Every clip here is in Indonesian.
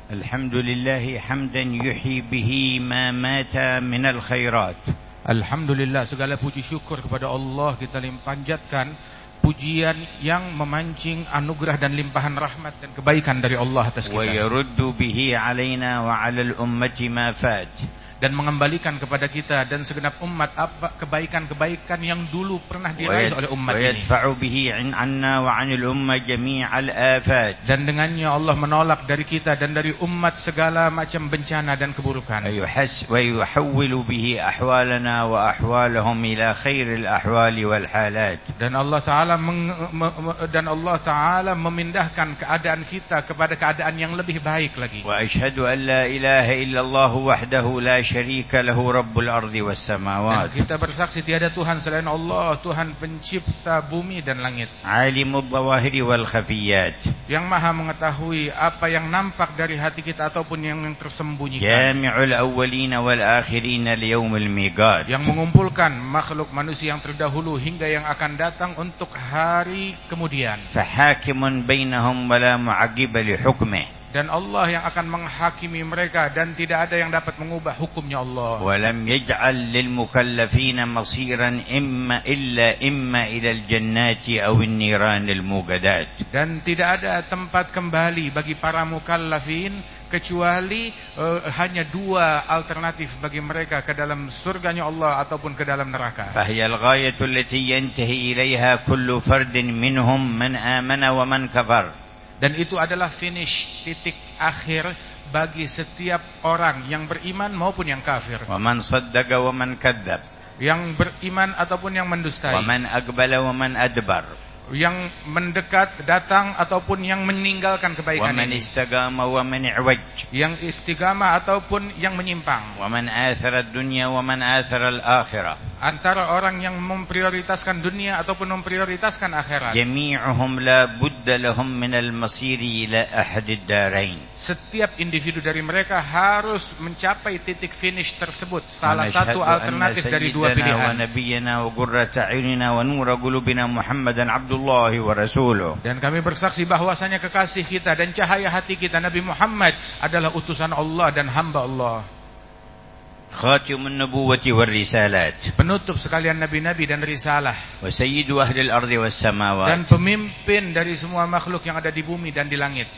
الحمد لله حمدا يحيي به ما مات من الخيرات. Alhamdulillah, segala puji syukur kepada Allah kita panjatkan pujian yang memancing anugerah dan limpahan rahmat dan kebaikan dari Allah atas kita. ويرد به علينا وعلى الأمة ما فات. Dan mengembalikan kepada kita dan segenap umat apa kebaikan-kebaikan yang dulu pernah diraih oleh umat ini. ويدفع به عنا وعن الأمة جميع الآفات. Dan dengannya Allah menolak dari kita dan dari umat segala macam bencana dan keburukan. ويحول به أحوالنا وأحوالهم إلى خير الأحوال والحالات. Dan Allah Taala memindahkan keadaan kita kepada keadaan yang lebih baik lagi. وأشهد أن لا إله إلا الله وحده لا شريك له رب الأرض والسماوات. Dan kita bersaksi tiada Tuhan selain Allah, Tuhan pencipta bumi dan langit. عالم الظواهر والخفيات. Yang maha mengetahui apa yang nampak dari hati kita ataupun yang tersembunyikan. جامع الأولين والآخرين ليوم الميقات. Yang mengumpulkan makhluk manusia yang terdahulu hingga yang akan datang untuk hari kemudian. فحاكم بينهم ولا معقب لحكمه. Dan Allah yang akan menghakimi mereka dan tidak ada yang dapat mengubah hukumnya Allah. ولم يجعل للمكلفين مصيرا إما إلى الجنات أو النيران الموقدات. Dan tidak ada tempat kembali bagi para mukallafin kecuali hanya dua alternatif bagi mereka, ke dalam surganya Allah ataupun ke dalam neraka. فهي الغاية التي ينتهي إليها كل فرد منهم من آمن ومن كفر. Dan itu adalah finish, titik akhir bagi setiap orang yang beriman maupun yang kafir. ومن صدق ومن كذب. Yang beriman ataupun yang mendustai. ومن أقبل ومن أدبر. Yang mendekat datang ataupun yang meninggalkan kebaikan ومن ini. استقام ومن اعوج. Yang istiqamah ataupun yang menyimpang. ومن آثر الدنيا ومن آثر الآخرة. Antara orang yang memprioritaskan dunia ataupun memprioritaskan akhirat. جميعهم لا بد لهم من المصير إلى أحد الدارين. Setiap individu dari mereka harus mencapai titik finish tersebut, salah satu alternatif dari dua pilihan. ونبينا وقرة أعيننا ونور قلوبنا محمدا عبد الله ورسوله. Dan kami bersaksi bahwasanya kekasih kita dan cahaya hati kita Nabi Muhammad adalah utusan Allah dan hamba Allah. خاتم النبوة والرسالات. Penutup sekalian nabi-nabi dan risalah. وسيد أهل الأرض والسماوات. Dan pemimpin dari semua makhluk yang ada di bumi dan di langit.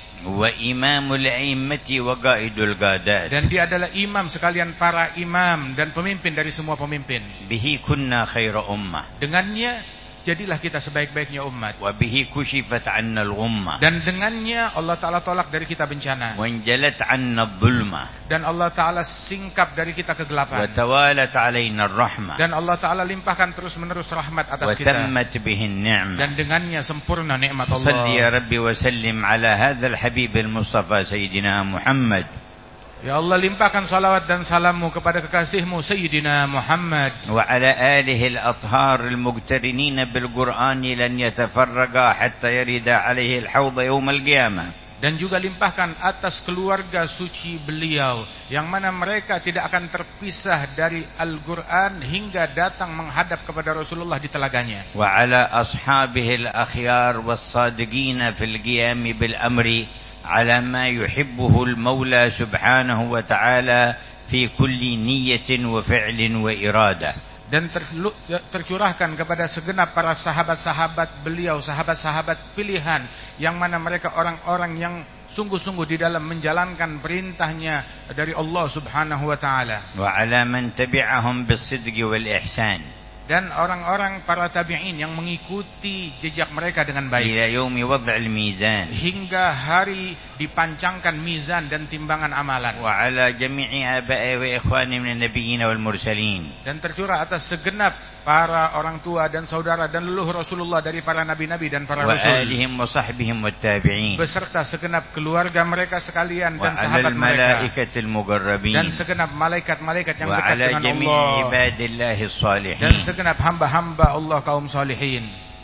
وإمام الأئمة وقائد القادات. Dan dia adalah imam sekalian para imam dan pemimpin dari semua pemimpin. به كنا خير أمة. Dengannya jadilah kita sebaik-baiknya umat. وبه كشفت عنا الغمة. Dan dengannya Allah Ta'ala tolak dari kita bencana. وانجلت عنا الظلمة. Dan Allah Ta'ala singkap dari kita kegelapan. وتوالت علينا الرحمة. Dan Allah Ta'ala limpahkan terus-menerus rahmat atas kita. وتمت به النعمة. Dan dengannya sempurna nikmat Allah. صل يا ربي وسلم على هذا الحبيب المصطفى سيدنا محمد. Ya Allah, limpahkan salawat dan salammu kepada kekasihmu Sayyidina Muhammad. وعلى آله الأطهار المقترنين بالقرآن لن يتفرقا حتى يرد عليه الحوض يوم القيامة. Dan juga limpahkan atas keluarga suci beliau, yang mana mereka tidak akan terpisah dari Al-Quran hingga datang menghadap kepada Rasulullah di telaganya. وعلى أصحابه الأخيار والصادقين في القيام بالأمر على ما يحبه المولى سبحانه وتعالى في كل نية وفعل وإرادة. Dan tercurahkan kepada segenap para sahabat-sahabat beliau, sahabat-sahabat pilihan, yang mana mereka orang-orang yang sungguh-sungguh di dalam menjalankan perintahnya dari Allah Subhanahu wa taala. وعلى من تبعهم بالصدق والإحسان. Dan orang-orang para tabi'in yang mengikuti jejak mereka dengan baik. إلى يوم وضع الميزان. Hingga hari dipancangkan mizan dan timbangan amalan. وعلى جميع آبائي وإخواني من النبيين والمرسلين. Dan tercurah atas segenap para orang tua dan saudara dan leluhur Rasulullah dari para nabi-nabi dan para rasul. وآلهم وصحبهم والتابعين. Beserta segenap keluarga mereka sekalian dan sahabat وعلى mereka. الملائكة المقربين. Dan segenap malaikat-malaikat yang dekat وعلى dengan جميع Allah. عباد الله Dan الصالحين. segenap hamba-hamba Allah kaum salihin.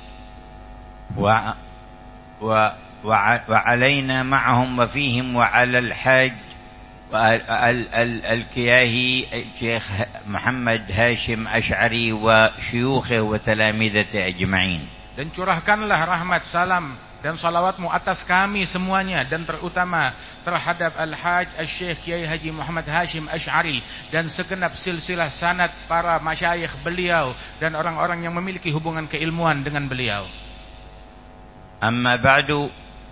وعلينا معهم وفيهم وعلى الحاج الكياهي الشيخ محمد هاشم أشعري وشيوخه وتلامذته أجمعين. Dan curahkanlah rahmat salam dan salawatmu atas kami semuanya, dan terutama terhadap Al-Hajj Al-Syekh Kiai Haji Muhammad Hashim Asy'ari dan segenap silsilah sanad para masyayikh beliau dan orang-orang yang memiliki hubungan keilmuan dengan beliau. أما بعد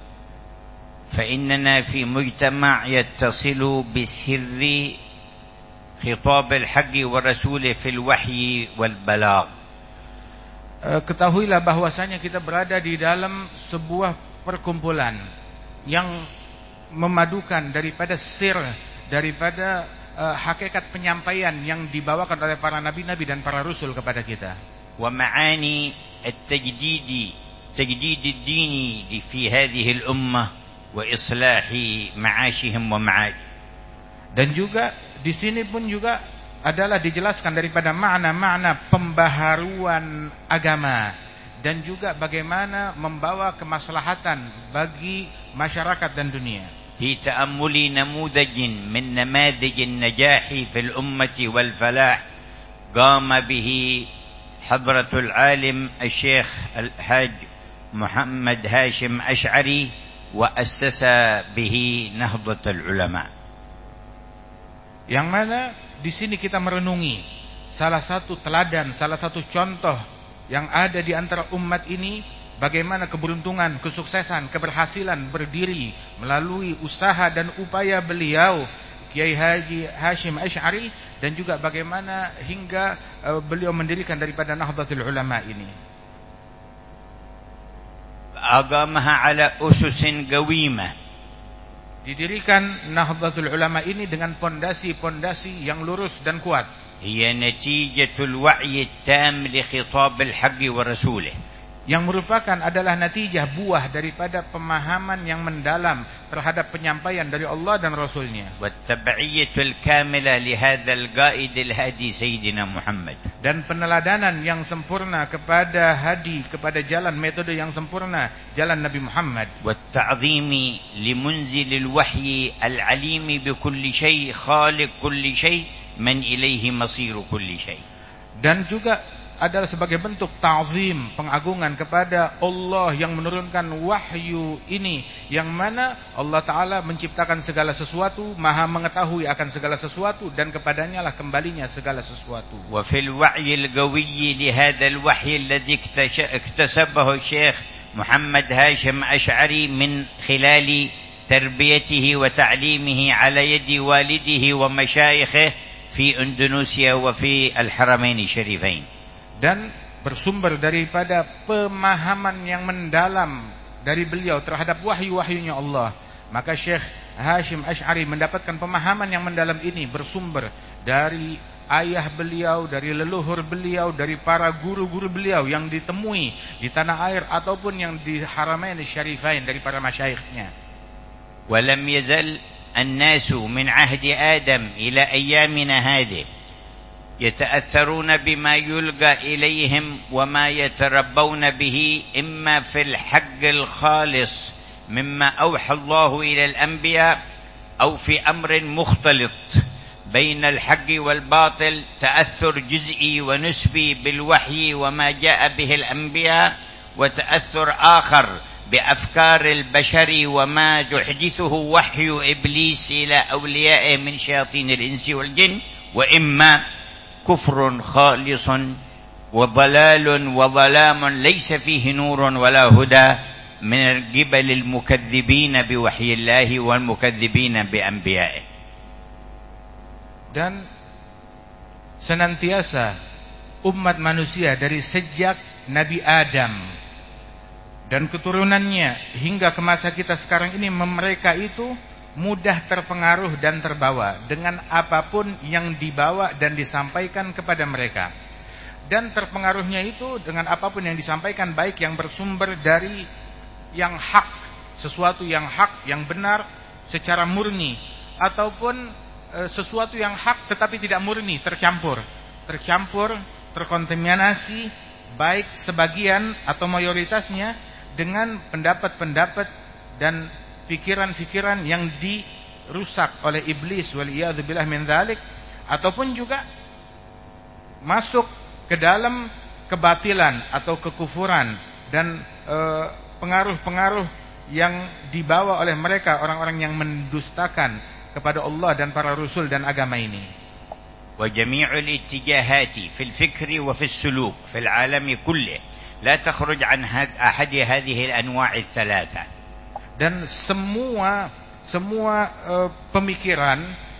فإننا في مجتمع يتصل بسر خطاب الحق ورسوله في الوحي والبلاغ. Ketahuilah bahwasanya kita berada di dalam sebuah perkumpulan yang memadukan daripada sir, daripada hakikat penyampaian yang dibawakan oleh para nabi-nabi dan para rasul kepada kita. ومعاني تجديد الدين في هذه الأمة وإصلاح معاشهم ومعاد. Dan juga di sini pun juga adalah dijelaskan daripada makna-makna pembaharuan agama dan juga bagaimana membawa kemaslahatan bagi masyarakat dan dunia. في تأمل نموذج من نماذج النجاح في الأمة والفلاح قام به حضرة العالم الشيخ الحاج محمد هاشم أشعري وأسس به نهضة العلماء. Yang mana di sini kita merenungi salah satu teladan, salah satu contoh yang ada di antara umat ini, bagaimana keberuntungan, kesuksesan, keberhasilan berdiri melalui usaha dan upaya beliau Kiai Haji Hashim Asy'ari, dan juga bagaimana hingga beliau mendirikan daripada Nahdlatul Ulama ini. أقامها على أسس قويمة. Didirikan Nahdlatul Ulama ini dengan pondasi-pondasi yang lurus dan kuat. هي نتيجة الوعي التام لخطاب الحق ورسوله. Yang merupakan adalah natijah buah daripada pemahaman yang mendalam terhadap penyampaian dari Allah dan Rasulnya. والتبعية الكاملة لهذا القائد الهادي سيدنا محمد. Dan peneladanan yang sempurna kepada kepada jalan metode yang sempurna, jalan Nabi Muhammad. والتعظيم لمنزل الوحي العليم بكل شيء خالق كل شيء من إليه مصير كل شيء. Dan juga adalah sebagai bentuk ta'zim, pengagungan kepada Allah yang menurunkan wahyu ini, yang mana Allah Ta'ala menciptakan segala sesuatu, maha mengetahui akan segala sesuatu, dan kepadanya lah kembalinya segala sesuatu. وفي الوعي القوي لهذا الوحي الذي اكتسبه الشيخ محمد هاشم أشعري من خلال تربيته وتعليمه على يد والده ومشايخه في إندونيسيا وفي الحرمين الشريفين. Dan bersumber daripada pemahaman yang mendalam dari beliau terhadap wahyu-wahyunya Allah, maka Syekh Hashim Asy'ari mendapatkan pemahaman yang mendalam ini bersumber dari ayah beliau, dari leluhur beliau, dari para guru-guru beliau yang ditemui di tanah air ataupun yang di Haramain Syarifain dari para masyayikhnya. ولم يزل الناس من عهد آدم إلى أيامنا هذه يتأثرون بما يلقى إليهم وما يتربون به إما في الحق الخالص مما أوحى الله إلى الأنبياء أو في أمر مختلط بين الحق والباطل، تأثر جزئي ونسبي بالوحي وما جاء به الأنبياء، وتأثر آخر بأفكار البشر وما يحدثه وحي إبليس إلى أوليائه من شياطين الإنس والجن، وإما كفر خالص وضلال وظلام ليس فيه نور ولا هدى من قبل المكذبين بوحي الله والمكذبين بأنبيائه. Dan senantiasa umat manusia dari sejak Nabi Adam dan keturunannya hingga ke masa kita sekarang ini, mereka itu mudah terpengaruh dan terbawa dengan apapun yang dibawa dan disampaikan kepada mereka. Dan terpengaruhnya itu dengan apapun yang disampaikan, baik yang bersumber dari yang hak, sesuatu yang hak, yang benar secara murni, ataupun sesuatu yang hak tetapi tidak murni, tercampur, terkontaminasi, baik sebagian atau mayoritasnya dengan pendapat-pendapat dan pikiran-pikiran yang dirusak oleh iblis, waliyadzubillah min dzalik, ataupun juga masuk ke dalam kebatilan atau kekufuran dan pengaruh-pengaruh yang dibawa oleh mereka orang-orang yang mendustakan kepada Allah dan para rasul dan agama ini. وجميع الاتجاهات في الفكر وفي السلوك في العالم كله لا تخرج عن أحد هذه الأنواع الثلاثة. Dan semua pemikiran,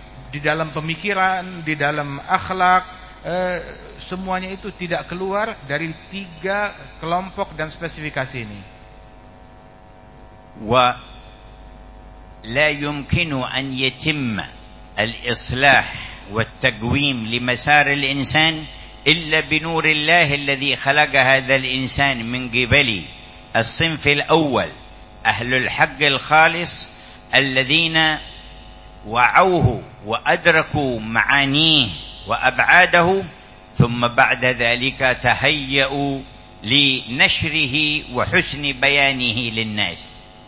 di dalam akhlak, semuanya itu tidak keluar dari 3 kelompok dan spesifikasi ini. ولا يمكن أن يتم الإصلاح والتقويم لمسار الإنسان إلا بنور الله الذي خلق هذا الإنسان من قبل الصنف الأول أهل الحق الخالص الذين وعوه وأدركوا معانيه وأبعاده ثم بعد ذلك تهيأوا لنشره وحسن بيانه للناس.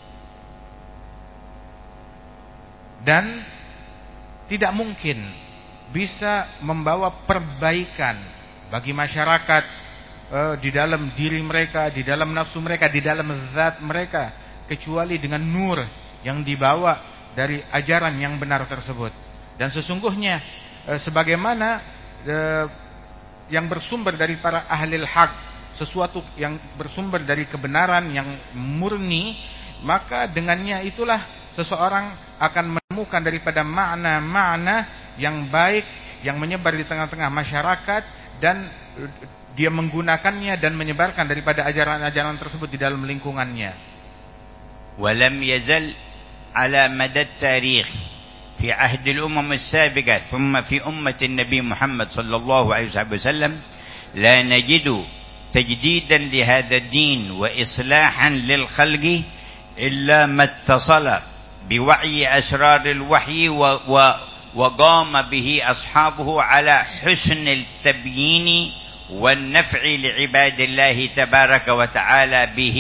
Dan tidak mungkin bisa membawa perbaikan bagi masyarakat di dalam diri mereka, di dalam nafsu mereka, di dalam zat mereka, kecuali dengan nur yang dibawa dari ajaran yang benar tersebut. Dan sesungguhnya sebagaimana yang bersumber dari para ahli haq, sesuatu yang bersumber dari kebenaran yang murni, maka dengannya itulah seseorang akan menemukan daripada makna-makna yang baik yang menyebar di tengah-tengah masyarakat, dan dia menggunakannya dan menyebarkan daripada ajaran-ajaran tersebut di dalam lingkungannya. ولم يزل على مدى التاريخ في عهد الأمم السابقة ثم في أمة النبي محمد صلى الله عليه وسلم لا نجد تجديدا لهذا الدين وإصلاحا للخلق إلا ما اتصل بوعي أسرار الوحي وقام به أصحابه على حسن التبيين والنفع لعباد الله تبارك وتعالى به.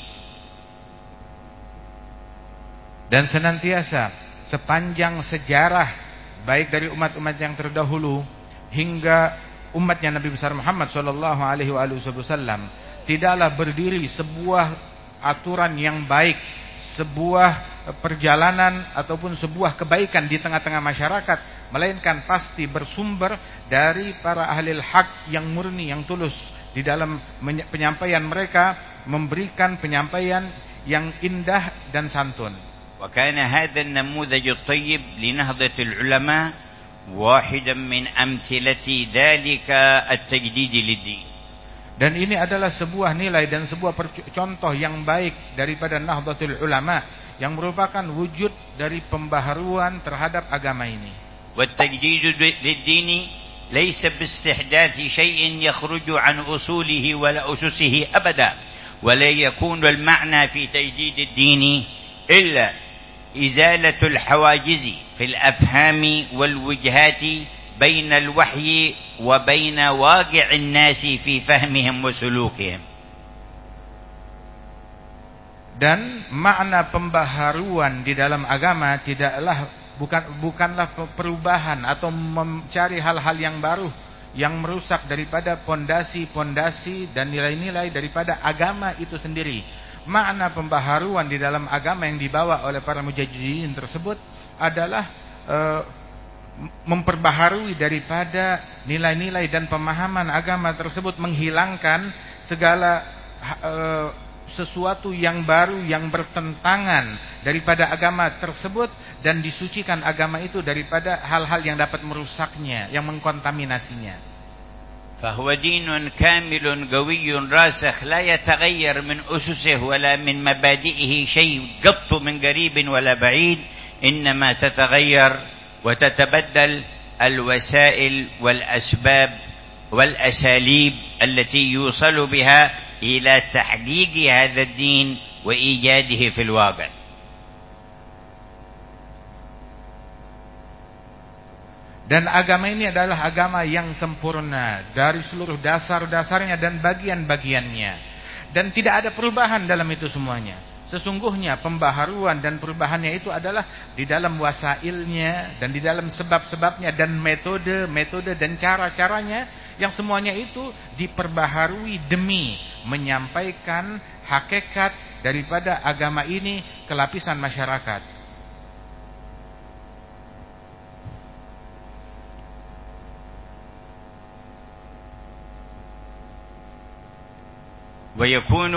Dan senantiasa sepanjang sejarah baik dari umat-umat yang terdahulu hingga umatnya Nabi besar Muhammad sallallahu alaihi wasallam, tidaklah berdiri sebuah aturan yang baik, sebuah perjalanan ataupun sebuah kebaikan di tengah-tengah masyarakat, melainkan pasti bersumber dari para ahli haq yang murni, yang tulus di dalam penyampaian mereka, memberikan penyampaian yang indah dan santun. وكان هذا النموذج الطيب لنهضة العلماء واحدا من أمثلة ذلك التجديد للدين. Dan ini adalah sebuah nilai dan sebuah contoh yang baik daripada Nahdlatul Ulama yang merupakan wujud dari pembaharuan terhadap agama ini. والتجديد للدين ليس باستحداث شيء يخرج عن أصوله ولا أسسه أبدا، ولا يكون المعنى في تجديد الدين إلا إزالة الحواجز في الأفهام والوجهات بين الوحي وبين واقع الناس في فهمهم وسلوكهم. Dan makna pembaharuan di dalam agama bukanlah perubahan atau mencari hal-hal yang baru yang merusak daripada pondasi-pondasi dan nilai-nilai daripada agama itu sendiri. Makna pembaharuan di dalam agama yang dibawa oleh para mujaddidin tersebut adalah memperbaharui daripada nilai-nilai dan pemahaman agama tersebut, menghilangkan segala sesuatu yang baru yang bertentangan daripada agama tersebut, dan disucikan agama itu daripada hal-hal yang dapat merusaknya, yang mengkontaminasinya. فهو دين كامل قوي راسخ لا يتغير من أسسه ولا من مبادئه شيء قط من قريب ولا بعيد، إنما تتغير وتتبدل الوسائل والأسباب والأساليب التي يوصل بها إلى تحقيق هذا الدين وإيجاده في الواقع. Dan agama ini adalah agama yang sempurna dari seluruh dasar-dasarnya dan bagian-bagiannya, dan tidak ada perubahan dalam itu semuanya. Sesungguhnya pembaharuan dan perubahannya itu adalah di dalam wasailnya dan di dalam sebab-sebabnya dan metode dan cara-caranya, yang semuanya itu diperbaharui demi menyampaikan hakikat daripada agama ini ke lapisan masyarakat. ويكون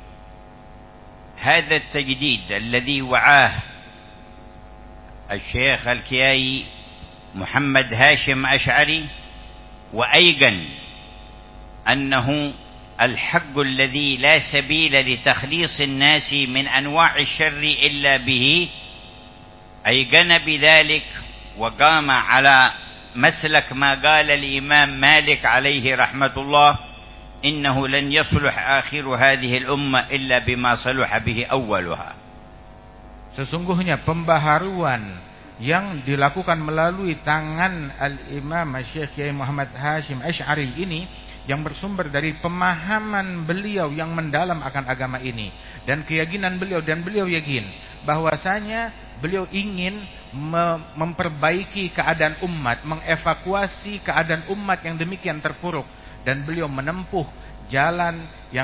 هذا التجديد الذي وعاه الشيخ الكيائي محمد هاشم أشعري وأيقن أنه الحق الذي لا سبيل لتخليص الناس من أنواع الشر إلا به، أيقن بذلك وقام على مسلك ما قال الإمام مالك عليه رحمة الله: إنه لن يصلح آخر هذه الأمة إلا بما صلح به أولها. Sesungguhnya pembaharuan yang dilakukan melalui tangan Al-Imam Syekh Kiai Muhammad Hashim Asy'ari ini, yang bersumber dari pemahaman beliau yang mendalam akan agama ini dan keyakinan beliau, dan beliau yakin bahwasanya beliau ingin memperbaiki keadaan umat, mengevakuasi keadaan umat yang demikian terpuruk, dan beliau menempuh jalan yang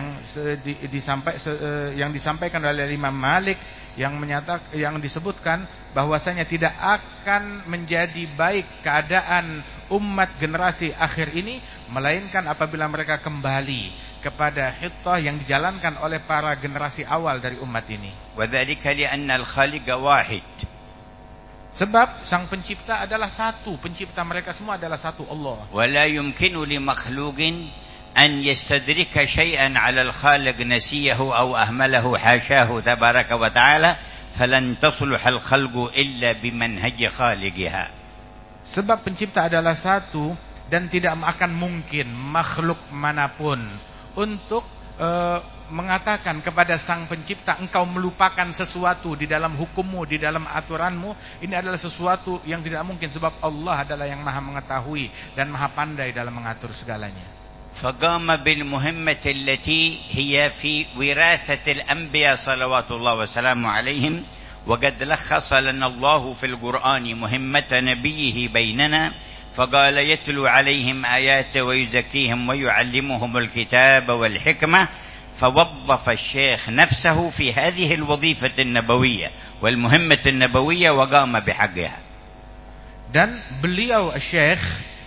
disampaikan oleh Imam Malik yang disebutkan bahwasanya tidak akan menjadi baik keadaan umat generasi akhir ini melainkan apabila mereka kembali kepada hittah yang dijalankan oleh para generasi awal dari umat ini. Wadzalika li'anna al-khaliq wahid. Sebab sang pencipta adalah satu, pencipta mereka semua adalah satu, Allah. Wala yumkinu li makhluqin an yastadrika shay'an 'ala al-khaliq nasiyahu aw ahmalahu hashahu tabaraka wa ta'ala falan tasluh al-khalqu illa bimanhaj khaliqiha. Sebab pencipta adalah satu dan tidak akan mungkin makhluk manapun untuk mengatakan kepada sang pencipta, engkau melupakan sesuatu di dalam hukummu, di dalam aturanmu. Ini adalah sesuatu yang tidak mungkin, sebab Allah adalah yang maha mengetahui dan maha pandai dalam mengatur segalanya. فقام بالمهمة التي هي في وراثة الأنبياء صلوات الله وسلامه عليهم، وقد لخص لنا الله في القرآن مهمة نبيه بيننا فقال يتلو عليهم آياته ويزكيهم ويعلمهم الكتاب والحكمة، فوظف الشيخ نفسه في هذه الوظيفة النبوية والمهمة النبوية وقام بحقها. Dan beliau Syekh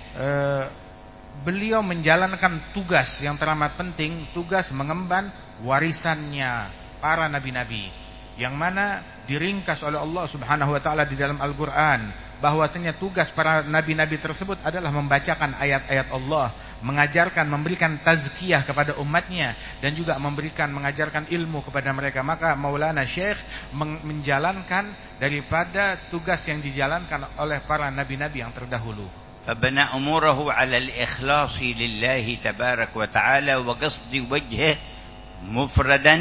beliau menjalankan tugas yang teramat penting, tugas mengemban warisannya para nabi-nabi, yang mana diringkas oleh Allah Subhanahu wa taala di dalam Al-Qur'an, bahwasanya tugas para nabi-nabi tersebut adalah membacakan ayat-ayat Allah, mengajarkan, memberikan tazkiyah kepada umatnya, dan juga mengajarkan ilmu kepada mereka. Maka Maulana Syekh menjalankan daripada tugas yang dijalankan oleh para nabi-nabi yang terdahulu. فبنى أموره على الإخلاص لله تبارك وتعالى وقصد وجهه مفردا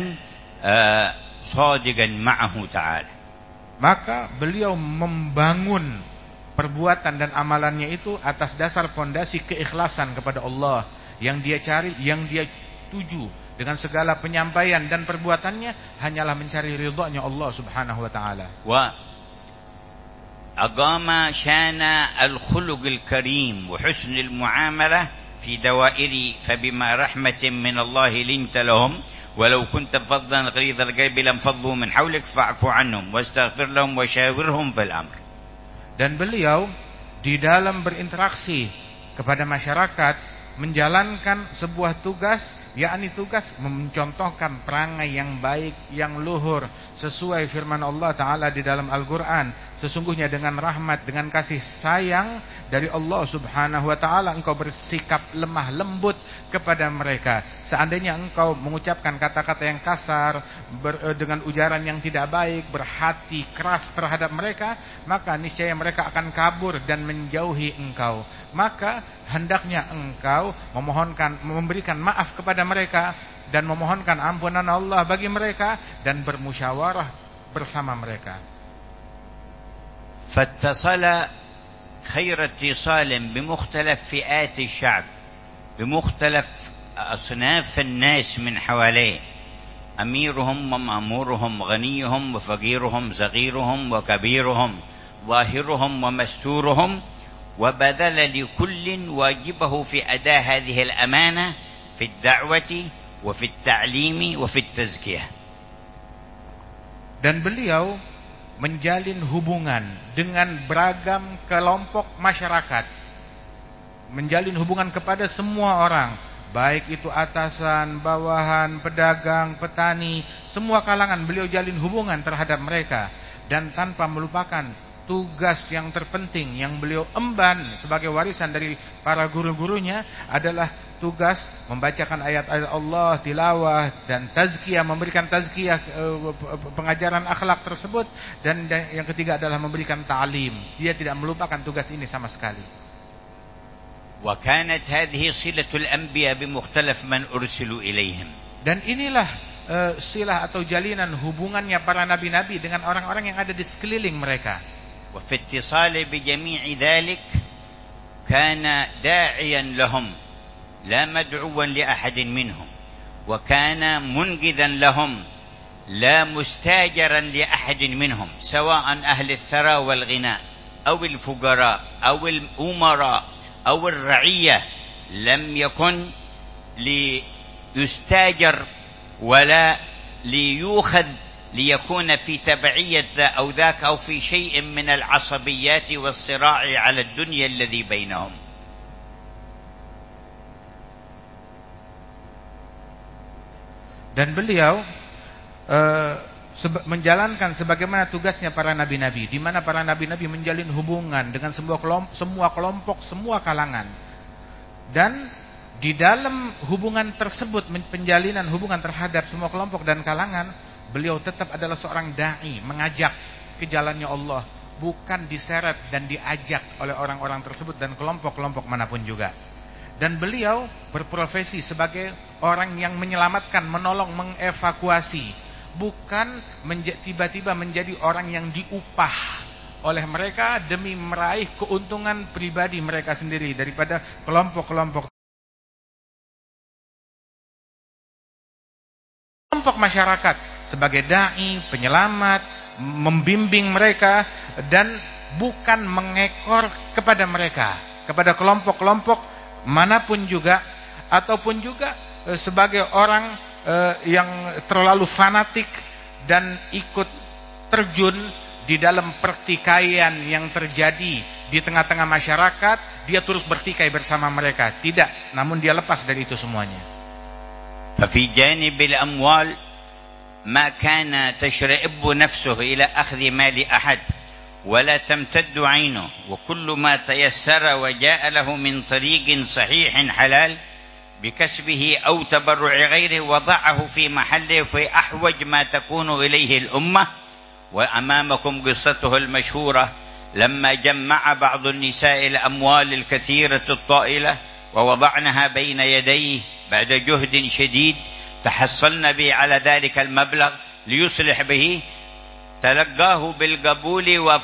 صادقا معه تعالى. Maka beliau membangun perbuatan dan amalannya itu atas dasar fondasi keikhlasan kepada Allah, yang dia cari, yang dia tuju dengan segala penyampaian dan perbuatannya hanyalah mencari ridhanya Allah Subhanahu wa taala. أقام شان الخلق الكريم وحسن المعاملة في دوائر فبما رحمة من الله لنت لهم ولو كنت فظا غليظ القلب لانفضوا من حولك فاعف عنهم واستغفر لهم وشاورهم في الأمر. Dan beliau di dalam berinteraksi kepada masyarakat menjalankan sebuah tugas, yakni tugas mencontohkan perangai yang baik, yang luhur, sesuai firman Allah Ta'ala di dalam Al-Quran. Sesungguhnya dengan rahmat, dengan kasih sayang dari Allah Subhanahu wa Ta'ala, engkau bersikap lemah lembut kepada mereka. Seandainya engkau mengucapkan kata-kata yang kasar, dengan ujaran yang tidak baik, berhati keras terhadap mereka, maka niscaya mereka akan kabur dan menjauhi engkau. Maka hendaknya engkau memberikan maaf kepada mereka dan memohonkan ampunan Allah bagi mereka dan bermusyawarah bersama mereka. فاتصل خير اتصال بمختلف فئات الشعب بمختلف أصناف الناس من حواليه، أميرهم ومأمورهم، غنيهم وفقيرهم، صغيرهم وكبيرهم، ظاهرهم ومستورهم، وبذل لكل واجبه في أداء هذه الأمانة في الدعوة وفي التعليم وفي التزكية. Dan beliau menjalin hubungan dengan beragam kelompok masyarakat, menjalin hubungan kepada semua orang, baik itu atasan, bawahan, pedagang, petani, semua kalangan beliau jalin hubungan terhadap mereka. Dan tanpa melupakan tugas yang terpenting yang beliau emban sebagai warisan dari para guru-gurunya adalah tugas membacakan ayat-ayat Allah, tilawah dan tazkiyah, memberikan tazkiyah, pengajaran akhlak tersebut. Dan yang ketiga adalah memberikan ta'lim. Dia tidak melupakan tugas ini sama sekali. Wa kanat hadhihi silatul anbiya bi mukhtalaf man ursilu ilaihim. Dan inilah silah atau jalinan hubungannya para nabi-nabi dengan orang-orang yang ada di sekeliling mereka. وفي اتصال بجميع ذلك كان داعيا لهم لا مدعوا لأحد منهم وكان منقذا لهم لا مستاجرا لأحد منهم سواء أهل الثرى والغناء أو الفقراء أو الأمراء أو الرعية لم يكن ليستاجر ولا ليؤخذ ليكون في تبعية أو ذاك أو في شيء من العصبيات والصراع على الدنيا الذي بينهم. Dan beliau menjalankan sebagaimana tugasnya para nabi-nabi, di mana para nabi-nabi menjalin hubungan dengan semua kelompok, semua kalangan. Dan di dalam hubungan tersebut, penjalinan hubungan terhadap semua kelompok dan kalangan, beliau tetap adalah seorang da'i, mengajak ke jalannya Allah, bukan diseret dan diajak oleh orang-orang tersebut dan kelompok-kelompok manapun juga. Dan beliau berprofesi sebagai orang yang menyelamatkan, menolong, mengevakuasi, bukan tiba-tiba menjadi orang yang diupah oleh mereka demi meraih keuntungan pribadi mereka sendiri daripada kelompok masyarakat, sebagai dai, penyelamat, membimbing mereka, dan bukan mengekor kepada mereka, kepada kelompok-kelompok manapun juga, ataupun juga sebagai orang yang terlalu fanatik dan ikut terjun di dalam pertikaian yang terjadi di tengah-tengah masyarakat. Dia turut bertikai bersama mereka, tidak, namun dia lepas dari itu semuanya. ففي جانب الأموال ما كان تشرئب نفسه إلى أخذ مال أحد ولا تمتد عينه وكل ما تيسر وجاء له من طريق صحيح حلال بكسبه أو تبرع غيره وضعه في محله في أحوج ما تكون إليه الأمة. وأمامكم قصته المشهورة لما جمع بعض النساء الأموال الكثيرة الطائلة ووضعناها بين يديه بعد جهد شديد تحصلنا به على ذلك المبلغ ليصلح به، تلقاه بالقبول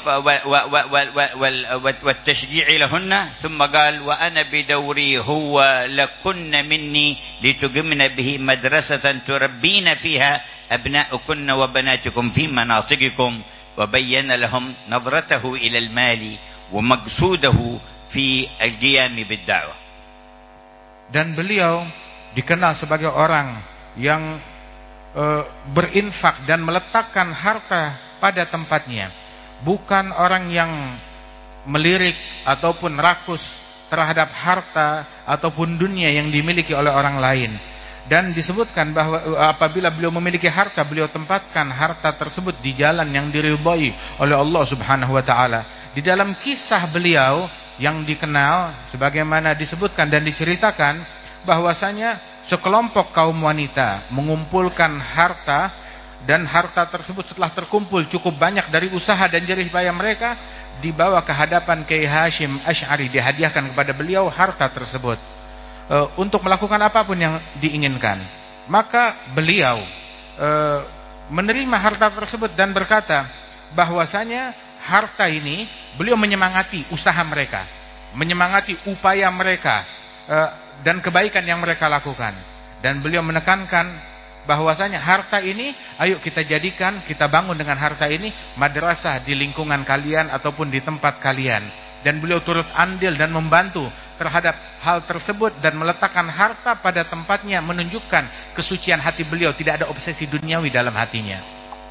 والتشجيع لهن، ثم قال وأنا بدوري هو لكن مني لتقمن به مدرسة تربين فيها أبناءكن وبناتكم في مناطقكم، وبين لهم نظرته إلى المال ومقصوده في القيام بالدعوة. Dan beliau dikenal sebagai orang yang berinfak dan meletakkan harta pada tempatnya, bukan orang yang melirik ataupun rakus terhadap harta ataupun dunia yang dimiliki oleh orang lain. Dan disebutkan bahwa apabila beliau memiliki harta, beliau tempatkan harta tersebut di jalan yang diridhai oleh Allah Subhanahu wa taala. Di dalam kisah beliau yang dikenal sebagaimana disebutkan dan diceritakan, bahwasanya sekelompok kaum wanita mengumpulkan harta, dan harta tersebut setelah terkumpul cukup banyak dari usaha dan jerih payah mereka, dibawa ke hadapan Kiai Hashim Asy'ari, dihadiahkan kepada beliau harta tersebut untuk melakukan apapun yang diinginkan. Maka beliau menerima harta tersebut dan berkata bahwasanya harta ini, beliau menyemangati usaha mereka, menyemangati upaya mereka dan kebaikan yang mereka lakukan. Dan beliau menekankan bahwasanya harta ini, ayo kita jadikan, kita bangun dengan harta ini madrasah di lingkungan kalian ataupun di tempat kalian. Dan beliau turut andil dan membantu terhadap hal tersebut dan meletakkan harta pada tempatnya, menunjukkan kesucian hati beliau, tidak ada obsesi duniawi dalam hatinya.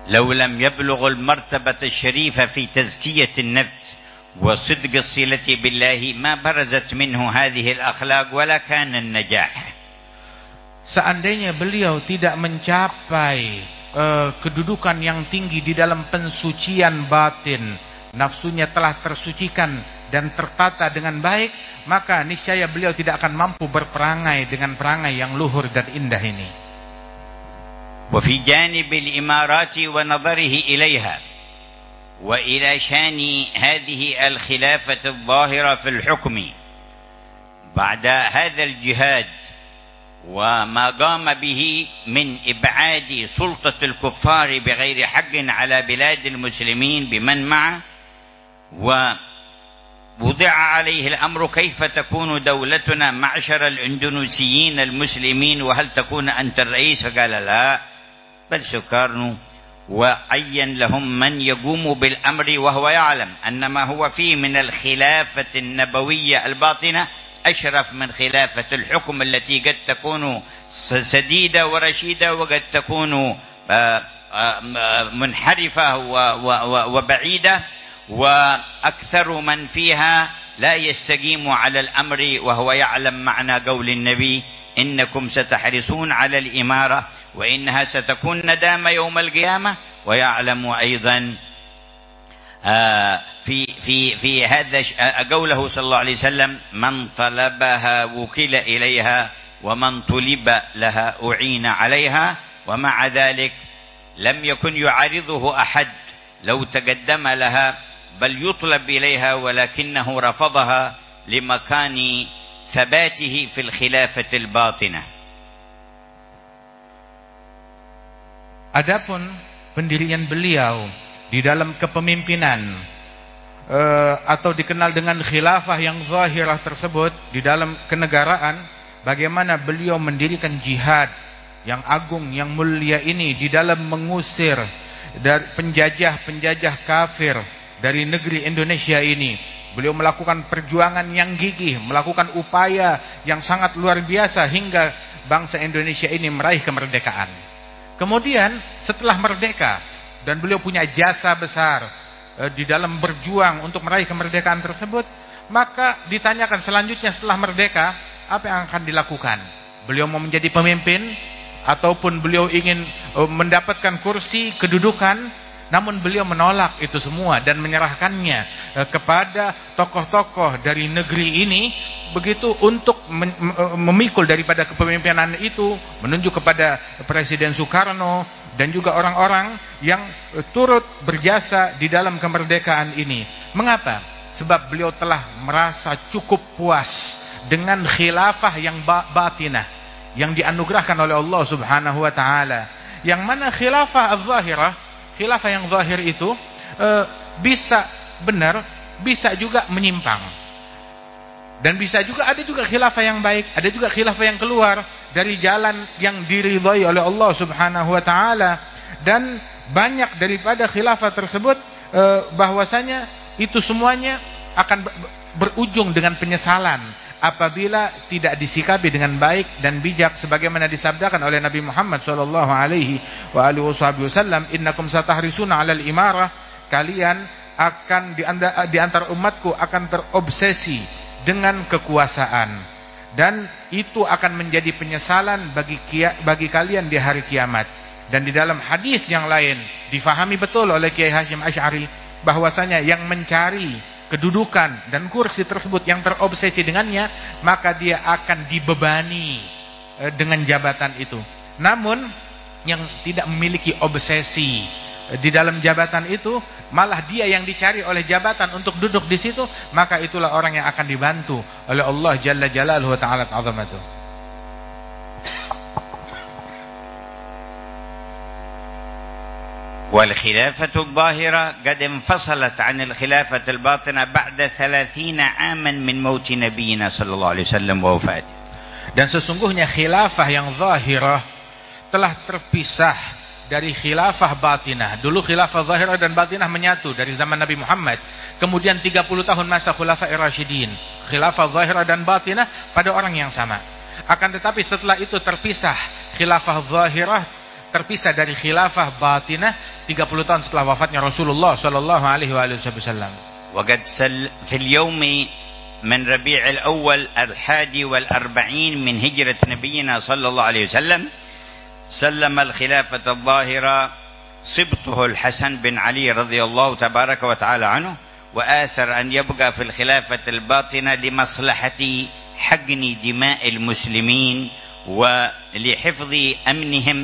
لو لم يبلغ المرتبة الشريفة في تزكية النفس وصدق الصلة بالله ما برزت منه هذه الأخلاق ولا كان النجاح. Seandainya beliau tidak mencapai kedudukan yang tinggi di dalam pensucian batin, nafsunya telah tersucikan dan tertata dengan baik, maka niscaya beliau tidak akan mampu berperangai dengan perangai yang luhur dan indah ini. وفي جانب الإمارات ونظره إليها وإلى شان هذه الخلافة الظاهرة في الحكم بعد هذا الجهاد وما قام به من إبعاد سلطة الكفار بغير حق على بلاد المسلمين بمن معه، ووضع عليه الأمر كيف تكون دولتنا معشر الإندونيسيين المسلمين وهل تكون أنت الرئيس؟ قال لا بل سكارنو، وعين لهم من يقوم بالأمر وهو يعلم أن ما هو فيه من الخلافة النبوية الباطنة أشرف من خلافة الحكم التي قد تكون سديدة ورشيدة وقد تكون منحرفة وبعيدة، وأكثر من فيها لا يستقيم على الأمر وهو يعلم معنى قول النبي إنكم ستحرصون على الإمارة وإنها ستكون ندامة يوم القيامة، ويعلم أيضا في هذا قوله صلى الله عليه وسلم من طلبها وكل إليها ومن طلب لها أعين عليها، ومع ذلك لم يكن يعارضه أحد لو تقدم لها بل يطلب إليها ولكنه رفضها لمكان ثباته في الخلافة الباطنة. Adapun pendirian beliau di dalam kepemimpinan atau dikenal dengan khilafah yang zahirah tersebut di dalam kenegaraan, bagaimana beliau mendirikan jihad yang agung yang mulia ini di dalam mengusir dari penjajah kafir dari negeri Indonesia ini. Beliau melakukan perjuangan yang gigih, melakukan upaya yang sangat luar biasa hingga bangsa Indonesia ini meraih kemerdekaan. Kemudian setelah merdeka dan beliau punya jasa besar di dalam berjuang untuk meraih kemerdekaan tersebut, maka ditanyakan selanjutnya setelah merdeka apa yang akan dilakukan. Beliau mau menjadi pemimpin ataupun beliau ingin mendapatkan kursi kedudukan, namun beliau menolak itu semua dan menyerahkannya kepada tokoh-tokoh dari negeri ini begitu untuk memikul daripada kepemimpinan itu, menunjuk kepada Presiden Soekarno dan juga orang-orang yang turut berjasa di dalam kemerdekaan ini. Mengapa? Sebab beliau telah merasa cukup puas dengan khilafah yang batinah yang dianugerahkan oleh Allah Subhanahu wa taala. Yang mana khilafah az-zahirah, khilafah yang zahir itu bisa benar, bisa juga menyimpang. Dan bisa juga ada juga khilafah yang baik, ada juga khilafah yang keluar dari jalan yang diridhai oleh Allah Subhanahu wa taala. Dan banyak daripada khilafah tersebut bahwasanya itu semuanya akan berujung dengan penyesalan apabila tidak disikapi dengan baik dan bijak, sebagaimana disabdakan oleh Nabi Muhammad sallallahu alaihi wasallam, innakum satahrisuna 'alal imarah, kalian akan di antara umatku akan terobsesi dengan kekuasaan, dan itu akan menjadi penyesalan bagi kalian di hari kiamat. Dan di dalam hadis yang lain difahami betul oleh Kiai Hasyim Asy'ari bahwasanya yang mencari kedudukan dan kursi tersebut, yang terobsesi dengannya, maka dia akan dibebani dengan jabatan itu. Namun yang tidak memiliki obsesi di dalam jabatan itu, malah dia yang dicari oleh jabatan untuk duduk di situ, maka itulah orang yang akan dibantu oleh Allah Jalla Jalaluhu Ta'ala Ta'zamatuh. والخلافة الظاهرة قد انفصلت عن الخلافة الباطنة بعد 30 عاما من موت نبينا صلى الله عليه وسلم ووفاته. Dan sesungguhnya khilafah yang zahirah telah terpisah dari khilafah batinah. Dulu khilafah zahirah dan batinah menyatu dari zaman Nabi Muhammad. Kemudian 30 tahun masa Khulafair Rasyidin, khilafah zahirah dan batinah pada orang yang sama. Akan tetapi setelah itu terpisah khilafah zahirah terpisah dari khilafah batinah 30 tahun setelah wafatnya Rasulullah sallallahu alaihi wasallam. وقد في اليوم من ربيع الأول 41 من هجرة نبينا صلى الله عليه وسلم سلم الخلافة الظاهرة سبطه الحسن بن علي رضي الله تبارك وتعالى عنه، وآثر أن يبقى في الخلافة الباطنة لمصلحة حقن دماء المسلمين ولحفظ أمنهم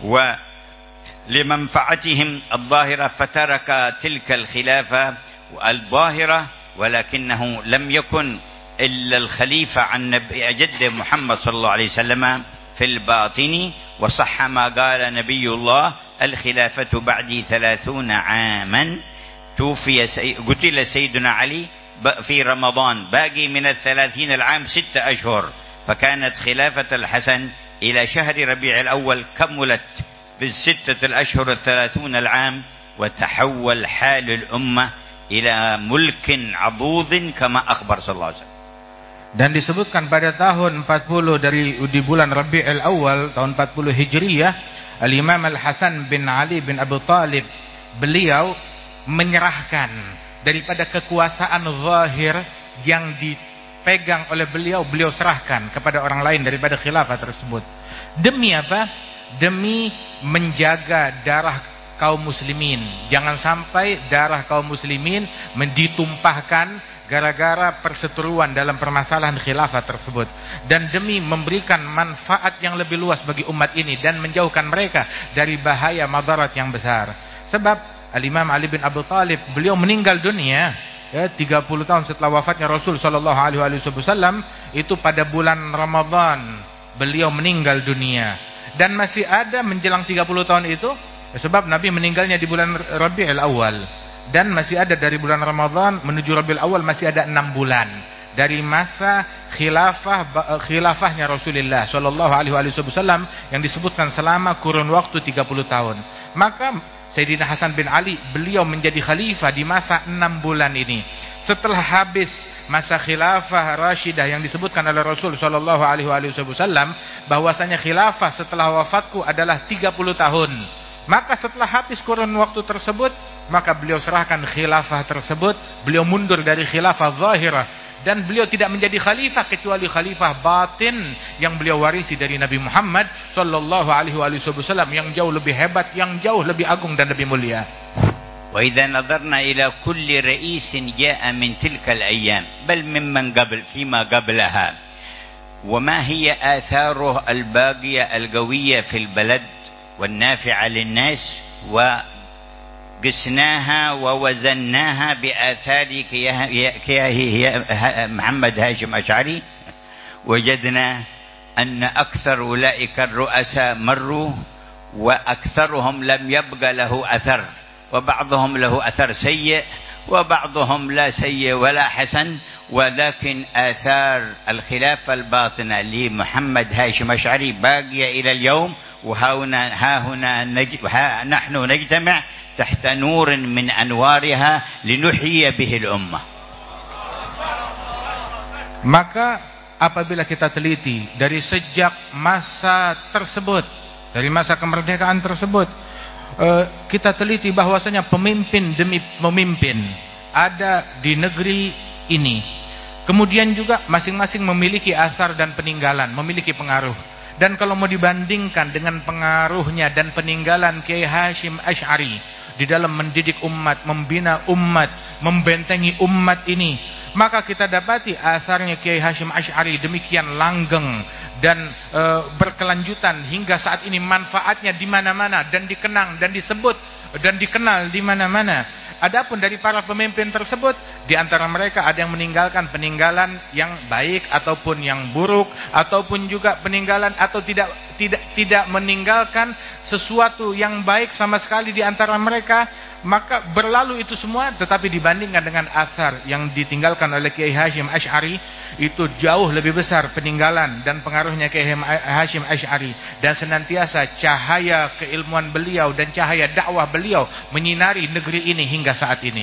ولمنفعتهم الظاهرة، فترك تلك الخلافة الظاهرة، ولكنه لم يكن إلا الخليفة عن جد محمد صلى الله عليه وسلم في الباطن. وصح ما قال نبي الله: الخلافة بعدي 30 عاما، قتل سيدنا علي في رمضان، باقي من 30 العام 6 أشهر، فكانت خلافة الحسن إلى شهر ربيع الأول كملت في 6 الأشهر 30 العام، وتحول حال الأمة ila mulkin adudhin kama akhbar sallallahu alaihi wasallam. Dan disebutkan pada tahun 40 di bulan Rabiul Awal tahun 40 Hijriyah, Al-Imam Al-Hasan bin Ali bin Abi Thalib, beliau menyerahkan daripada kekuasaan zahir yang dipegang oleh beliau serahkan kepada orang lain daripada khilafah tersebut. Demi apa? Demi menjaga darah kaum muslimin. Jangan sampai darah kaum muslimin ditumpahkan gara-gara perseteruan dalam permasalahan khilafah tersebut, dan demi memberikan manfaat yang lebih luas bagi umat ini dan menjauhkan mereka dari bahaya madarat yang besar. Sebab Al-Imam Ali bin Abi Thalib, beliau meninggal dunia 30 tahun setelah wafatnya Rasul sallallahu alaihi wasallam, itu pada bulan Ramadan beliau meninggal dunia, dan masih ada menjelang 30 tahun itu. Sebab Nabi meninggalnya di bulan Rabiul Awal, dan masih ada dari bulan Ramadan menuju Rabiul Awal masih ada 6 bulan dari masa khilafahnya Rasulullah sallallahu alaihi wasallam yang disebutkan selama kurun waktu 30 tahun. Maka Sayyidina Hasan bin Ali, beliau menjadi khalifah di masa 6 bulan ini. Setelah habis masa khilafah Rashidah yang disebutkan oleh Rasul sallallahu alaihi wasallam bahwasanya khilafah setelah wafatku adalah 30 tahun. Maka setelah habis kurun waktu tersebut, maka beliau serahkan khilafah tersebut, beliau mundur dari khilafah zahirah, dan beliau tidak menjadi khalifah kecuali khalifah batin yang beliau warisi dari Nabi Muhammad sallallahu alaihi wasallam, yang jauh lebih hebat, yang jauh lebih agung dan lebih mulia. وإذا نظرنا إلى كل رئيس جاء من تلك الأيام بل ممن قبل فيما قبلها، وما هي آثاره الباقية القوية في البلد والنافعة للناس، وقسناها ووزناها بآثار محمد هاشم أشعري، وجدنا أن أكثر أولئك الرؤساء مروا، وأكثرهم لم يبق له أثر، وبعضهم له أثر سيء، وبعضهم لا سيء ولا حسن، ولكن آثار الخلافة الباطنة لمحمد هاشم أشعري باقية إلى اليوم. نحن نجتمع تحت نور من أنوارها لنحيي به الأمة. Maka apabila kita teliti dari sejak masa tersebut, dari masa kemerdekaan tersebut, kita teliti bahwasanya pemimpin demi pemimpin ada di negeri ini. Kemudian juga masing-masing memiliki athar dan peninggalan, memiliki pengaruh. Dan kalau mau dibandingkan dengan pengaruhnya dan peninggalan Kiai Hashim Asy'ari di dalam mendidik umat, membina umat, membentengi umat ini, maka kita dapati asarnya Kiai Hashim Asy'ari demikian langgeng dan berkelanjutan hingga saat ini, manfaatnya di mana-mana dan dikenang dan disebut dan dikenal di mana-mana. Adapun dari para pemimpin tersebut, di antara mereka ada yang meninggalkan peninggalan yang baik ataupun yang buruk, ataupun juga peninggalan atau tidak meninggalkan sesuatu yang baik sama sekali di antara mereka. Maka berlalu itu semua, tetapi dibandingkan dengan athar yang ditinggalkan oleh Kiai Hashim Asy'ari, itu jauh lebih besar peninggalan dan pengaruhnya Kiai Hashim Asy'ari, dan senantiasa cahaya keilmuan beliau dan cahaya dakwah beliau menyinari negeri ini hingga saat ini.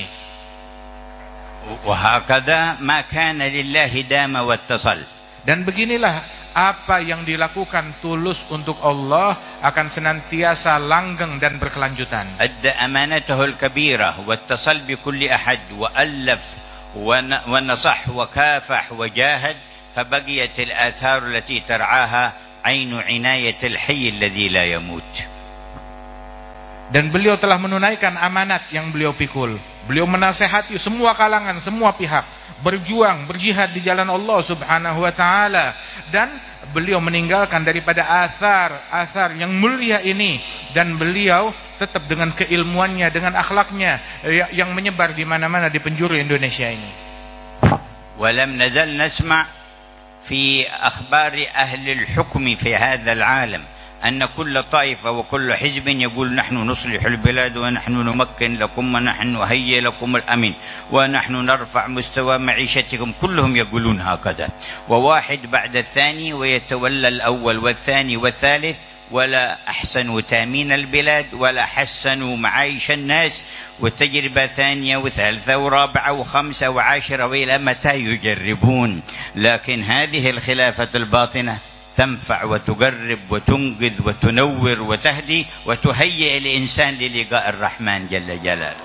وهكذا ما كان لله دام واتصل. Dan beginilah apa yang dilakukan tulus untuk Allah akan senantiasa langgeng dan berkelanjutan. أدى أمانته الكبيرة واتصل بكل أحد وألف ونصح وكافح وجاهد فبقيت الآثار التي ترعاها عين عناية الحي الذي لا يموت. Dan beliau telah menunaikan amanat yang beliau pikul. Beliau menasehati semua kalangan, semua pihak, berjuang, berjihad di jalan Allah Subhanahu wa taala, dan beliau meninggalkan daripada athar yang mulia ini, dan beliau tetap dengan keilmuannya, dengan akhlaknya yang menyebar di mana-mana di penjuru Indonesia ini. ولم نزل نسمع في أخبار أهل الحكم في هذا العالم أن كل طائفة وكل حزب يقول نحن نصلح البلاد ونحن نمكن لكم ونحن نهيئ لكم الأمن ونحن نرفع مستوى معيشتكم. كلهم يقولون هكذا، وواحد بعد الثاني ويتولى الأول والثاني والثالث، ولا أحسنوا تأمين البلاد ولا حسنوا معايش الناس، وتجربة ثانية وثالثة ورابعة وخمسة وعاشرة، وإلى متى يجربون؟ لكن هذه الخلافة الباطنة تنفع وتقرب وتنقذ وتنور وتهدي وتهيئ الإنسان للقاء الرحمن جل جلاله.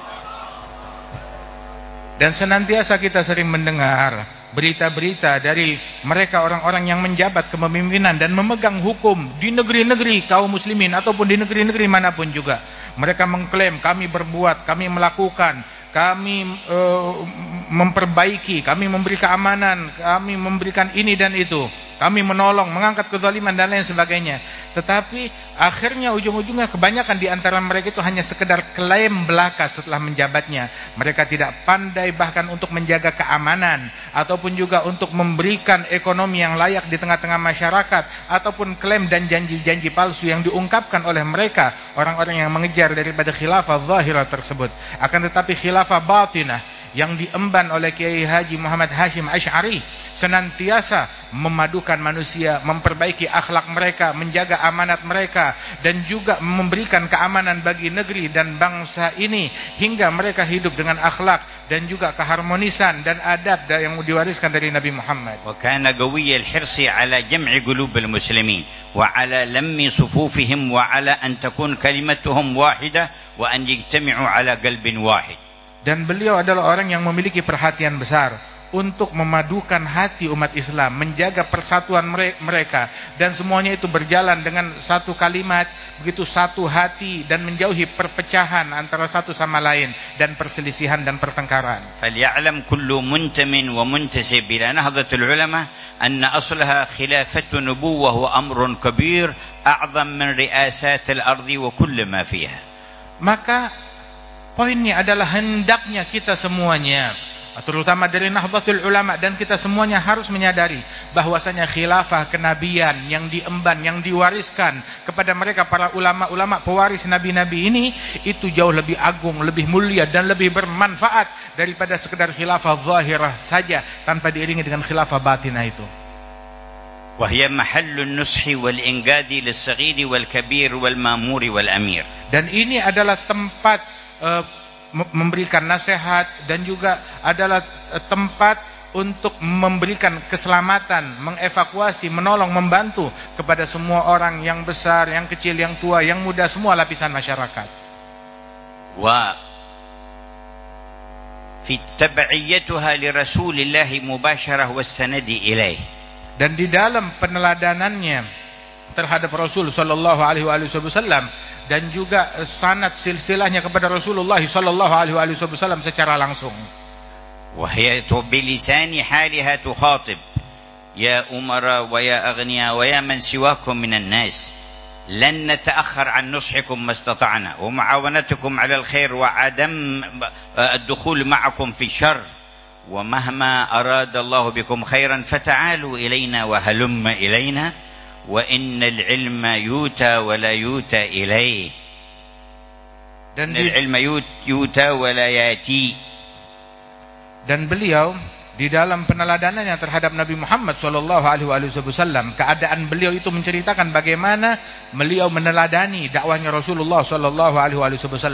Dan senantiasa kita sering mendengar berita-berita dari mereka orang-orang yang menjabat kepemimpinan dan memegang hukum di negeri-negeri kaum muslimin ataupun di negeri-negeri manapun juga. Mereka mengklaim kami berbuat, kami melakukan, kami memperbaiki, kami memberi keamanan, kami memberikan ini dan itu, kami menolong, mengangkat kezaliman dan lain sebagainya. Tetapi akhirnya ujung-ujungnya kebanyakan di antara mereka itu hanya sekedar klaim belaka setelah menjabatnya. Mereka tidak pandai bahkan untuk menjaga keamanan ataupun juga untuk memberikan ekonomi yang layak di tengah-tengah masyarakat, ataupun klaim dan janji-janji palsu yang diungkapkan oleh mereka, orang-orang yang mengejar daripada khilafah zahirah tersebut. Akan tetapi khilafah batinah yang diemban oleh Kiai Haji Muhammad Hashim Asy'ari senantiasa memadukan manusia, memperbaiki akhlak mereka, menjaga amanat mereka, dan juga memberikan keamanan bagi negeri dan bangsa ini hingga mereka hidup dengan akhlak dan juga keharmonisan dan adab yang diwariskan dari Nabi Muhammad. وكان قوي الحرص على جمع قلوب المسلمين وعلى لم صفوفهم وعلى أن تكون كلمتهم واحدة وأن يجتمعوا على قلب واحد. Dan beliau adalah orang yang memiliki perhatian besar untuk memadukan hati umat Islam, menjaga persatuan mereka, dan semuanya itu berjalan dengan satu kalimat, begitu satu hati, dan menjauhi perpecahan antara satu sama lain dan perselisihan dan pertengkaran. فليعلم كل منتمٍ ومنتسب إلى نهضة العلماء أن أصلها خلافة نبوة وأمر كبير أعظم من رئاسات الأرض وكل ما فيها. Maka poinnya adalah hendaknya kita semuanya, terutama dari Nahdlatul Ulama, dan kita semuanya harus menyadari bahwasanya khilafah kenabian yang diemban, yang diwariskan kepada mereka para ulama-ulama pewaris nabi-nabi ini, itu jauh lebih agung, lebih mulia dan lebih bermanfaat daripada sekedar khilafah zahirah saja tanpa diiringi dengan khilafah batinah itu. وهي محل النصح والإنقاذ للصغير والكبير والمامور والأمير. Dan ini adalah tempat memberikan nasihat, dan juga adalah tempat untuk memberikan keselamatan, mengevakuasi, menolong, membantu kepada semua orang, yang besar, yang kecil, yang tua, yang muda, semua lapisan masyarakat. Wa fi tabi'iyatuha li Rasulillah mubasharah was-sanadi ilaih. Dan di dalam peneladanannya terhadap Rasul sallallahu alaihi wasallam, dan juga sanad silsilahnya kepada Rasulullah sallallahu alaihi wasallam secara langsung. وهي بلسان حالها تخاطب يا أمراء ويا أغنياء ويا من سواكم من الناس لن نتأخر عن نصحكم ما استطعنا ومعاونتكم على الخير وعدم الدخول معكم في الشر ومهما أراد الله بكم خيرا فتعالوا إلينا وهلم إلينا وإن العلم يؤتى ولا يؤتى إليه. Dan العلم يؤتى ولا يأتي. Dan beliau di dalam peneladanannya terhadap Nabi Muhammad sallallahu alaihi wasallam, keadaan beliau itu menceritakan bagaimana beliau meneladani dakwahnya Rasulullah sallallahu alaihi wasallam.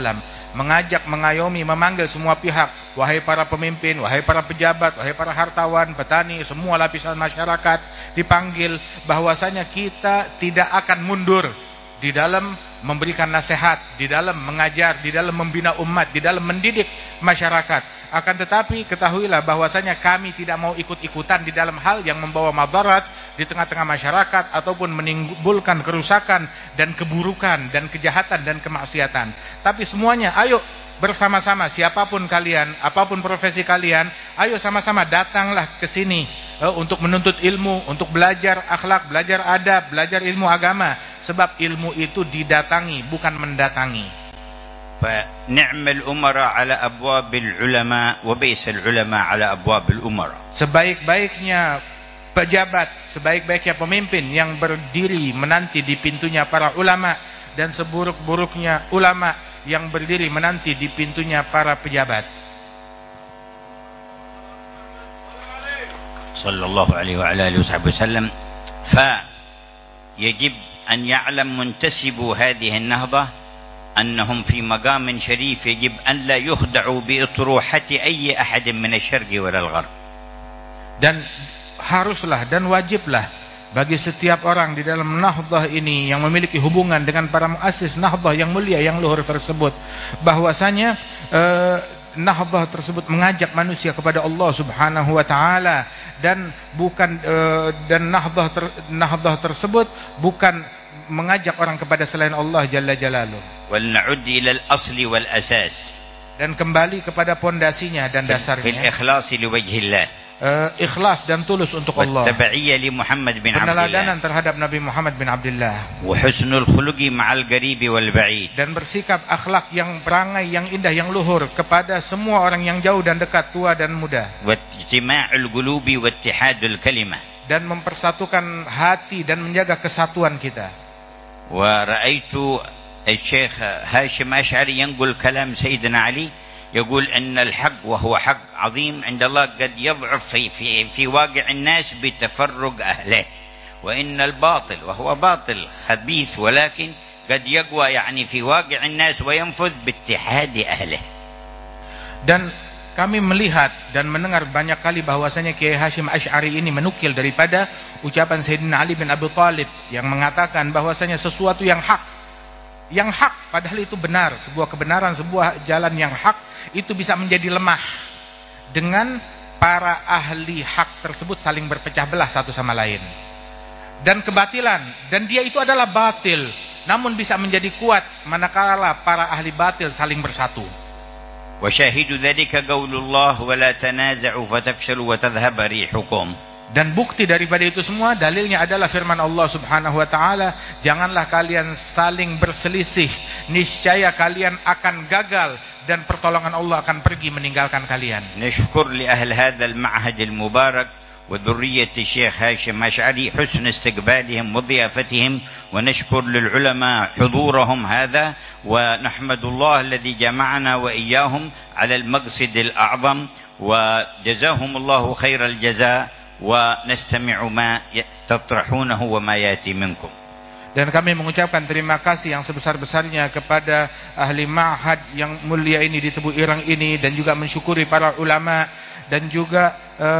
mengajak, mengayomi, memanggil semua pihak, wahai para pemimpin, wahai para pejabat, wahai para hartawan, petani, semua lapisan masyarakat dipanggil, bahwasanya kita tidak akan mundur di dalam memberikan nasihat, di dalam mengajar, di dalam membina umat, di dalam mendidik masyarakat. Akan tetapi ketahuilah bahwasanya kami tidak mau ikut-ikutan di dalam hal yang membawa madarat di tengah-tengah masyarakat ataupun menimbulkan kerusakan dan keburukan dan kejahatan dan kemaksiatan. Tapi semuanya ayo bersama-sama, siapapun kalian, apapun profesi kalian, ayo sama-sama datanglah ke sini untuk menuntut ilmu, untuk belajar akhlak, belajar adab, belajar ilmu agama. Sebab ilmu itu didatangi, bukan mendatangi. فنعم الأمراء على أبواب العلماء وبئس العلماء على أبواب الأمراء. Sebaik-baiknya pejabat, sebaik-baiknya pemimpin yang berdiri menanti di pintunya para ulama, dan seburuk-buruknya ulama yang berdiri menanti di pintunya para pejabat. Sallallahu alaihi wa alihi wasallam. فيجب أن يعلم منتسبو هذه النهضة أنهم في مقام شريف يجب أن لا يخدعوا بأطروحة أي أحد من الشرق ولا الغرب. Dan haruslah dan wajiblah bagi setiap orang di dalam Nahdhah ini yang memiliki hubungan dengan para muassis Nahdhah yang mulia, yang luhur tersebut, bahwasanya Nahdhah tersebut mengajak manusia kepada Allah Subhanahu wa taala, dan bukan dan Nahdhah tersebut bukan mengajak orang kepada selain Allah Jalla Jalaluh. Wal na'ud ila al-asli wal asas. Dan kembali kepada pondasinya dan dasarnya. Fil ikhlas li wajhillah. Ikhlas dan tulus untuk Allah. Tabi'iyya li Muhammad bin Abdullah. Peneladanan terhadap Nabi Muhammad bin Abdullah. Wa husnul khuluqi ma'al qarib wal ba'id. Dan bersikap akhlak yang perangai yang indah yang luhur kepada semua orang yang jauh dan dekat, tua dan muda. Wa ijtima'ul qulubi wa ittihadul kalimah. Dan mempersatukan hati dan menjaga kesatuan kita. ورأيت الشيخ هاشم أشعري ينقل كلام سيدنا علي يقول أن الحق وهو حق عظيم عند الله قد يضعف في واقع الناس بتفرق أهله، وإن الباطل وهو باطل خبيث ولكن قد يقوى يعني في واقع الناس وينفذ باتحاد أهله. Dan kami melihat dan mendengar banyak kali bahwasanya Kiai Hashim Asy'ari ini menukil daripada ucapan Sayyidina Ali bin Abi Thalib yang mengatakan bahwasanya sesuatu yang hak padahal itu benar, sebuah kebenaran, sebuah jalan yang hak itu bisa menjadi lemah dengan para ahli hak tersebut saling berpecah belah satu sama lain. Dan kebatilan, dan dia itu adalah batil, namun bisa menjadi kuat manakala para ahli batil saling bersatu. وشاهد ذلك قول الله ولا تنازعوا فتفشلوا وتذهب ريحكم. Dan bukti daripada itu semua dalilnya adalah firman Allah Subhanahu wa taala, janganlah kalian saling berselisih, niscaya kalian akan gagal dan pertolongan Allah akan pergi meninggalkan kalian. نشكر لأهل هذا المعهد المبارك وذرية الشيخ هاشم أشعري حسن استقبالهم وضيافتهم، ونشكر للعلماء حضورهم هذا، ونحمد الله الذي جمعنا وإياهم على المقصد الأعظم، وجزاهم الله خير الجزاء، ونستمع ما تطرحونه وما يأتي منكم. Dan kami mengucapkan terima kasih yang sebesar-besarnya kepada ahli ma'had yang mulia ini di Tebu Ireng ini, dan juga mensyukuri para ulama, dan juga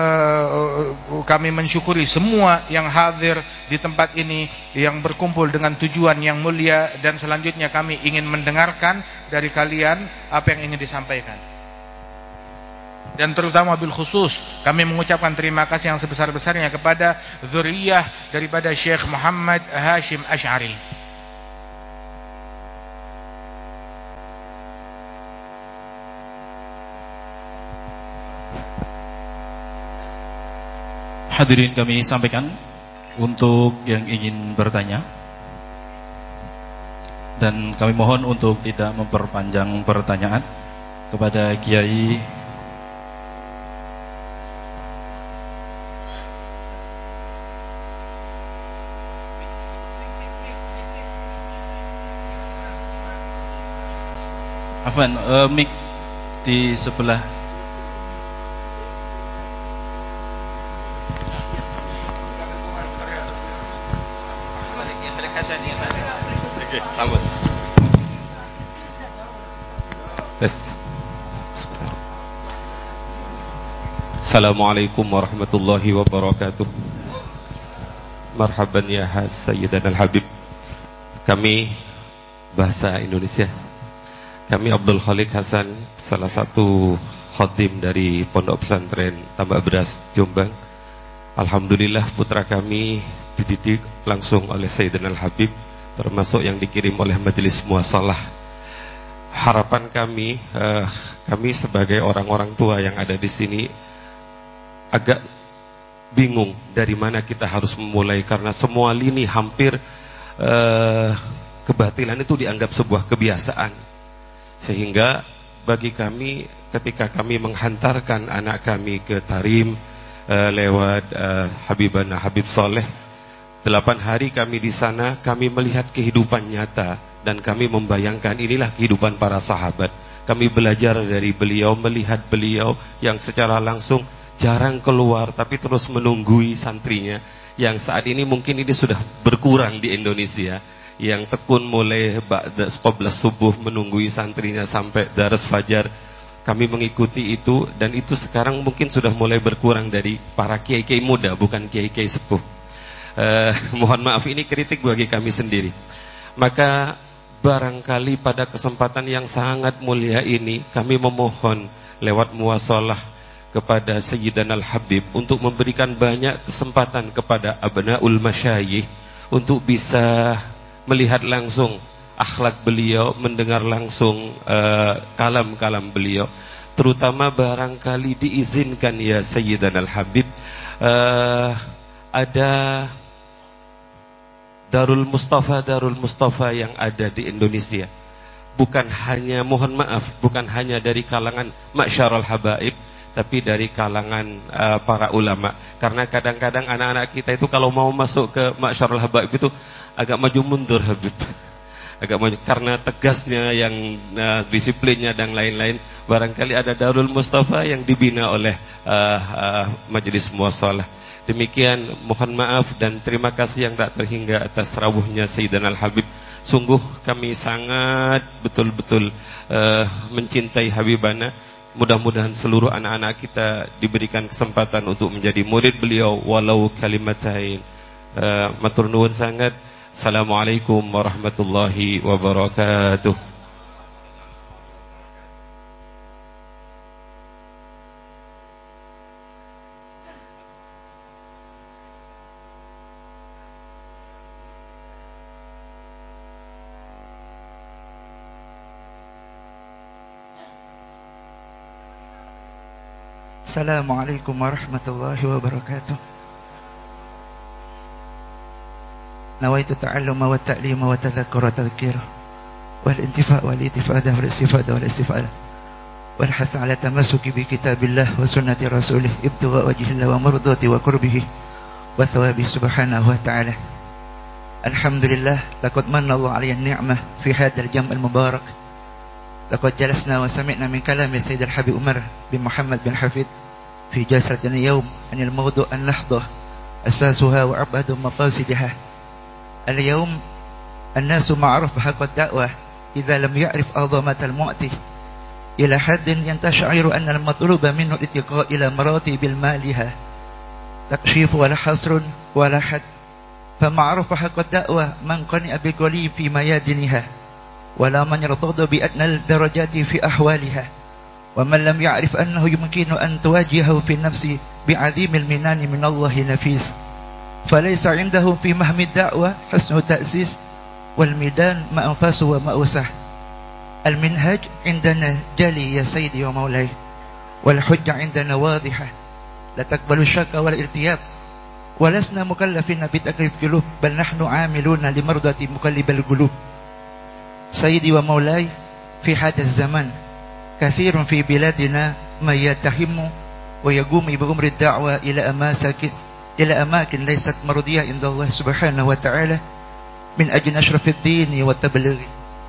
kami mensyukuri semua yang hadir di tempat ini yang berkumpul dengan tujuan yang mulia, dan selanjutnya kami ingin mendengarkan dari kalian apa yang ingin disampaikan. Dan terutama bil khusus kami mengucapkan terima kasih yang sebesar-besarnya kepada zuriyah daripada Syekh Muhammad Hashim Asy'ari. Hadirin kami sampaikan untuk yang ingin bertanya, dan kami mohon untuk tidak memperpanjang pertanyaan kepada Kiai Afwan, mic di sebelah. Assalamualaikum warahmatullahi wabarakatuh. Marhaban ya Sayyidana al-Habib. Kami bahasa Indonesia. Kami Abdul Khalik Hasan, salah satu khadim dari Pondok Pesantren Tambak Beras Jombang. Alhamdulillah putra kami dididik langsung oleh Sayyidina al-Habib, termasuk yang dikirim oleh Majelis Muasalah. Harapan kami, kami sebagai orang-orang tua yang ada di sini agak bingung dari mana kita harus memulai, karena semua lini hampir kebatilan itu dianggap sebuah kebiasaan. Sehingga bagi kami ketika kami menghantarkan anak kami ke Tarim lewat Habibana Habib Soleh, 8 hari kami di sana, kami melihat kehidupan nyata dan kami membayangkan inilah kehidupan para sahabat. Kami belajar dari beliau, melihat beliau yang secara langsung jarang keluar tapi terus menunggui santrinya, yang saat ini mungkin ini sudah berkurang di Indonesia, yang tekun mulai 11 subuh menunggui santrinya sampai daras fajar. Kami mengikuti itu, dan itu sekarang mungkin sudah mulai berkurang dari para kiai-kiai muda, bukan kiai-kiai sepuh. Mohon maaf, ini kritik bagi kami sendiri. Maka barangkali pada kesempatan yang sangat mulia ini, kami memohon lewat muasalah kepada Sayyidina al-Habib untuk memberikan banyak kesempatan kepada abnaul masyayikh untuk bisa melihat langsung akhlak beliau, mendengar langsung kalam-kalam beliau. Terutama barangkali diizinkan ya Sayyidina al-Habib, ada Darul Mustafa yang ada di Indonesia. Bukan hanya, mohon maaf, bukan hanya dari kalangan Ma'syarul Habaib, tapi dari kalangan para ulama. Karena kadang-kadang anak-anak kita itu kalau mau masuk ke Ma'syarul Habaib itu agak maju mundur Habib. Agak maju karena tegasnya yang disiplinnya dan lain-lain. Barangkali ada Darul Mustafa yang dibina oleh Majelis Muasalah. Demikian, mohon maaf dan terima kasih yang tak terhingga atas rawuhnya Sayyidina al-Habib. Sungguh kami sangat betul-betul mencintai Habibana. Mudah-mudahan seluruh anak-anak kita diberikan kesempatan untuk menjadi murid beliau walau kalimatain. Matur nuwun sangat. Assalamualaikum warahmatullahi wabarakatuh. Assalamualaikum warahmatullahi wabarakatuh. Nawaitu ta'alluma wa ta'lima wa tadhakkura tadhkira wal intifa' wal itifada wal istifada wal istifada wal hath ala tamassuki bi kitabillah wa sunnati rasulih ibtigha wajhillah wa mardati wa qurbihi wa thawabi subhanahu wa ta'ala. Alhamdulillah, laqad manna Allah 'alayya an-ni'mah fi hadzal jam' al-mubarak. لقد جلسنا وسمعنا من كلام السيد الحبيب عمر بن محمد بن حفيد في جلستنا اليوم عن الموضوع اللحظة أساسها وأبعد مقاصدها. اليوم الناس معروف بحق الدعوة إذا لم يعرف عظمة المؤتي إلى حد ينتشعر أن المطلوب منه الاتقاء إلى مراتب المالها تكشيف ولا حصر ولا حد. فمعروف حق الدعوة من قنع بالقليل في ميادنها ولا من يرتضى بأدنى الدرجات في أحوالها، ومن لم يعرف أنه يمكن أن تواجهه في النفس بعظيم المنان من الله نفيس، فليس عنده في مهم الدعوة حسن تأسيس، والميدان ما أنفاس وما أوسح. المنهج عندنا جلي يا سيدي ومولاي، والحجة عندنا واضحة لا تقبل الشك والارتياب، ولسنا مكلفين بتكليف قلوب، بل نحن عاملون لمرضى مقلب القلوب. سيدي ومولاي، في هذا الزمان كثير في بلادنا من يتهم ويقوم بأمر الدعوة إلى أماكن ليست مرضية عند الله سبحانه وتعالى من أجل نشر الدين والتبليغ.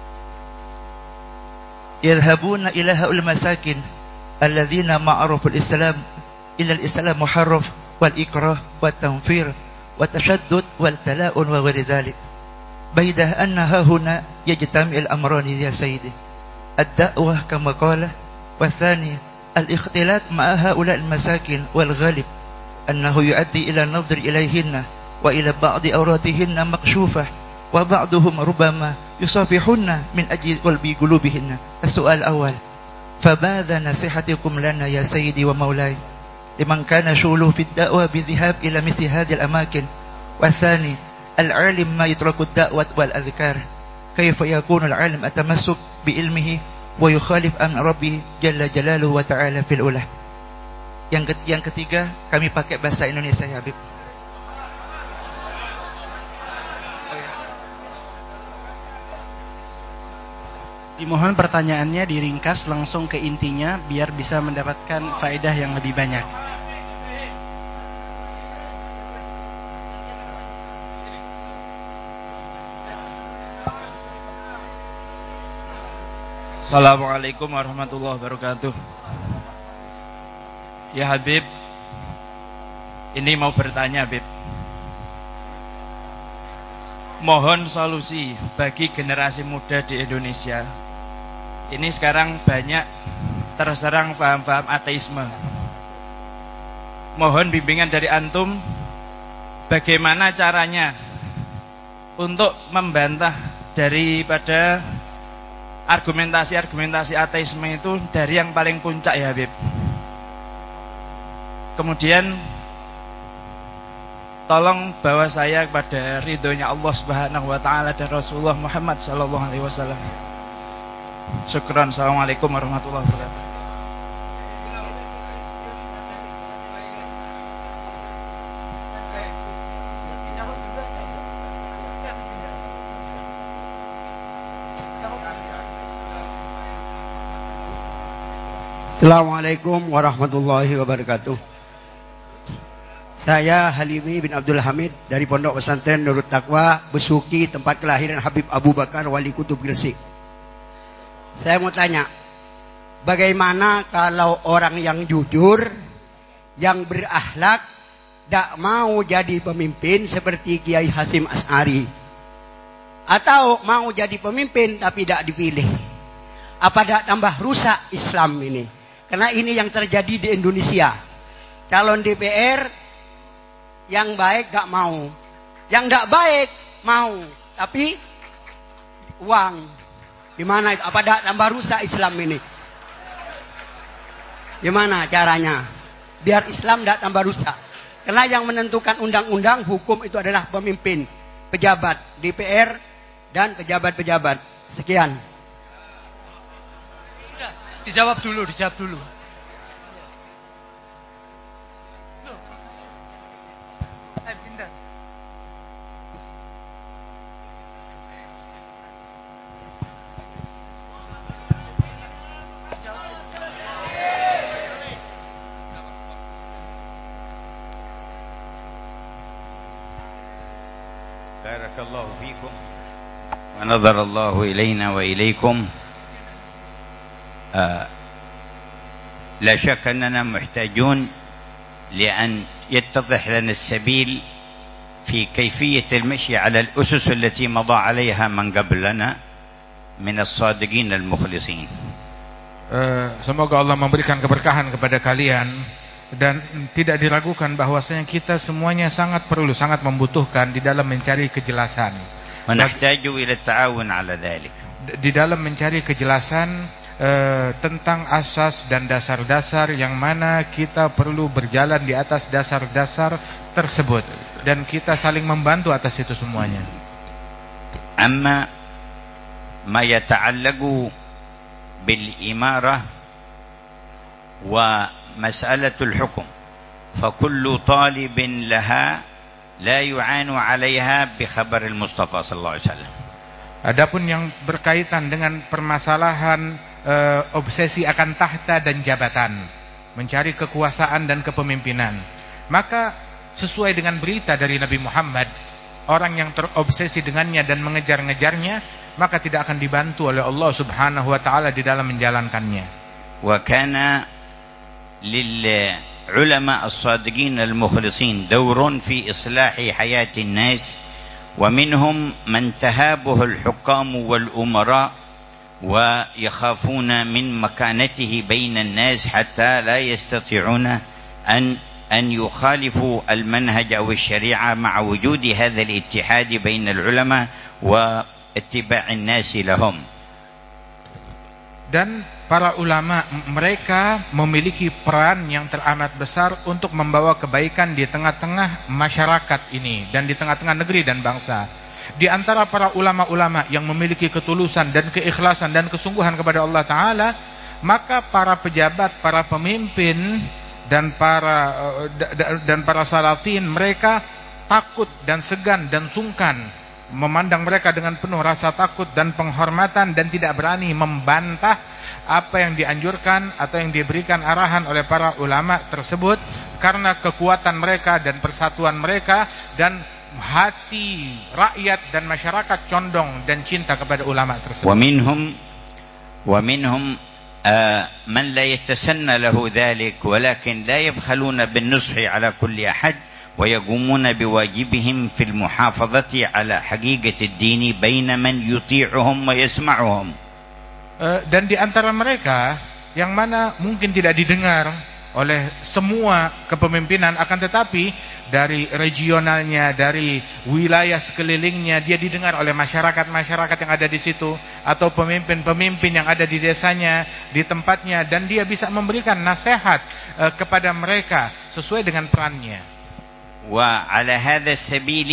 يذهبون إلى هؤلاء المساكن الذين معروف الإسلام إلى الإسلام محرف والإكراه والتنفير والتشدد والتلاؤم وغير ذلك، بيد أن ها هنا يجتمع الأمران يا سيدي. الدعوة كما قال. والثاني الاختلاط مع هؤلاء المساكين، والغالب أنه يؤدي إلى النظر إليهن وإلى بعض أوراتهن مكشوفة، وبعضهم ربما يصافحن من أجل قلوبهن. السؤال الأول: فماذا نصيحتكم لنا يا سيدي ومولاي لمن كان شغله في الدعوة بالذهاب إلى مثل هذه الأماكن؟ والثاني: العالم ما يترك الدعوة والأذكار، كيف يكون العالم التمسك بعلمه ويخالف أمر ربه جل جلاله وتعالى في الأولى؟ Yang ketiga, kami pakai bahasa Indonesia ya Habib. Dimohon pertanyaannya diringkas langsung ke intinya biar bisa mendapatkan faedah yang lebih banyak. Assalamualaikum warahmatullahi wabarakatuh. Ya Habib, ini mau bertanya Habib. Mohon solusi bagi generasi muda di Indonesia. Ini sekarang banyak terserang paham-paham ateisme. Mohon bimbingan dari antum, bagaimana caranya untuk membantah daripada argumentasi ateisme itu dari yang paling puncak ya Habib. Kemudian tolong bawa saya kepada ridhonya Allah Subhanahu wa taala dan Rasulullah Muhammad sallallahu alaihi wasallam. Syukran. Assalamualaikum warahmatullahi wabarakatuh. Assalamualaikum warahmatullahi wabarakatuh. Saya Halimi bin Abdul Hamid dari Pondok Pesantren Nurut Taqwa, Besuki, tempat kelahiran Habib Abu Bakar Wali Kutub Gresik. Saya mau tanya, bagaimana kalau orang yang jujur, yang berakhlak, tidak mau jadi pemimpin seperti Kiai Hasyim Asy'ari, atau mau jadi pemimpin tapi tidak dipilih? Apa tidak tambah rusak Islam ini? Karena ini yang terjadi di Indonesia. Calon DPR yang baik gak mau, yang gak baik mau, tapi uang. Gimana itu? Apa tidak tambah rusak Islam ini? Gimana caranya biar Islam tidak tambah rusak? Karena yang menentukan undang-undang hukum itu adalah pemimpin, pejabat DPR dan pejabat-pejabat. Sekian. Sudah, dijawab dulu. Barakallahu fikum wa nadharallahu ilaina wa ilaikum. لا شك أننا محتاجون لأن يتضح لنا السبيل في كيفية المشي على الأسس التي مضى عليها من قبلنا من الصادقين المخلصين. Semoga Allah memberikan keberkahan kepada kalian, dan tidak diragukan bahwasanya kita semuanya sangat perlu, sangat membutuhkan di dalam mencari kejelasan. ونحتاج إلى التعاون على ذلك. Di dalam mencari kejelasan tentang asas dan dasar-dasar yang mana kita perlu berjalan di atas dasar-dasar tersebut, dan kita saling membantu atas itu semuanya. أما ما يتعلق بالإمارة ومسألة الحكم فكل طالب لها لا يعان عليها بخبر المصطفى صلى الله عليه وسلم. Adapun yang berkaitan dengan permasalahan obsesi akan tahta dan jabatan, mencari kekuasaan dan kepemimpinan, maka sesuai dengan berita dari Nabi Muhammad, orang yang terobsesi dengannya dan mengejar-ngejarnya, maka tidak akan dibantu oleh Allah Subhanahu wa taala di dalam menjalankannya. Wa kana lil ulama as-sadiqin al-mukhlisin dawrun fi islahi hayatin nas, wa minhum man tahabuhu al-hukam wal umara ويخافون من مكانته بين الناس حتى لا يستطيعون أن يخالفوا المنهج أو الشريعة مع وجود هذا الاتحاد بين العلماء واتباع الناس لهم. Dan para ulama mereka memiliki peran yang teramat besar untuk membawa kebaikan di tengah-tengah masyarakat ini dan di tengah-tengah negeri dan bangsa. Di antara para ulama-ulama yang memiliki ketulusan dan keikhlasan dan kesungguhan kepada Allah Ta'ala, maka para pejabat, para pemimpin dan para salatin mereka takut dan segan dan sungkan, memandang mereka dengan penuh rasa takut dan penghormatan, dan tidak berani membantah apa yang dianjurkan atau yang diberikan arahan oleh para ulama tersebut, karena kekuatan mereka dan persatuan mereka, dan hati rakyat dan masyarakat condong dan cinta kepada ulama tersebut. ومنهم من لا يتسنى له ذلك ولكن لا يبخلون بالنصح على كل أحد ويقومون بواجبهم في المحافظة على حقيقة الدين بين من يطيعهم ويسمعهم. Dan di antara mereka yang mana mungkin tidak didengar oleh semua kepemimpinan, akan tetapi dari regionalnya, dari wilayah sekelilingnya, dia didengar oleh masyarakat-masyarakat yang ada di situ, atau pemimpin-pemimpin yang ada di desanya, di tempatnya, dan dia bisa memberikan nasihat kepada mereka sesuai dengan perannya. وعلى هذا السبيل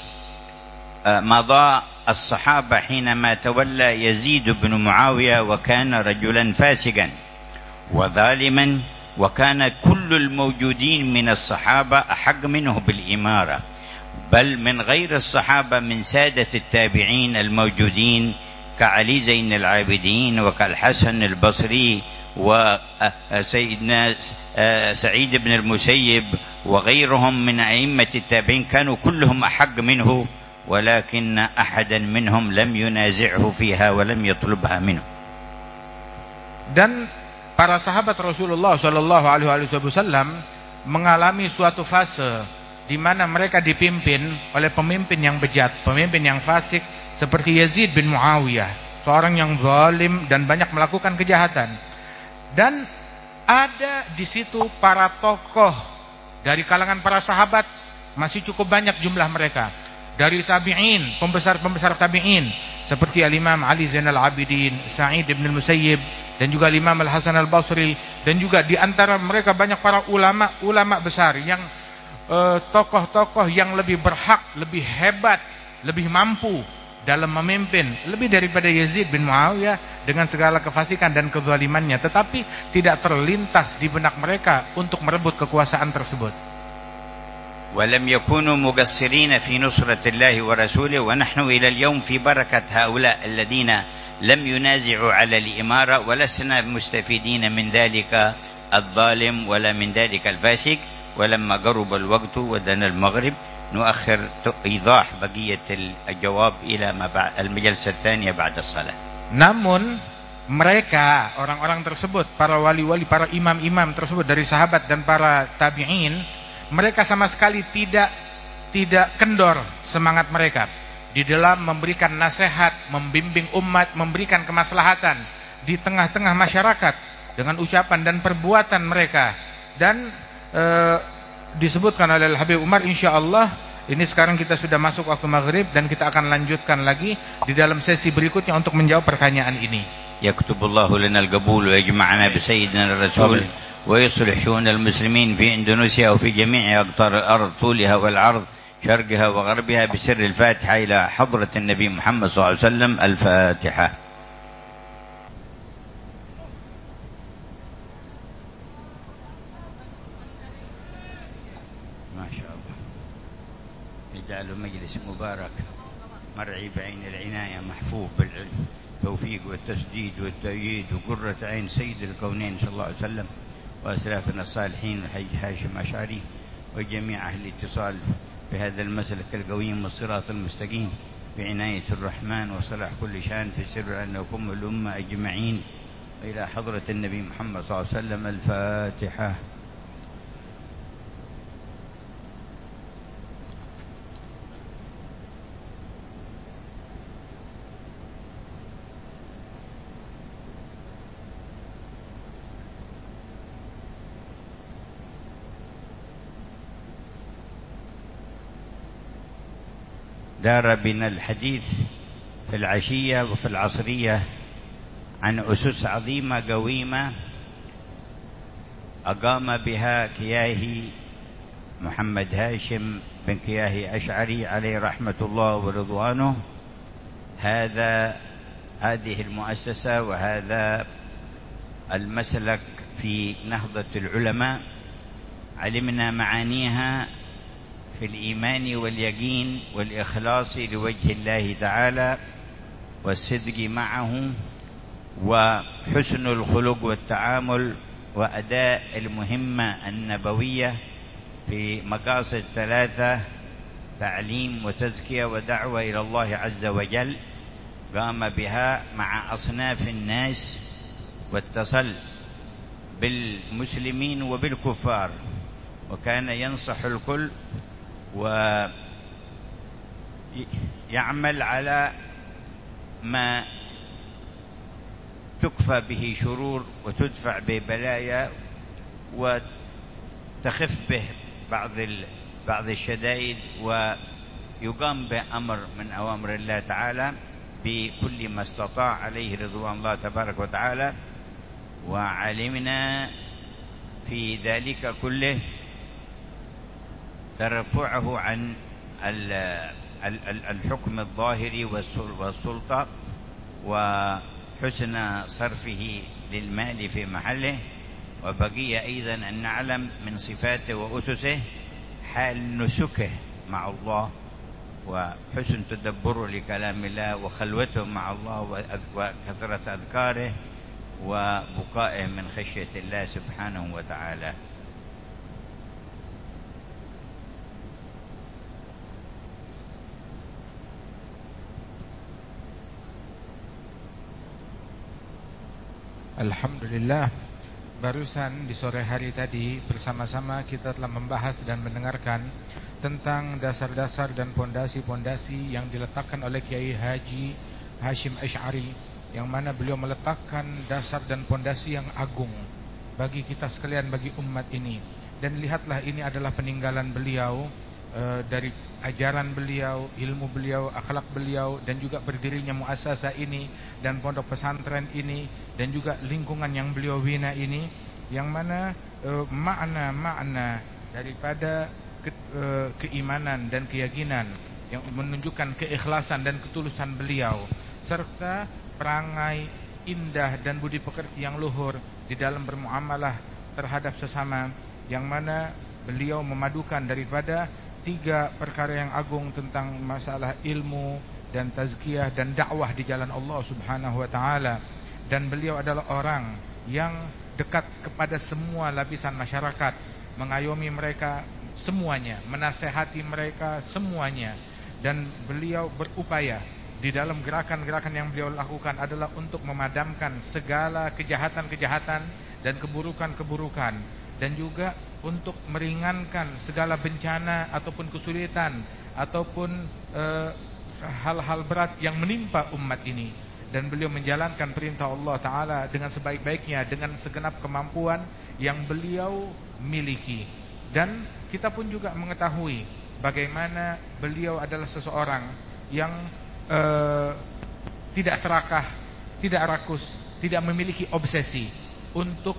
مضى الصحابة حينما تولى يزيد بن معاوية وكان رجلا فاسقا وظالما، وكان كل الموجودين من الصحابة أحق منه بالإمارة، بل من غير الصحابة من سادة التابعين الموجودين كعلي زين العابدين وكالحسن البصري وسيدنا سعيد بن المسيب وغيرهم من أئمة التابعين، كانوا كلهم أحق منه، ولكن أحدا منهم لم ينازعه فيها ولم يطلبها منه. Dan para sahabat Rasulullah Shallallahu Alaihi Wasallam mengalami suatu fase di mana mereka dipimpin oleh pemimpin yang bejat, pemimpin yang fasik seperti Yazid bin Muawiyah, seorang yang zalim dan banyak melakukan kejahatan. Dan ada di situ para tokoh dari kalangan para sahabat, masih cukup banyak jumlah mereka. Dari tabi'in, pembesar-pembesar tabi'in seperti Al-Imam Ali Zainal Abidin, Sa'id ibn al-Musayyib, dan juga Imam Al-Hasan Al-Basri, dan juga di antara mereka banyak para ulama besar yang tokoh-tokoh yang lebih berhak, lebih hebat, lebih mampu dalam memimpin, lebih daripada Yazid bin Muawiyah dengan segala kefasikan dan kezalimannya, tetapi tidak terlintas di benak mereka untuk merebut kekuasaan tersebut. ولم يكونوا مقصرين في نصرة الله ورسوله، ونحن إلى اليوم في بركة هؤلاء الذين لم ينازعوا على الإمارة، ولسنا مستفيدين من ذلك الظالم ولا من ذلك الفاسق. ولما قرب الوقت ودنا المغرب نؤخر إيضاح بقية الجواب إلى المجلسة الثانية بعد الصلاة. Namun mereka, orang-orang tersebut, para wali-wali, para imam-imam tersebut dari sahabat dan para tabi'in, mereka sama sekali tidak kendor semangat mereka di dalam memberikan nasihat, membimbing umat, memberikan kemaslahatan di tengah-tengah masyarakat dengan ucapan dan perbuatan mereka. Dan disebutkan oleh Habib Umar, insyaallah ini sekarang kita sudah masuk waktu maghrib dan kita akan lanjutkan lagi di dalam sesi berikutnya untuk menjawab pertanyaan ini. Yaktubullahu lana al-qabul wa yajma'ana bi sayyidina ar-rasul ويصلح شؤون المسلمين في إندونيسيا وفي جميع أقطار الأرض طولها والعرض شرقها وغربها بسر الفاتحة إلى حضرة النبي محمد صلى الله عليه وسلم. الفاتحة. ما شاء الله، يجعل مجلس مبارك مرعي بعين العناية، محفوف بالعلم، التوفيق والتسديد والتأييد وقرة عين سيد الكونين صلى الله عليه وسلم وأسلافنا الصالحين الحج هاشم أشعري وجميع أهل الاتصال بهذا المسلك القويم والصراط المستقيم بعناية الرحمن وصلاح كل شان في سر أنكم الأمة أجمعين إلى حضرة النبي محمد صلى الله عليه وسلم. الفاتحة. دار بنا الحديث في العشية وفي العصرية عن أسس عظيمة قويمة أقام بها كياهي محمد هاشم بن كياهي أشعري عليه رحمة الله ورضوانه. هذه المؤسسة وهذا المسلك في نهضة العلماء علمنا معانيها في الإيمان واليقين والإخلاص لوجه الله تعالى والصدق معه وحسن الخلق والتعامل وأداء المهمة النبوية في مقاصد ثلاثة: تعليم وتزكية ودعوة إلى الله عز وجل. قام بها مع أصناف الناس واتصل بالمسلمين وبالكفار، وكان ينصح الكل ويعمل على ما تكفى به شرور وتدفع به بلايا وتخف به بعض الشدائد، ويقام به أمر من أوامر الله تعالى بكل ما استطاع عليه رضوان الله تبارك وتعالى. وعلمنا في ذلك كله ترفعه عن الحكم الظاهري والسلطة وحسن صرفه للمال في محله. وبقي أيضا أن نعلم من صفاته وأسسه حال نسكه مع الله وحسن تدبره لكلام الله وخلوته مع الله وكثرة أذكاره وبقائه من خشية الله سبحانه وتعالى. Alhamdulillah, barusan di sore hari tadi bersama-sama kita telah membahas dan mendengarkan tentang dasar-dasar dan pondasi-pondasi yang diletakkan oleh Kiai Haji Hashim Asy'ari, yang mana beliau meletakkan dasar dan pondasi yang agung bagi kita sekalian, bagi umat ini. Dan lihatlah, ini adalah peninggalan beliau, dari ajaran beliau, ilmu beliau, akhlak beliau, dan juga berdirinya muassasah ini dan pondok pesantren ini, dan juga lingkungan yang beliau bina ini, yang mana makna-makna daripada keimanan dan keyakinan yang menunjukkan keikhlasan dan ketulusan beliau, serta perangai indah dan budi pekerti yang luhur di dalam bermuamalah terhadap sesama, yang mana beliau memadukan daripada tiga perkara yang agung tentang masalah ilmu dan tazkiyah dan dakwah di jalan Allah Subhanahu wa taala. Dan beliau adalah orang yang dekat kepada semua lapisan masyarakat, mengayomi mereka semuanya, menasehati mereka semuanya. Dan beliau berupaya di dalam gerakan-gerakan yang beliau lakukan adalah untuk memadamkan segala kejahatan-kejahatan dan keburukan-keburukan, dan juga untuk meringankan segala bencana ataupun kesulitan ataupun hal-hal berat yang menimpa umat ini. Dan beliau menjalankan perintah Allah Ta'ala dengan sebaik-baiknya, dengan segenap kemampuan yang beliau miliki. Dan kita pun juga mengetahui bagaimana beliau adalah seseorang yang tidak serakah, tidak rakus, tidak memiliki obsesi untuk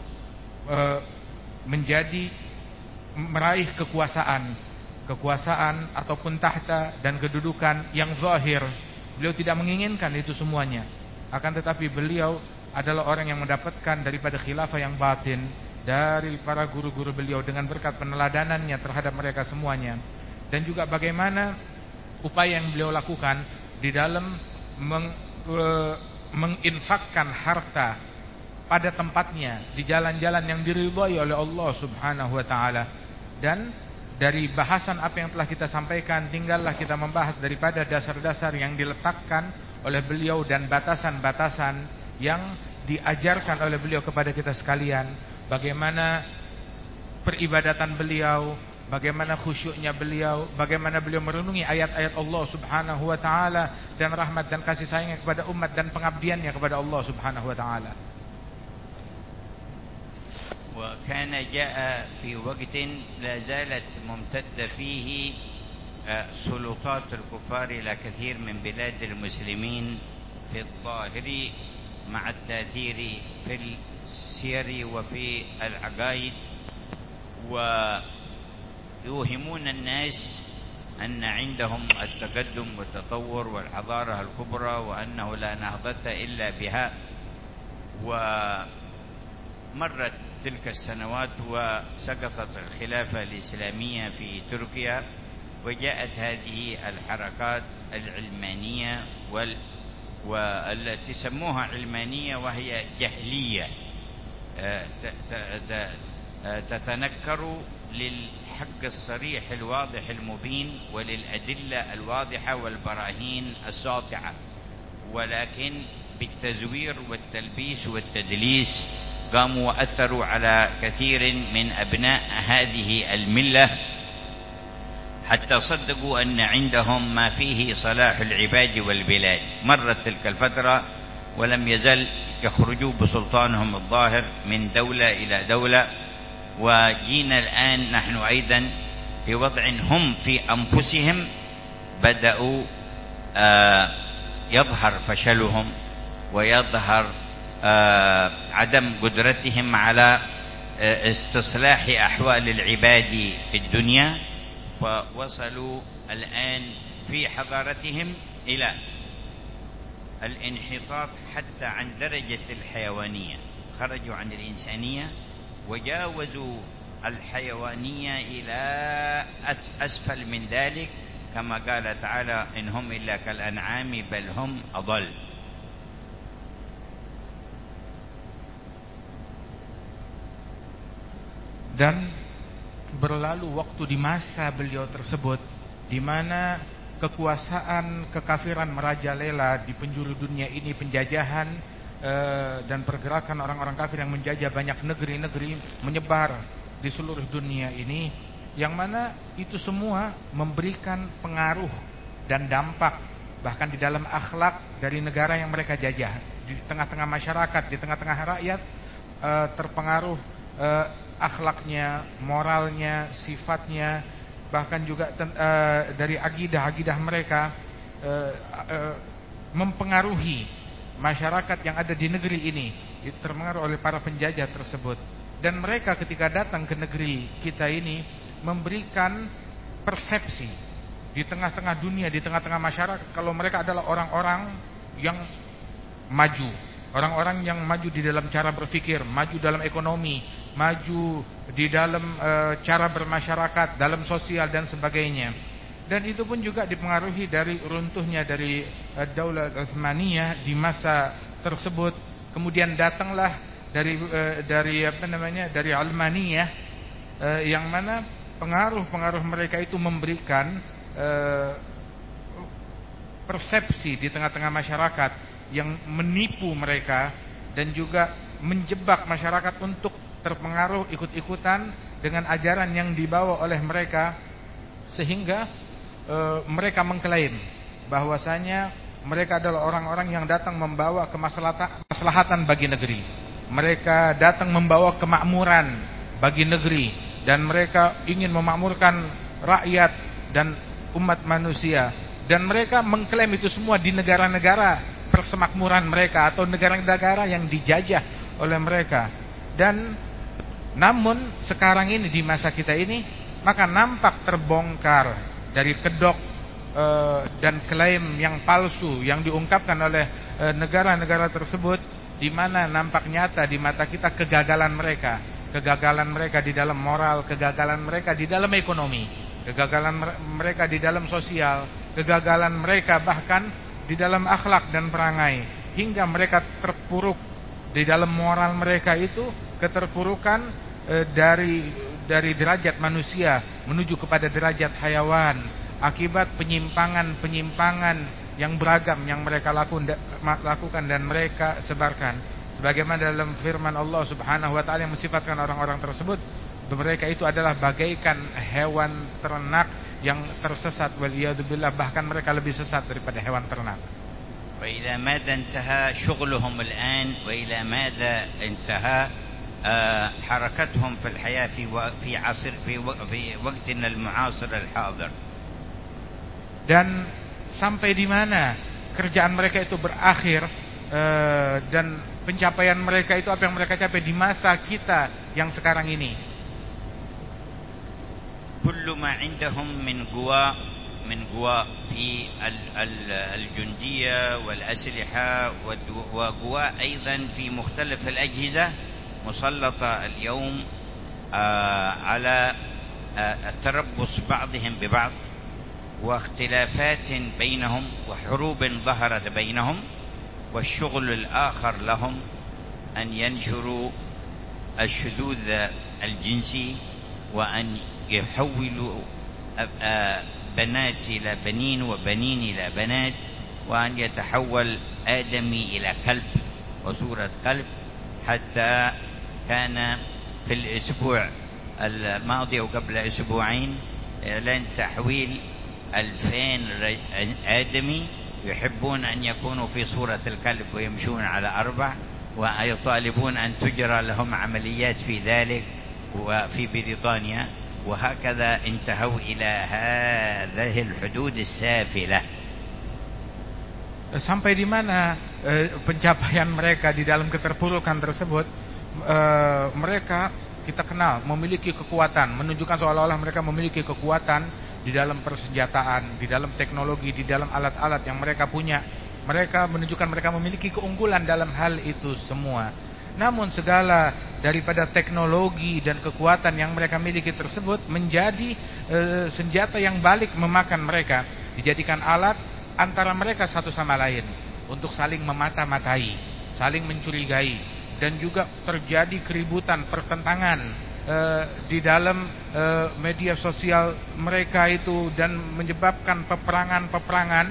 meraih kekuasaan ataupun tahta dan kedudukan yang zahir. Beliau tidak menginginkan itu semuanya, akan tetapi beliau adalah orang yang mendapatkan daripada khilafah yang batin dari para guru-guru beliau dengan berkat peneladanannya terhadap mereka semuanya. Dan juga bagaimana upaya yang beliau lakukan di dalam menginfakkan harta pada tempatnya di jalan-jalan yang diridhai oleh Allah Subhanahu wa taala. Dan dari bahasan apa yang telah kita sampaikan, tinggallah kita membahas daripada dasar-dasar yang diletakkan oleh beliau dan batasan-batasan yang diajarkan oleh beliau kepada kita sekalian. Bagaimana peribadatan beliau, bagaimana khusyuknya beliau, bagaimana beliau merenungi ayat-ayat Allah Subhanahu wa taala dan rahmat dan kasih sayangnya kepada umat dan pengabdiannya kepada Allah Subhanahu wa taala. وكان جاء في وقت لا زالت ممتدة فيه سلطات الكفار إلى كثير من بلاد المسلمين في الظاهر مع التأثير في السير وفي العقائد، ويوهمون الناس أن عندهم التقدم والتطور والحضارة الكبرى وأنه لا نهضة إلا بها. ومرت تلك السنوات وسقطت الخلافة الإسلامية في تركيا، وجاءت هذه الحركات العلمانية والتي سموها علمانية وهي جهلية، تتنكر للحق الصريح الواضح المبين وللأدلة الواضحة والبراهين الساطعة، ولكن بالتزوير والتلبيس والتدليس قاموا وأثروا على كثير من أبناء هذه الملة حتى صدقوا أن عندهم ما فيه صلاح العباد والبلاد. مرت تلك الفترة ولم يزل يخرجوا بسلطانهم الظاهر من دولة إلى دولة، وجينا الآن نحن أيضا في وضع هم في أنفسهم بدأوا يظهر فشلهم ويظهر عدم قدرتهم على استصلاح أحوال العباد في الدنيا، فوصلوا الآن في حضارتهم إلى الانحطاط حتى عن درجة الحيوانية، خرجوا عن الإنسانية وجاوزوا الحيوانية إلى أسفل من ذلك، كما قال تعالى إن هم إلا كالأنعام بل هم أضل. Dan berlalu waktu di masa beliau tersebut di mana kekuasaan kekafiran merajalela di penjuru dunia ini, penjajahan dan pergerakan orang-orang kafir yang menjajah banyak negeri-negeri menyebar di seluruh dunia ini, yang mana itu semua memberikan pengaruh dan dampak bahkan di dalam akhlak dari negara yang mereka jajah. Di tengah-tengah masyarakat, di tengah-tengah rakyat terpengaruh akhlaknya, moralnya, sifatnya, bahkan juga dari akidah-akidah mereka mempengaruhi masyarakat yang ada di negeri ini, terpengaruh oleh para penjajah tersebut. Dan mereka ketika datang ke negeri kita ini memberikan persepsi di tengah-tengah dunia, di tengah-tengah masyarakat, kalau mereka adalah orang-orang yang maju, orang-orang yang maju di dalam cara berpikir, maju dalam ekonomi, maju di dalam cara bermasyarakat, dalam sosial dan sebagainya. Dan itu pun juga dipengaruhi dari runtuhnya dari Daulah Utsmaniyah di masa tersebut. Kemudian datanglah dari Almaniyah, yang mana pengaruh-pengaruh mereka itu memberikan persepsi di tengah-tengah masyarakat yang menipu mereka dan juga menjebak masyarakat untuk terpengaruh ikut-ikutan dengan ajaran yang dibawa oleh mereka, sehingga mereka mengklaim bahwasanya mereka adalah orang-orang yang datang membawa kemaslahatan bagi negeri. Mereka datang membawa kemakmuran bagi negeri, dan mereka ingin memakmurkan rakyat dan umat manusia. Dan mereka mengklaim itu semua di negara-negara persemakmuran mereka atau negara-negara yang dijajah oleh mereka. Dan namun sekarang ini di masa kita ini, maka nampak terbongkar dari kedok dan klaim yang palsu yang diungkapkan oleh negara-negara tersebut, di mana nampak nyata di mata kita kegagalan mereka di dalam moral, kegagalan mereka di dalam ekonomi, kegagalan mereka di dalam sosial, kegagalan mereka bahkan di dalam akhlak dan perangai, hingga mereka terpuruk di dalam moral mereka itu, keterpurukan dari derajat manusia menuju kepada derajat hayawan akibat penyimpangan yang beragam yang mereka lakukan dan mereka sebarkan. Sebagaimana dalam firman Allah Subhanahu wa taala yang mensifatkan orang-orang tersebut, mereka itu adalah bagaikan hewan ternak yang tersesat, waliyadzubillah, bahkan mereka lebih sesat daripada hewan ternak. وإلى ماذا انتهى شغلهم الآن وإلى ماذا انتهى حركتهم في الحياة في وقتنا المعاصر الحاضر. dan sampai di mana kerjaan mereka itu berakhir, dan pencapaian mereka itu apa yang mereka capai di masa kita yang sekarang ini. كل ما عندهم من قوى في الجندية والأسلحة وقوى أيضا في مختلف الأجهزة مسلطة اليوم على التربص بعضهم ببعض واختلافات بينهم وحروب ظهرت بينهم، والشغل الآخر لهم أن ينشروا الشذوذ الجنسي وأن يحولوا بنات إلى بنين وبنين إلى بنات، وأن يتحول آدمي إلى كلب وصورة كلب، حتى كان في الأسبوع الماضي أو قبل أسبوعين إعلان تحويل 2000 آدمي يحبون أن يكونوا في صورة الكلب ويمشون على 4، ويطالبون أن تجرى لهم عمليات في ذلك وفي بريطانيا، وهكذا انتهوا إلى هذه الحدود السافلة. Sampai di mana pencapaian mereka di dalam keterpurukan tersebut, mereka kita kenal memiliki kekuatan, menunjukkan seolah-olah mereka memiliki kekuatan di dalam persenjataan, di dalam teknologi, di dalam alat-alat yang mereka punya. Mereka menunjukkan mereka memiliki keunggulan dalam hal itu semua. Namun segala daripada teknologi dan kekuatan yang mereka miliki tersebut menjadi senjata yang balik memakan mereka, dijadikan alat antara mereka satu sama lain untuk saling memata-matai, saling mencurigai, dan juga terjadi keributan, pertentangan di dalam media sosial mereka itu, dan menyebabkan peperangan-peperangan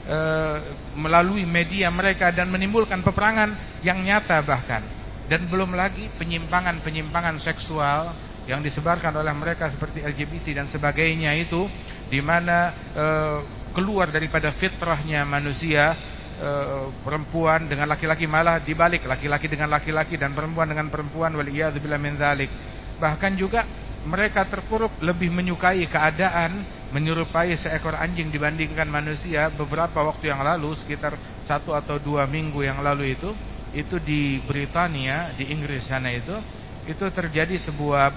melalui media mereka, dan menimbulkan peperangan yang nyata bahkan. Dan belum lagi penyimpangan-penyimpangan seksual yang disebarkan oleh mereka seperti LGBT dan sebagainya itu, di mana keluar daripada fitrahnya manusia, perempuan dengan laki-laki, malah dibalik, laki-laki dengan laki-laki dan perempuan dengan perempuan, waliyadzubillah min dzalik. Bahkan juga mereka terpuruk lebih menyukai keadaan menyerupai seekor anjing dibandingkan manusia. Beberapa waktu yang lalu, sekitar 1 atau 2 minggu yang lalu itu di Britania, di Inggris sana itu terjadi sebuah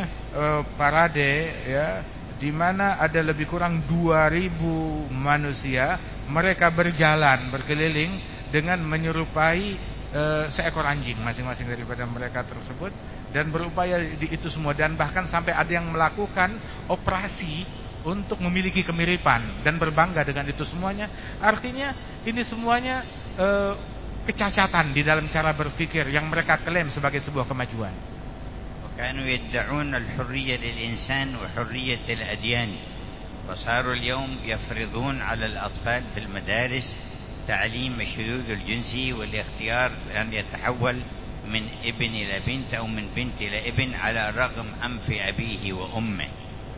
parade ya, di mana ada lebih kurang 2000 manusia, mereka berjalan berkeliling dengan menyerupai seekor anjing masing-masing daripada mereka tersebut, dan berupaya di itu semua, dan bahkan sampai ada yang melakukan operasi untuk memiliki kemiripan dan berbangga dengan itu semuanya. Artinya ini semuanya kecacatan di dalam cara berpikir yang mereka klaim sebagai sebuah kemajuan. وكانوا يدعون الحرية للإنسان وحرية الأديان، وصاروا اليوم يفرضون على الأطفال في المدارس تعليم الشذوذ الجنسي والاختيار أن يتحول من ابن إلى بنت أو من بنت إلى ابن على رغم أنف أبيه وأمه.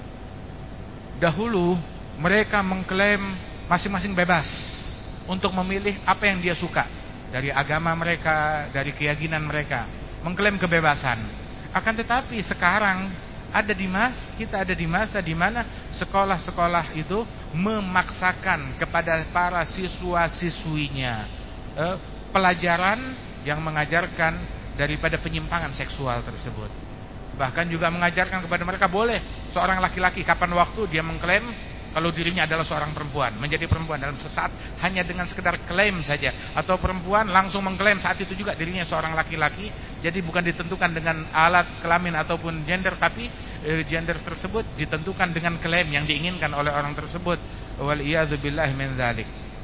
Dahulu mereka mengklaim masing-masing bebas untuk memilih apa yang dia suka dari agama mereka, dari keyakinan mereka, mengklaim kebebasan. Akan tetapi sekarang kita ada di masa di mana sekolah-sekolah itu memaksakan kepada para siswa-siswinya pelajaran yang mengajarkan daripada penyimpangan seksual tersebut. Bahkan juga mengajarkan kepada mereka boleh seorang laki-laki kapan waktu dia mengklaim kalau dirinya adalah seorang perempuan, menjadi perempuan dalam sesaat hanya dengan sekedar klaim saja, atau perempuan langsung mengklaim saat itu juga dirinya seorang laki-laki. Jadi bukan ditentukan dengan alat kelamin ataupun gender, tapi gender tersebut ditentukan dengan klaim yang diinginkan oleh orang tersebut. Wal iyadzu billahi min dzalik.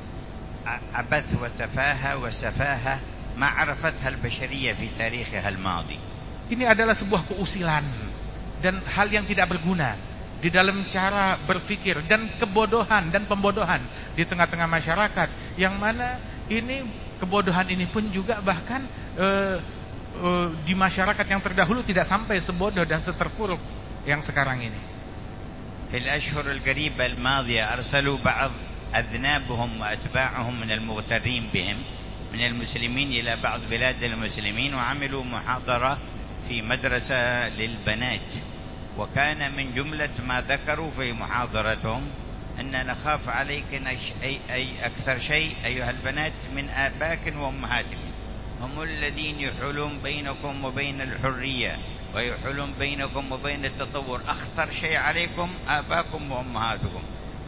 Abath wa tafaha wa safaha ma 'arafatha al-bashariyah fi tarikhha al-madi. Ini adalah sebuah keusilan dan hal yang tidak berguna di dalam cara berpikir, dan kebodohan dan pembodohan di tengah-tengah masyarakat, yang mana ini kebodohan ini pun juga bahkan di masyarakat yang terdahulu tidak sampai sebodoh dan seterpuruk yang sekarang ini. في الأشهر القريبة الماضية أرسلوا بعض أذنابهم وأتباعهم من المغترين بهم من المسلمين إلى بعض بلاد المسلمين، وعملوا محاضرة في مدرسة للبنات، وكان من جملة ما ذكروا في محاضرتهم أننا نخاف عليكن أي أكثر شيء أيها البنات من آبائكن وأمهاتكن، هم الذين يحولون بينكم وبين الحرية ويحولون بينكم وبين التطور. أخطر شيء عليكم آباكم وأمهاتكم.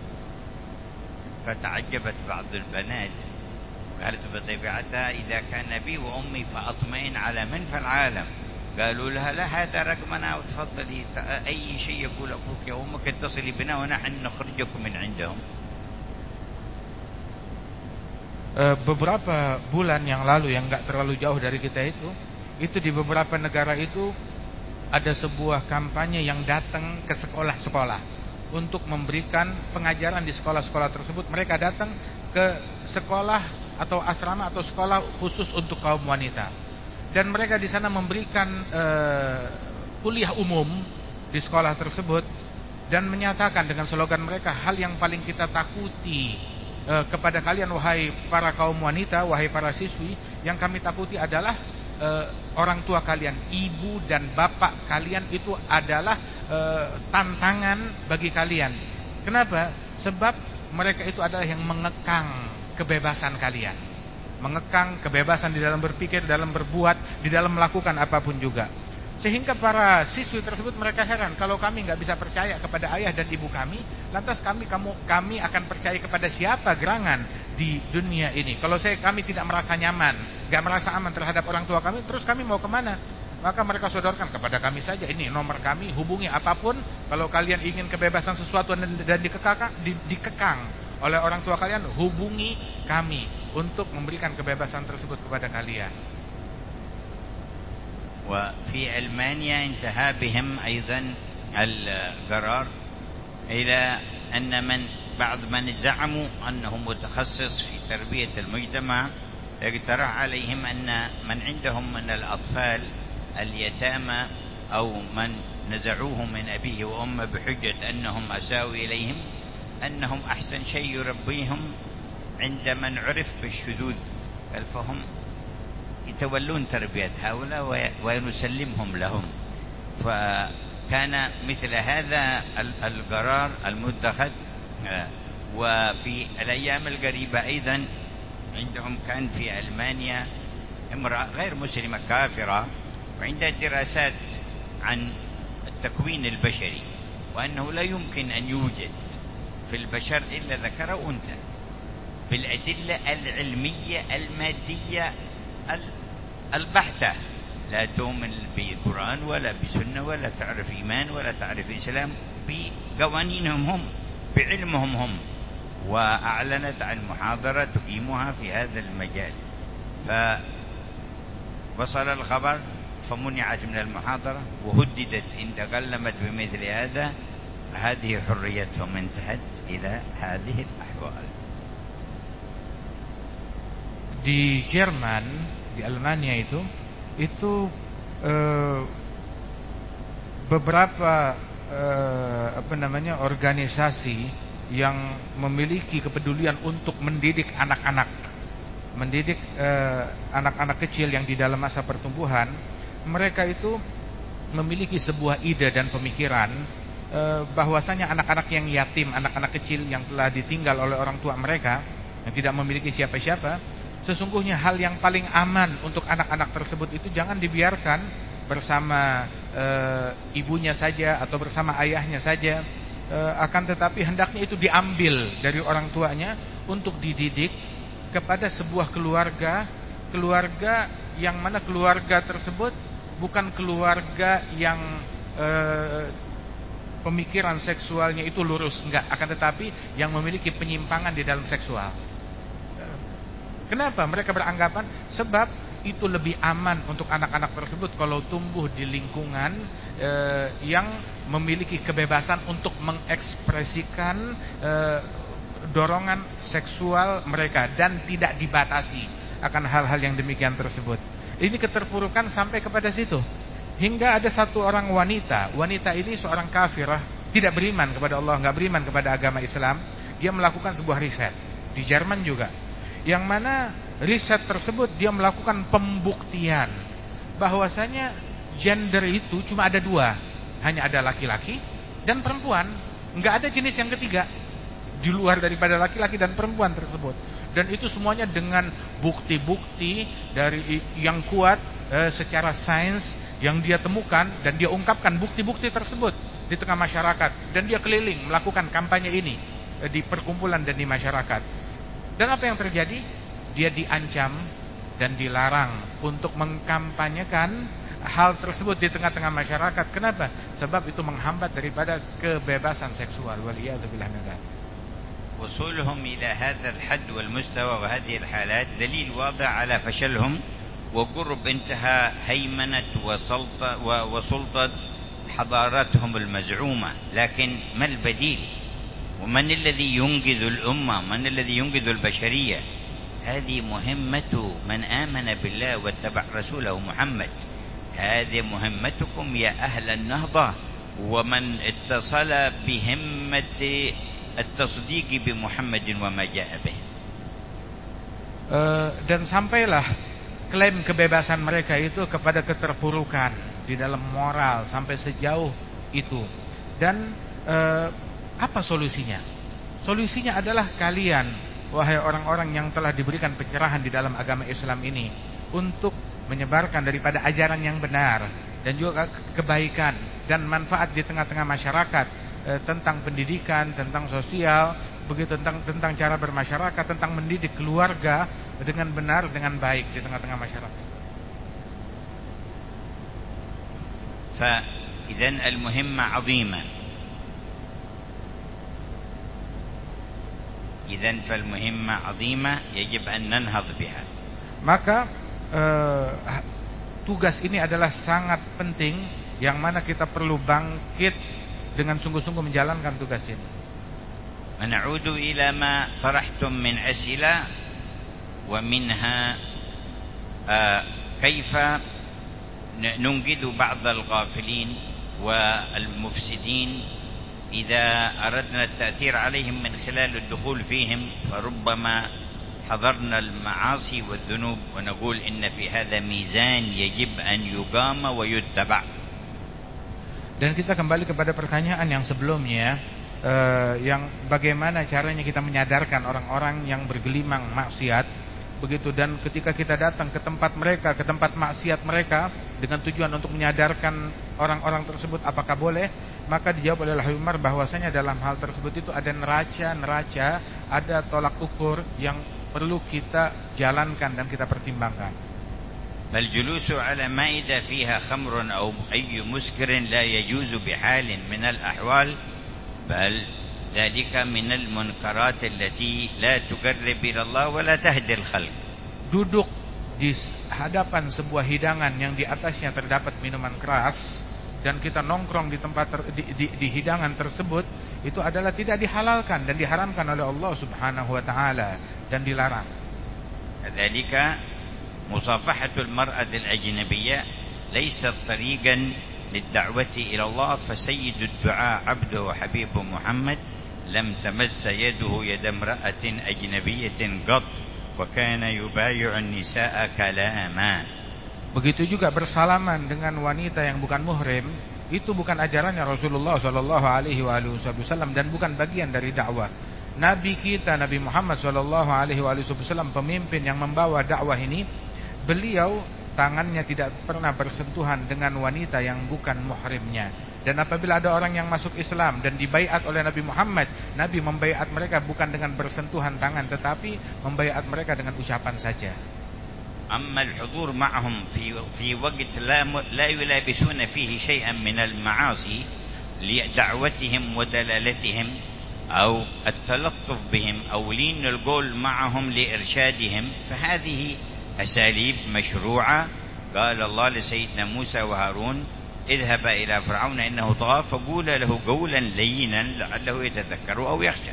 فتعجبت بعض البنات قالت بطبيعتها إذا كان أبي وأمي فأطمئن على من في العالم. قالوا لها لا، هذا رقمنا وتفضلي أي شيء يقول أبوك وأمك اتصلي بنا ونحن نخرجكم من عندهم. Beberapa bulan yang lalu yang enggak terlalu jauh dari kita itu di beberapa negara itu ada sebuah kampanye yang datang ke sekolah-sekolah untuk memberikan pengajaran di sekolah-sekolah tersebut. Mereka datang ke sekolah atau asrama atau sekolah khusus untuk kaum wanita, dan mereka di sana memberikan kuliah umum di sekolah tersebut dan menyatakan dengan slogan mereka, hal yang paling kita takuti kepada kalian wahai para kaum wanita, wahai para siswi, yang kami takuti adalah orang tua kalian, ibu dan bapak kalian itu adalah tantangan bagi kalian. Kenapa? Sebab mereka itu adalah yang mengekang kebebasan kalian, mengekang kebebasan di dalam berpikir, dalam berbuat, di dalam melakukan apapun juga. Sehingga para siswi tersebut mereka heran, kalau kami nggak bisa percaya kepada ayah dan ibu kami, lantas kami akan percaya kepada siapa gerangan di dunia ini? Kalau kami tidak merasa nyaman, nggak merasa aman terhadap orang tua kami, terus kami mau kemana? Maka mereka sodorkan kepada kami saja, ini nomor kami, hubungi apapun. Kalau kalian ingin kebebasan sesuatu dan dikekang oleh orang tua kalian, hubungi kami untuk memberikan kebebasan tersebut kepada kalian. وفي ألمانيا انتهى بهم أيضا القرار إلى أن بعض من زعموا أنه متخصص في تربية المجتمع اقترح عليهم أن من عندهم من الأطفال اليتامى أو من نزعوه من أبيه وأمه بحجة أنهم أساءوا إليهم أنهم أحسن شيء يربيهم عند من عرف بالشذوذ، فهم يتولون تربية هؤلاء ونسلمهم لهم. فكان مثل هذا القرار المتخذ. وفي الأيام القريبة أيضا عندهم كان في ألمانيا امرأة غير مسلمة كافرة وعندها دراسات عن التكوين البشري وأنه لا يمكن أن يوجد في البشر إلا ذكر وأنثى بالأدلة العلمية المادية البحتة، لا تؤمن بالقرآن ولا بسنة ولا تعرف إيمان ولا تعرف إسلام، بقوانينهم هم، بعلمهم هم. وأعلنت عن محاضرة تقيمها في هذا المجال، فوصل الخبر فمنعت من المحاضرة وهددت إن تكلمت بمثل هذا هذه حريتهم انتهت إلى هذه الأحوال. Di Jerman, di Almania itu beberapa organisasi yang memiliki kepedulian untuk mendidik anak-anak, anak-anak kecil yang di dalam masa pertumbuhan, mereka itu memiliki sebuah ide dan pemikiran bahwasanya anak-anak yang yatim, anak-anak kecil yang telah ditinggal oleh orang tua mereka, yang tidak memiliki siapa-siapa, sesungguhnya hal yang paling aman untuk anak-anak tersebut itu jangan dibiarkan bersama ibunya saja atau bersama ayahnya saja, akan tetapi hendaknya itu diambil dari orang tuanya untuk dididik kepada sebuah keluarga yang mana keluarga tersebut bukan keluarga yang pemikiran seksualnya itu lurus, enggak, akan tetapi yang memiliki penyimpangan di dalam seksual. Kenapa? Mereka beranggapan sebab itu lebih aman untuk anak-anak tersebut kalau tumbuh di lingkungan yang memiliki kebebasan untuk mengekspresikan dorongan seksual mereka dan tidak dibatasi akan hal-hal yang demikian tersebut. Ini keterpurukan sampai kepada situ, hingga ada satu orang wanita ini seorang kafirah, tidak beriman kepada Allah, enggak beriman kepada agama Islam. Dia melakukan sebuah riset di Jerman juga, yang mana riset tersebut dia melakukan pembuktian bahwasanya gender itu cuma ada dua, hanya ada laki-laki dan perempuan, nggak ada jenis yang ketiga. di luar daripada laki-laki dan perempuan tersebut. Dan itu semuanya dengan bukti-bukti dari yang kuat secara sains yang dia temukan, dan dia ungkapkan bukti-bukti tersebut di tengah masyarakat, dan dia keliling melakukan kampanye ini di perkumpulan dan di masyarakat. Dan apa yang terjadi? Dia diancam dan dilarang untuk mengkampanyekan hal tersebut di tengah-tengah masyarakat. Kenapa? Sebab itu menghambat daripada kebebasan seksual. Waliyadzubillah min dzalik. وصولهم إلى هذا الحد والمستوى وهذه الحالات دليل واضح على فشلهم وقرب انتهى هيمنة وسلطة حضارتهم المزعومة. لكن ما البديل؟ ومن الذي ينقذ الأمة؟ من الذي ينقذ البشرية؟ هذه مهمة من آمن بالله واتبع رسوله محمد. هذه مهمتكم يا أهل النهضة ومن اتصل بهمة التصديق بمحمد وما جاء به. Dan sampailah klaim kebebasan mereka itu kepada keterpurukan di dalam moral sampai sejauh itu. Dan apa solusinya? Solusinya adalah kalian, wahai orang-orang yang telah diberikan pencerahan di dalam agama Islam ini, untuk menyebarkan daripada ajaran yang benar dan juga kebaikan dan manfaat di tengah-tengah masyarakat, tentang pendidikan, tentang sosial, begitu tentang cara bermasyarakat, tentang mendidik keluarga dengan benar, dengan baik di tengah-tengah masyarakat. فإذن المهمة عظيمة. إذن فالمهمة عظيمة يجب أن ننهض بها. Maka tugas ini adalah sangat penting, yang mana kita perlu bangkit dengan sungguh-sungguh menjalankan tugas ini. ونعود إلى ما طرحتم من أسئلة ومنها كيف ننقذ بعض الغافلين والمفسدين إذا أردنا التأثير عليهم من خلال الدخول فيهم، فربما حضرنا المعاصي والذنوب ونقول إن في هذا ميزان يجب أن يقام ويتبع. Dan kita kembali kepada pertanyaan yang sebelumnya, yang bagaimana caranya kita menyadarkan orang-orang yang bergelimang maksiat, begitu. Dan ketika kita datang ke tempat mereka, ke tempat maksiat mereka, dengan tujuan untuk menyadarkan orang-orang tersebut apakah boleh, maka dijawab oleh Habib Umar bahwasanya dalam hal tersebut itu ada neraca, ada tolak ukur yang perlu kita jalankan dan kita pertimbangkan. فالجلوس على مائدة فيها خمر أو أي مسكر لا يجوز بحال من الأحوال، بل ذلك من المنكرات التي لا تقرب إلى الله ولا تهدي الخلق. Duduk di hadapan sebuah hidangan yang di atasnya terdapat minuman keras dan kita nongkrong di tempat di hidangan tersebut, itu adalah tidak dihalalkan dan diharamkan oleh Allah Subhanahu wa taala dan dilarang. ذلك مصافحة المرأة الأجنبية ليست طريقا للدعوة إلى الله، فسيد الدعاء عبده وحبيبه محمد لم تمس يده يد امرأة أجنبية قط وكان يبايع النساء كلاما. Begitu juga bersalaman dengan wanita yang bukan muhrim, itu bukan ajarannya Rasulullah sallallahu alaihi wasallam dan bukan bagian dari dakwah. Nabi kita Nabi Muhammad sallallahu alaihi wasallam, pemimpin yang membawa dakwah ini, beliau tangannya tidak pernah bersentuhan dengan wanita yang bukan muhrimnya. Dan apabila ada orang yang masuk Islam dan dibaiat oleh Nabi Muhammad, Nabi membaiat mereka bukan dengan bersentuhan tangan, tetapi membaiat mereka dengan ucapan saja. أما الحضور معهم في وقت لا يلابسون فيه شيئا من المعاصي لدعوتهم ودلالتهم أو التلطف بهم أو لين القول معهم لإرشادهم، فهذه أساليب مشروعة. قال الله لسيدنا موسى وهارون اذهبا إلى فرعون إنه طغى فقولا له قولا لينا لعله يتذكر أو يخشى.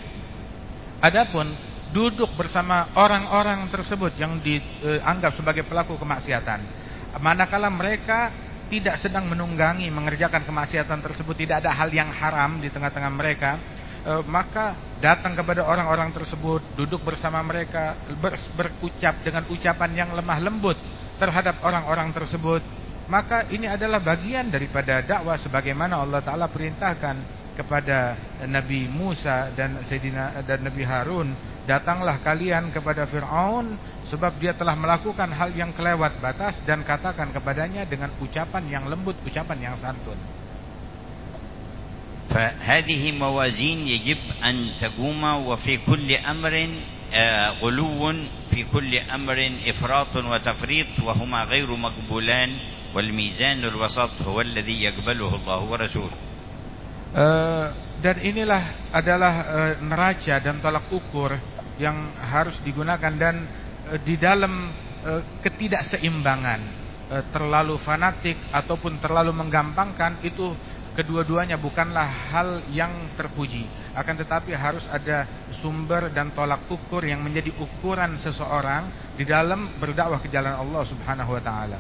Adapun duduk bersama orang-orang tersebut yang dianggap sebagai pelaku kemaksiatan, manakala mereka tidak sedang menunggangi mengerjakan kemaksiatan tersebut, tidak ada hal yang haram di tengah-tengah mereka, maka datang kepada orang-orang tersebut, duduk bersama mereka, berucap dengan ucapan yang lemah lembut terhadap orang-orang tersebut, maka ini adalah bagian daripada dakwah sebagaimana Allah Ta'ala perintahkan kepada Nabi Musa dan Nabi Harun, datanglah kalian kepada Fir'aun sebab dia telah melakukan hal yang kelewat batas, dan katakan kepadanya dengan ucapan yang lembut, ucapan yang santun. فهذه موازين يجب أن تقوم وفي كل أمر غلو في كل أمر إفراط وتفريط وهما غير مقبولان والميزان الوسط هو الذي يقبله الله ورسوله. Dan inilah adalah neraca dan tolak ukur yang harus digunakan, dan di dalam ketidakseimbangan, terlalu fanatik ataupun terlalu menggampangkan, itu kedua-duanya bukanlah hal yang terpuji. Akan tetapi harus ada sumber dan tolak ukur yang menjadi ukuran seseorang di dalam berdakwah ke jalan Allah Subhanahu wa taala.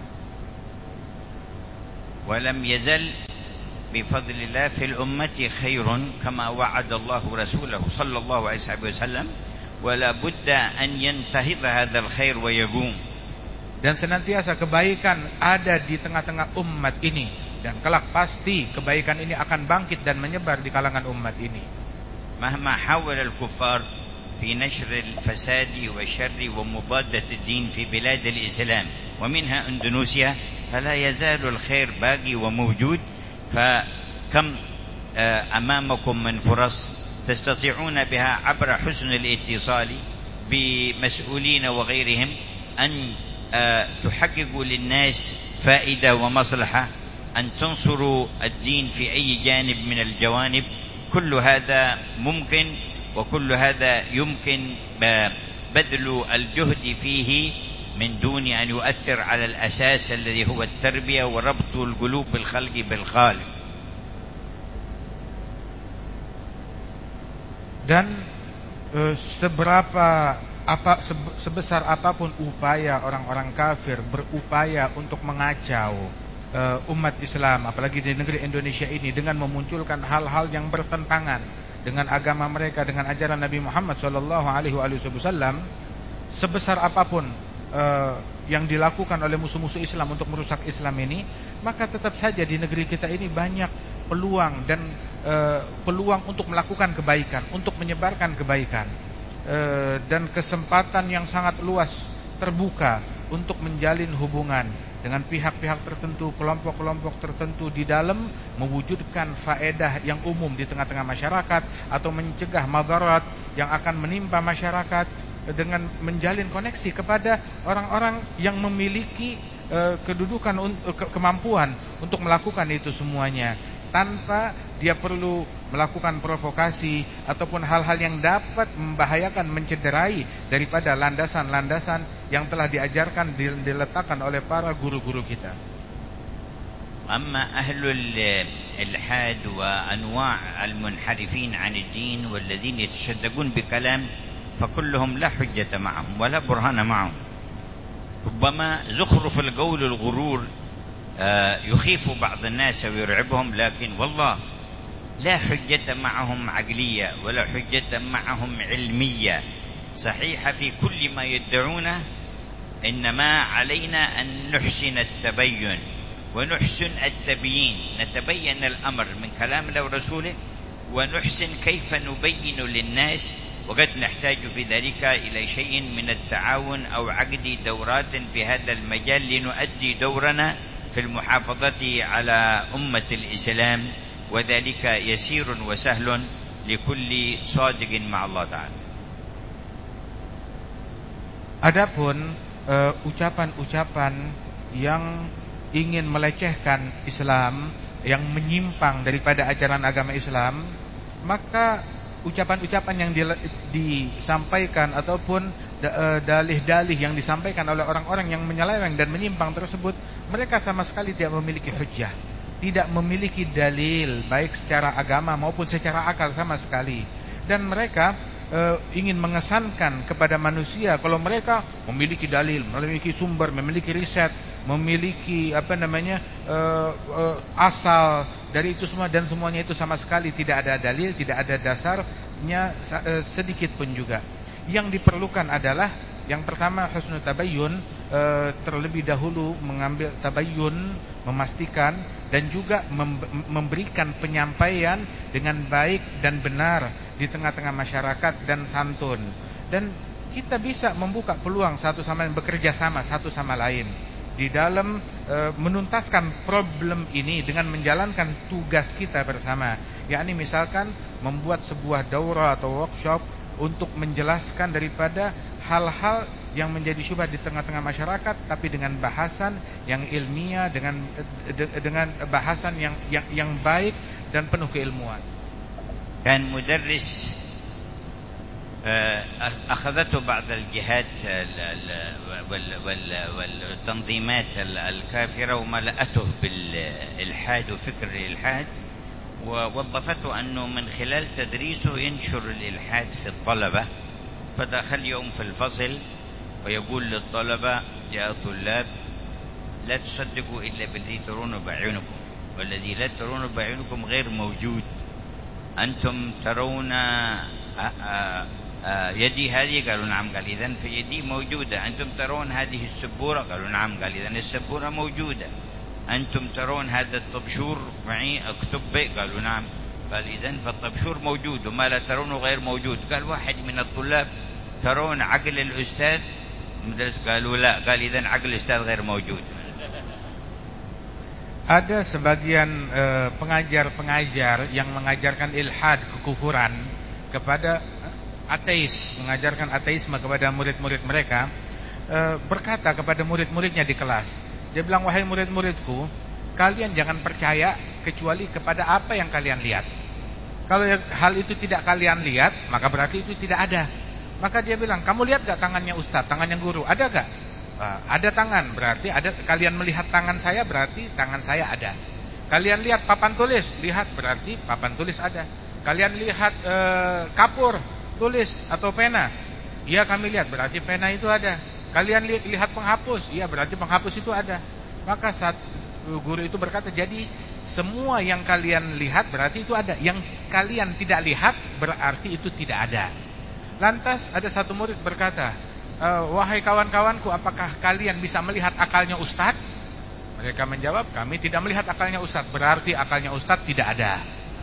ولم يزل بفضل الله في الأمة خير كما وعد الله رسوله صلى الله عليه وسلم ولا بد أن ينتهض هذا الخير ويقوم. Dan senantiasa kebaikan ada di tengah-tengah umat ini, dan kelak pasti kebaikan ini akan bangkit dan menyebar di kalangan umat ini. مهما حاول الكفار في نشر الفساد والشر ومضادة الدين في بلاد الإسلام ومنها إندونيسيا فلا يزال الخير باقي وموجود. فكم أمامكم من فرص تستطيعون بها عبر حسن الاتصال بمسؤولين وغيرهم أن تحققوا للناس فائدة ومصلحة، أن تنصروا الدين في أي جانب من الجوانب. كل هذا ممكن، وكل هذا يمكن بذل الجهد فيه من دون أن يؤثر على الأساس الذي هو التربية وربط القلوب بالخلق بالخالق. Dan sebesar apapun upaya orang-orang kafir berupaya untuk mengacau umat Islam, apalagi di negeri Indonesia ini, dengan memunculkan hal-hal yang bertentangan dengan agama mereka, dengan ajaran Nabi Muhammad SAW, sebesar apapun yang dilakukan oleh musuh-musuh Islam untuk merusak Islam ini, maka tetap saja di negeri kita ini banyak peluang dan peluang untuk melakukan kebaikan, untuk menyebarkan kebaikan, dan kesempatan yang sangat luas terbuka untuk menjalin hubungan dengan pihak-pihak tertentu, kelompok-kelompok tertentu, di dalam mewujudkan faedah yang umum di tengah-tengah masyarakat, atau mencegah madarat yang akan menimpa masyarakat, dengan menjalin koneksi kepada orang-orang yang memiliki kedudukan, kemampuan untuk melakukan itu semuanya, tanpa dia perlu melakukan provokasi ataupun hal-hal yang dapat membahayakan, mencederai daripada landasan-landasan yang telah diajarkan, diletakkan oleh para guru-guru kita. أما أهل الإلحاد وأنواع المنحرفين عن الدين والذين يتشدقون بكلام فكلهم لا حجة معهم ولا برهان معهم. ربما زخرف القول الغرور يخيف بعض الناس ويرعبهم، لكن والله لا حجة معهم عقلية ولا حجة معهم علمية صحيحة في كل ما يدعونه. إنما علينا أن نحسن التبين ونحسن التبيين، نتبين الأمر من كلام الله ورسوله ونحسن كيف نبين للناس، وقد نحتاج في ذلك إلى شيء من التعاون أو عقد دورات في هذا المجال لنؤدي دورنا في المحافظة على أمة الإسلام، وذلك يسير وسهل لكل صادق مع الله تعالى. Adapun ucapan-ucapan yang ingin melecehkan Islam, yang menyimpang daripada ajaran agama Islam, maka ucapan-ucapan yang disampaikan ataupun dalih-dalih yang disampaikan oleh orang-orang yang menyeleweng dan menyimpang tersebut, mereka sama sekali tidak memiliki hujjah, tidak memiliki dalil baik secara agama maupun secara akal sama sekali. Dan mereka ingin mengesankan kepada manusia kalau mereka memiliki dalil, memiliki sumber, memiliki riset, memiliki asal dari itu semua, dan semuanya itu sama sekali tidak ada dalil, tidak ada dasarnya sedikit pun juga. Yang diperlukan adalah yang pertama husnul tabayyun, terlebih dahulu mengambil tabayyun, memastikan dan juga memberikan penyampaian dengan baik dan benar di tengah-tengah masyarakat dan santun. Dan kita bisa membuka peluang satu sama lain, bekerja sama satu sama lain di dalam menuntaskan problem ini dengan menjalankan tugas kita bersama. Yakni misalkan membuat sebuah daurah atau workshop untuk menjelaskan daripada hal-hal yang menjadi syubhat di tengah-tengah masyarakat, tapi dengan bahasan yang ilmiah, dengan bahasan yang baik dan penuh keilmuan. كان مدرس أخذته بعض الجهات والتنظيمات الكافرة وملأته بالإلحاد وفكر الإلحاد، ووظفته أنه من خلال تدريسه ينشر الإلحاد في الطلبة. فدخل يوم في الفصل ويقول للطلبة: يا طلاب، لا تصدقوا إلا بالذي ترونه بعينكم، والذي لا ترونه بعينكم غير موجود. أنتم ترون يدي هذه؟ قالوا نعم. قال إذن في يدي موجودة. أنتم ترون هذه السبورة؟ قالوا نعم. قال إذن السبورة موجودة. أنتم ترون هذا الطبشور معي أكتب به؟ قالوا نعم. قال إذن فالطبشور موجود وما لا ترونه غير موجود. قال واحد من الطلاب: ترون عقل الأستاذ؟ المدرس قالوا لا. قال إذن عقل الأستاذ غير موجود. Ada sebagian pengajar-pengajar yang mengajarkan ilhad, kekufuran kepada ateis, mengajarkan ateisme kepada murid-murid mereka, berkata kepada murid-muridnya di kelas. Dia bilang: wahai murid-muridku, kalian jangan percaya kecuali kepada apa yang kalian lihat. Kalau hal itu tidak kalian lihat, maka berarti itu tidak ada. Maka dia bilang: kamu lihat gak tangannya ustaz, tangannya guru? Ada gak? Ada tangan, berarti ada. Kalian melihat tangan saya, berarti tangan saya ada. Kalian lihat papan tulis, lihat, berarti papan tulis ada. Kalian lihat kapur tulis atau pena, iya kami lihat, berarti pena itu ada. Kalian lihat penghapus, iya berarti penghapus itu ada. Maka saat guru itu berkata, jadi semua yang kalian lihat berarti itu ada. Yang kalian tidak lihat berarti itu tidak ada. Lantas ada satu murid berkata, wahai kawan-kawanku, apakah kalian bisa melihat akalnya Ustadz? Mereka menjawab, kami tidak melihat akalnya Ustadz. Berarti akalnya Ustadz tidak ada.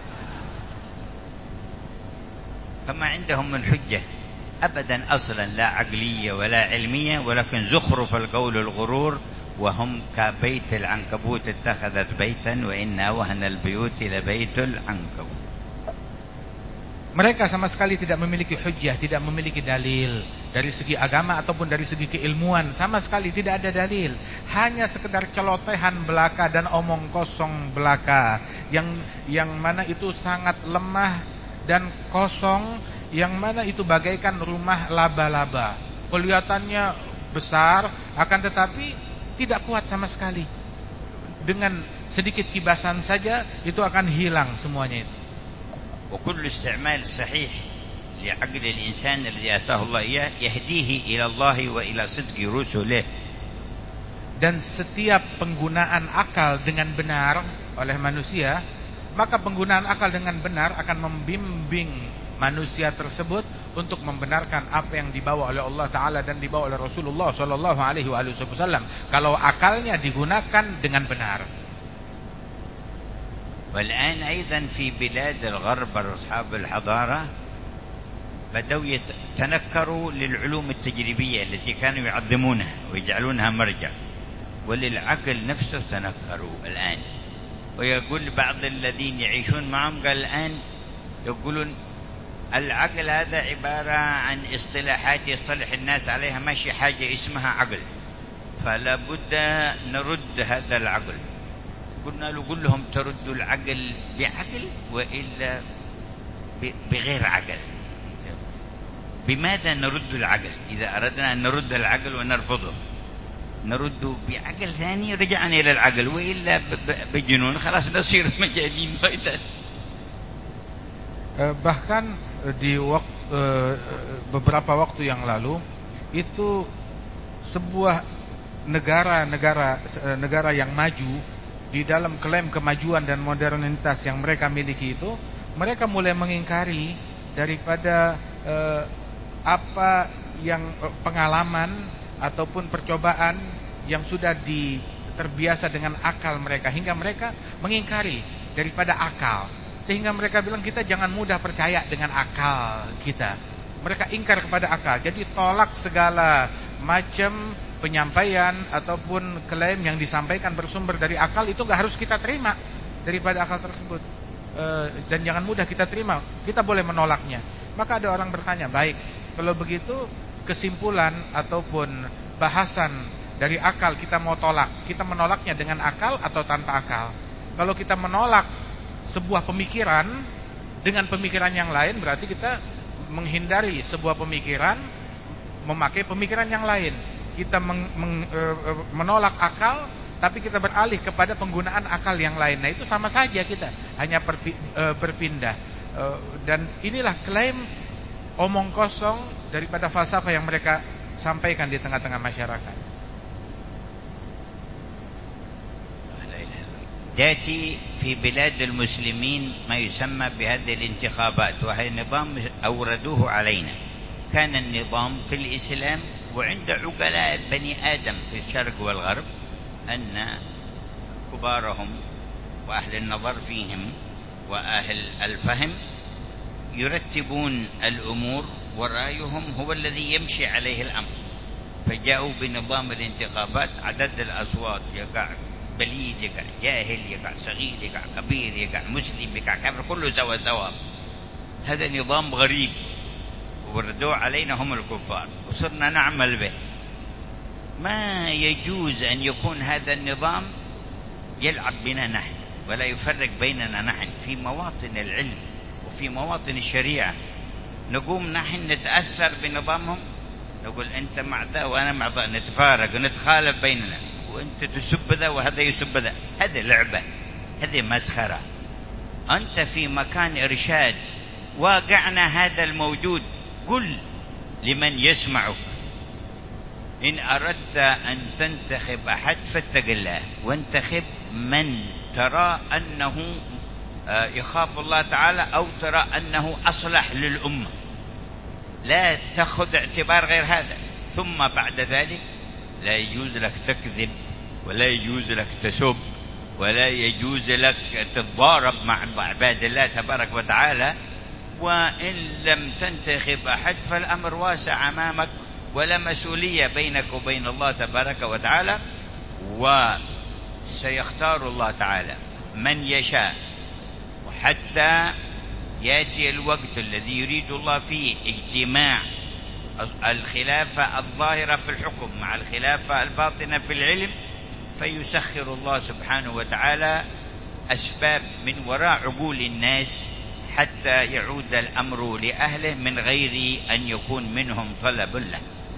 فما عندهم من حجة أبدا أصلا، لا عقلية ولا علمية، ولكن زخرف القول الغرور، وهم كبيت العنكبوت اتخذت بيتا وإن أوهن البيوت لبيت العنكبوت. Mereka sama sekali tidak memiliki hujjah, tidak memiliki dalil dari segi agama ataupun dari segi keilmuan. Sama sekali tidak ada dalil. Hanya sekedar celotehan belaka dan omong kosong belaka yang mana itu sangat lemah dan kosong, yang mana itu bagaikan rumah laba-laba. Kelihatannya besar, akan tetapi tidak kuat sama sekali. Dengan sedikit kibasan saja itu akan hilang semuanya itu. وكل استعمال صحيح لعقل الإنسان الذي آتاه الله إياه يهديه إلى الله وإلى صدق رسله. Dan setiap penggunaan akal dengan benar oleh manusia, maka penggunaan akal dengan benar akan membimbing manusia tersebut untuk membenarkan apa yang dibawa oleh Allah Ta'ala dan dibawa oleh Rasulullah Sallallahu Alaihi Wasallam. Kalau akalnya digunakan dengan benar. والآن أيضا في بلاد الغرب أصحاب الحضارة بدأوا يتنكروا للعلوم التجريبية التي كانوا يعظمونها ويجعلونها مرجع، وللعقل نفسه تنكروا الآن. ويقول بعض الذين يعيشون معهم قال الآن يقولون العقل هذا عبارة عن اصطلاحات يصطلح الناس عليها، ماشي حاجة اسمها عقل، فلا بد نرد هذا العقل. قلنا له قل لهم تردوا العقل بعقل وإلا بغير عقل. بماذا نرد العقل؟ إذا أردنا أن نرد العقل ونرفضه نرد بعقل ثاني، رجعنا إلى العقل، وإلا بجنون خلاص نصير مجانين. Bahkan di beberapa waktu yang lalu itu sebuah negara yang maju, di dalam klaim kemajuan dan modernitas yang mereka miliki itu, mereka mulai mengingkari daripada apa yang pengalaman ataupun percobaan yang sudah terbiasa dengan akal mereka, hingga mereka mengingkari daripada akal, sehingga mereka bilang kita jangan mudah percaya dengan akal kita. Mereka ingkar kepada akal, jadi tolak segala macam penyampaian ataupun klaim yang disampaikan bersumber dari akal, itu gak harus kita terima daripada akal tersebut, dan jangan mudah kita terima, kita boleh menolaknya. Maka ada orang bertanya, baik, kalau begitu kesimpulan ataupun bahasan dari akal kita mau tolak, kita menolaknya dengan akal atau tanpa akal? Kalau kita menolak sebuah pemikiran dengan pemikiran yang lain, berarti kita menghindari sebuah pemikiran, memakai pemikiran yang lain. Kita menolak akal, tapi kita beralih kepada penggunaan akal yang lain. Nah, itu sama saja, kita hanya berpindah. Dan inilah klaim omong kosong daripada falsafah yang mereka sampaikan di tengah-tengah masyarakat. يأتي في بلاد المسلمين ما يسمى بهذه الانتخابات، وهي نظام أوردوه علينا. كان النظام في الإسلام وعند عقلاء بني آدم في الشرق والغرب أن كبارهم وأهل النظر فيهم وأهل الفهم يرتبون الأمور، ورأيهم هو الذي يمشي عليه الأمر. فجاءوا بنظام الانتخابات، عدد الأصوات يقع بليد، يقع جاهل، يقع صغير، يقع كبير، يقع مسلم، يقع كافر، كله سوا سوا. هذا نظام غريب وردوه علينا هم الكفار، وصرنا نعمل به. ما يجوز أن يكون هذا النظام يلعب بنا نحن ولا يفرق بيننا نحن في مواطن العلم وفي مواطن الشريعة. نقوم نحن نتأثر بنظامهم، نقول أنت مع ذا وأنا مع ذا، نتفارق ونتخالف بيننا، وأنت تسب ذا وهذا يسب ذا. هذه لعبة، هذه مسخرة. أنت في مكان إرشاد، واقعنا هذا الموجود، قل لمن يسمعك إن أردت أن تنتخب أحد فاتق الله، وانتخب من ترى أنه يخاف الله تعالى أو ترى أنه أصلح للأمة، لا تأخذ اعتبار غير هذا. ثم بعد ذلك لا يجوز لك تكذب، ولا يجوز لك تسب، ولا يجوز لك تتضارب مع عباد الله تبارك وتعالى. وإن لم تنتخب أحد فالأمر واسع أمامك، ولا مسؤولية بينك وبين الله تبارك وتعالى، وسيختار الله تعالى من يشاء، وحتى يأتي الوقت الذي يريد الله فيه اجتماع الخلافة الظاهرة في الحكم مع الخلافة الباطنة في العلم، فيسخر الله سبحانه وتعالى أسباب من وراء عقول الناس حتى يعود الأمر لأهله من غير أن يكون منهم طلب له.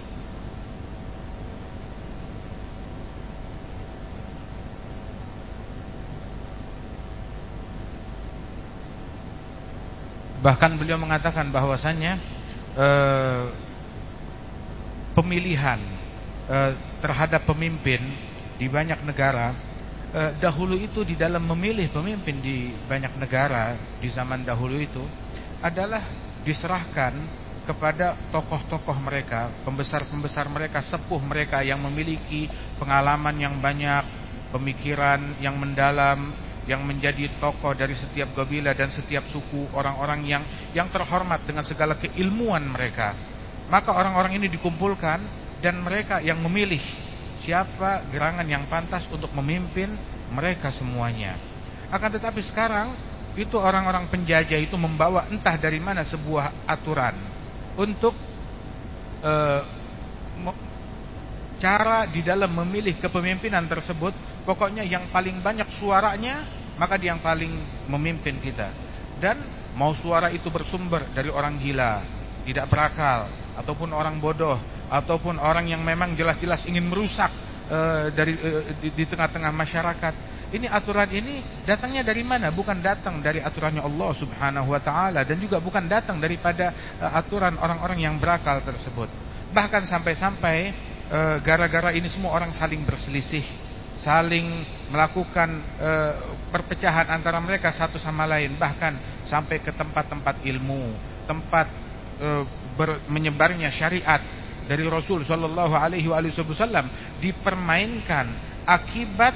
Bahkan beliau mengatakan bahwasannya pemilihan terhadap pemimpin di banyak negara, dahulu itu di dalam memilih pemimpin di banyak negara di zaman dahulu itu adalah diserahkan kepada tokoh-tokoh mereka, pembesar-pembesar mereka, sepuh mereka yang memiliki pengalaman yang banyak, pemikiran yang mendalam, yang menjadi tokoh dari setiap kabilah dan setiap suku, orang-orang yang terhormat dengan segala keilmuan mereka. Maka orang-orang ini dikumpulkan dan mereka yang memilih siapa gerangan yang pantas untuk memimpin mereka semuanya. Akan tetapi sekarang itu orang-orang penjajah itu membawa entah dari mana sebuah aturan untuk cara di dalam memilih kepemimpinan tersebut. Pokoknya yang paling banyak suaranya, maka dia yang paling memimpin kita. Dan mau suara itu bersumber dari orang gila, tidak berakal, ataupun orang bodoh, ataupun orang yang memang jelas-jelas ingin merusak di tengah-tengah masyarakat. Ini aturan ini datangnya dari mana? Bukan datang dari aturannya Allah Subhanahu wa taala, dan juga bukan datang daripada aturan orang-orang yang berakal tersebut. Bahkan sampai-sampai gara-gara ini semua orang saling berselisih, saling melakukan perpecahan antara mereka satu sama lain, bahkan sampai ke tempat-tempat ilmu, tempat menyebarnya syariat dari Rasul sallallahu alaihi wasallam dipermainkan akibat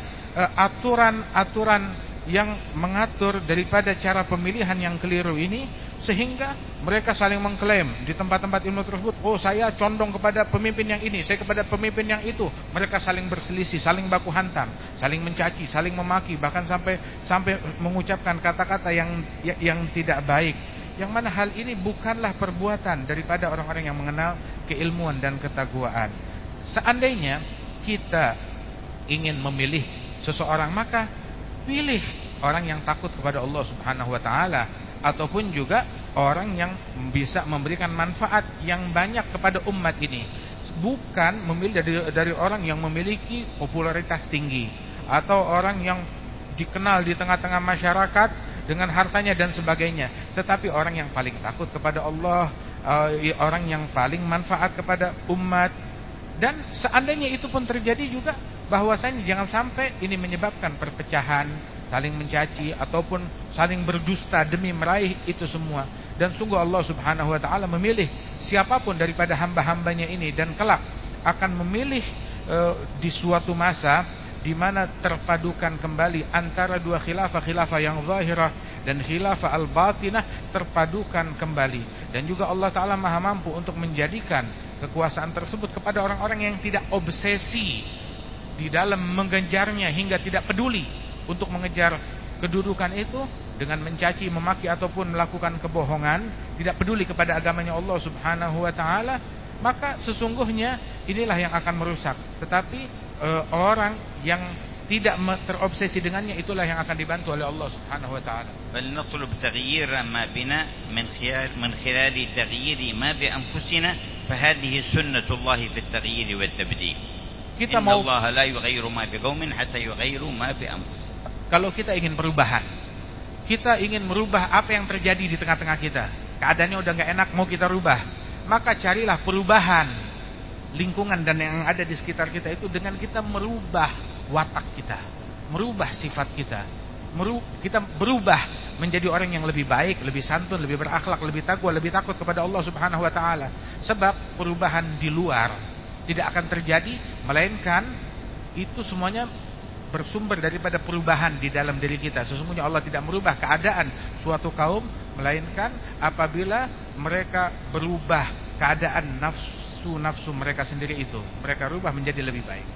aturan-aturan yang mengatur daripada cara pemilihan yang keliru ini, sehingga mereka saling mengklaim di tempat-tempat ilmu tersebut, oh saya condong kepada pemimpin yang ini, saya kepada pemimpin yang itu. Mereka saling berselisih, saling baku hantam, saling mencaci, saling memaki, bahkan sampai mengucapkan kata-kata yang tidak baik. Yang mana hal ini bukanlah perbuatan daripada orang-orang yang mengenal keilmuan dan ketakwaan. Seandainya kita ingin memilih seseorang, maka pilih orang yang takut kepada Allah Subhanahu wa taala, ataupun juga orang yang bisa memberikan manfaat yang banyak kepada umat ini. Bukan memilih dari orang yang memiliki popularitas tinggi, atau orang yang dikenal di tengah-tengah masyarakat dengan hartanya dan sebagainya, tetapi orang yang paling takut kepada Allah, orang yang paling manfaat kepada umat. Dan seandainya itu pun terjadi juga, bahwasanya jangan sampai ini menyebabkan perpecahan, saling mencaci, ataupun saling berdusta demi meraih itu semua. Dan sungguh Allah Subhanahu wa taala memilih siapapun daripada hamba-hambanya ini, dan kelak akan memilih di suatu masa di mana terpadukan kembali antara dua khilafah yang zahirah dan khilafah al-batinah, terpadukan kembali. Dan juga Allah taala Maha mampu untuk menjadikan kekuasaan tersebut kepada orang-orang yang tidak obsesi di dalam mengejarnya, hingga tidak peduli untuk mengejar kedudukan itu dengan mencaci, memaki, ataupun melakukan kebohongan, tidak peduli kepada agamanya Allah Subhanahu wa taala. Maka sesungguhnya inilah yang akan merusak. Tetapi orang yang tidak terobsesi dengannya, itulah yang akan dibantu oleh Allah Subhanahu wa taala. Bal natlub taghyir ma bina min khilal taghyir ma bi anfusina, fa hadhihi sunnatullah fi at-taghyir wa at-tabdil. Inna Allah la yughayyiru ma bi qaumin hatta yughayyiru ma bi anfusihim. Kalau kita ingin perubahan, kita ingin merubah apa yang terjadi di tengah-tengah kita, keadaannya udah enggak enak, mau kita rubah, maka carilah perubahan lingkungan dan yang ada di sekitar kita itu dengan kita merubah watak kita, merubah sifat kita, kita berubah menjadi orang yang lebih baik, lebih santun, lebih berakhlak, lebih takwa, lebih takut kepada Allah Subhanahu wa taala. Sebab perubahan di luar tidak akan terjadi, melainkan itu semuanya bersumber daripada perubahan di dalam diri kita. Sesungguhnya Allah tidak merubah keadaan suatu kaum, melainkan apabila mereka berubah keadaan nafsu mereka sendiri itu, mereka rubah menjadi lebih baik.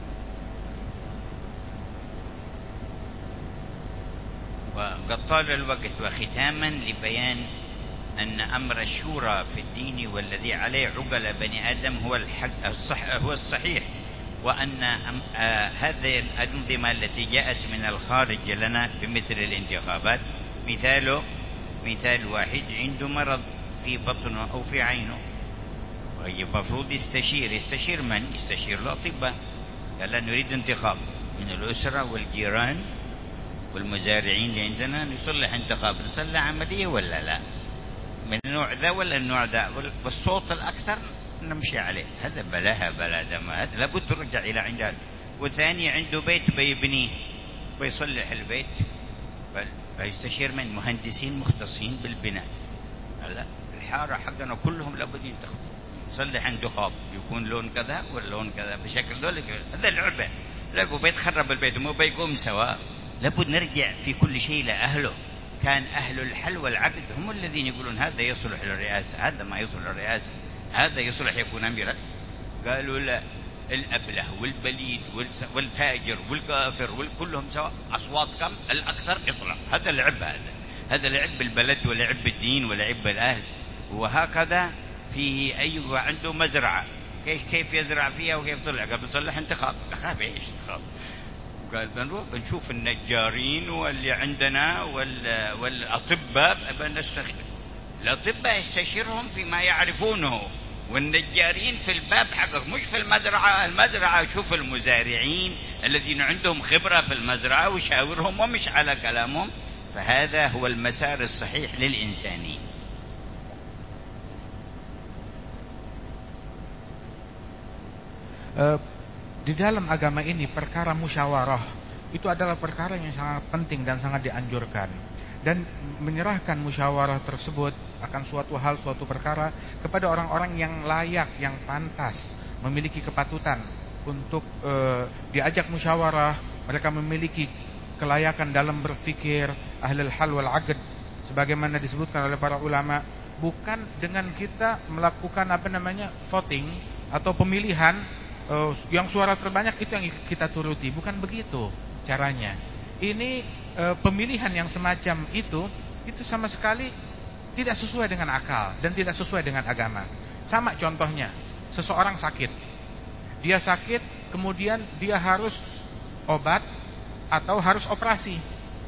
وقد طال الوقت، وختاما لبيان أن أمر الشورى في الدين والذي عليه عقل بني آدم هو الصحيح، وأن هذه الأنظمة التي جاءت من الخارج لنا بمثل الانتخابات، مثال واحد عنده مرض في بطنه أو في عينه، المفروض يستشير من؟ يستشير الأطباء. قال نريد انتخاب من الأسرة والجيران والمزارعين اللي عندنا، نصلح انتخاب، نصلح عملية ولا لا، من النوع ذا ولا النوع ذا، والصوت الأكثر نمشي عليه. هذا بلا دم، هذا لابد ترجع إلى عندها. والثاني عنده بيت بيبنيه، بيصلح البيت، فيستشير من مهندسين مختصين بالبناء. لا، الحارة حقنا كلهم لابد ينتخبوا، صلح انتخاب يكون لون كذا واللون كذا بشكل دول. هذا العربة، لقوا بيت خرب البيت مو بيقوم سواء. لابد نرجع في كل شيء لأهله. كان أهل الحل والعقد هم الذين يقولون هذا يصلح للرئاسة، هذا ما يصلح للرئاسة، هذا يصلح يكون أميرا. قالوا لا، الأبله والبليد والفاجر والكافر كلهم سواء، أصوات كم الأكثر يطلع. هذا العب، هذا لعب البلد ولعب الدين ولعب الأهل. وهكذا فيه أي عنده مزرعة، كيف يزرع فيها وكيف طلع؟ قال بنصلح انتخاب. أخاف إيش انتخاب؟ قال بنروح بنشوف النجارين واللي عندنا والأطباء، الأطباء يستشيرهم فيما يعرفونه، والنجارين في الباب حقك مش في المزرعة شوف المزارعين الذين عندهم خبرة في المزرعة وشاورهم ومش على كلامهم. فهذا هو المسار الصحيح للإنسانية. Di dalam agama ini perkara musyawarah itu adalah perkara yang sangat penting dan sangat dianjurkan. dan menyerahkan musyawarah tersebut akan suatu perkara kepada orang-orang yang layak, yang pantas, memiliki kepatutan untuk diajak musyawarah. Mereka memiliki kelayakan dalam berfikir, ahlul hal wal aqd, sebagaimana disebutkan oleh para ulama. Bukan dengan kita melakukan voting atau pemilihan yang suara terbanyak itu yang kita turuti. Bukan begitu caranya. Ini pemilihan yang semacam itu sama sekali tidak sesuai dengan akal dan tidak sesuai dengan agama. Sama contohnya, seseorang sakit. Dia sakit, kemudian dia harus obat atau harus operasi.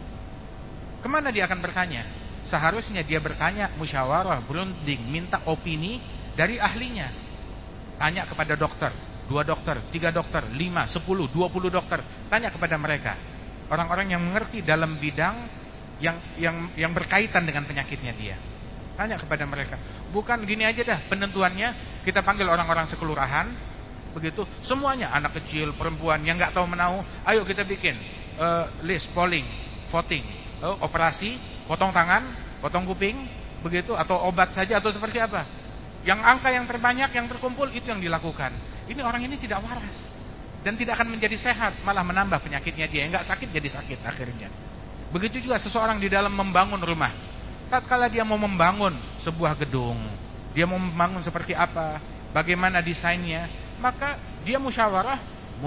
Kemana dia akan bertanya? Seharusnya dia bertanya, musyawarah, berunding, minta opini dari ahlinya. Tanya kepada dokter, 2 dokter, 3 dokter, 5, 10, 20 dokter. Tanya kepada mereka, orang-orang yang mengerti dalam bidang yang berkaitan dengan penyakitnya dia. Tanya kepada mereka. Bukan gini aja dah penentuannya, kita panggil orang-orang sekelurahan, begitu, semuanya, anak kecil, perempuan yang nggak tahu menau, ayo kita bikin list, polling, voting, operasi, potong tangan, potong kuping, begitu, atau obat saja atau seperti apa. Yang angka yang terbanyak yang terkumpul itu yang dilakukan. Ini orang ini tidak waras dan tidak akan menjadi sehat, malah menambah penyakitnya dia. Yang nggak sakit jadi sakit akhirnya. Begitu juga seseorang di dalam membangun rumah. Tatkala dia mau membangun sebuah gedung, dia mau membangun seperti apa, bagaimana desainnya, maka dia musyawarah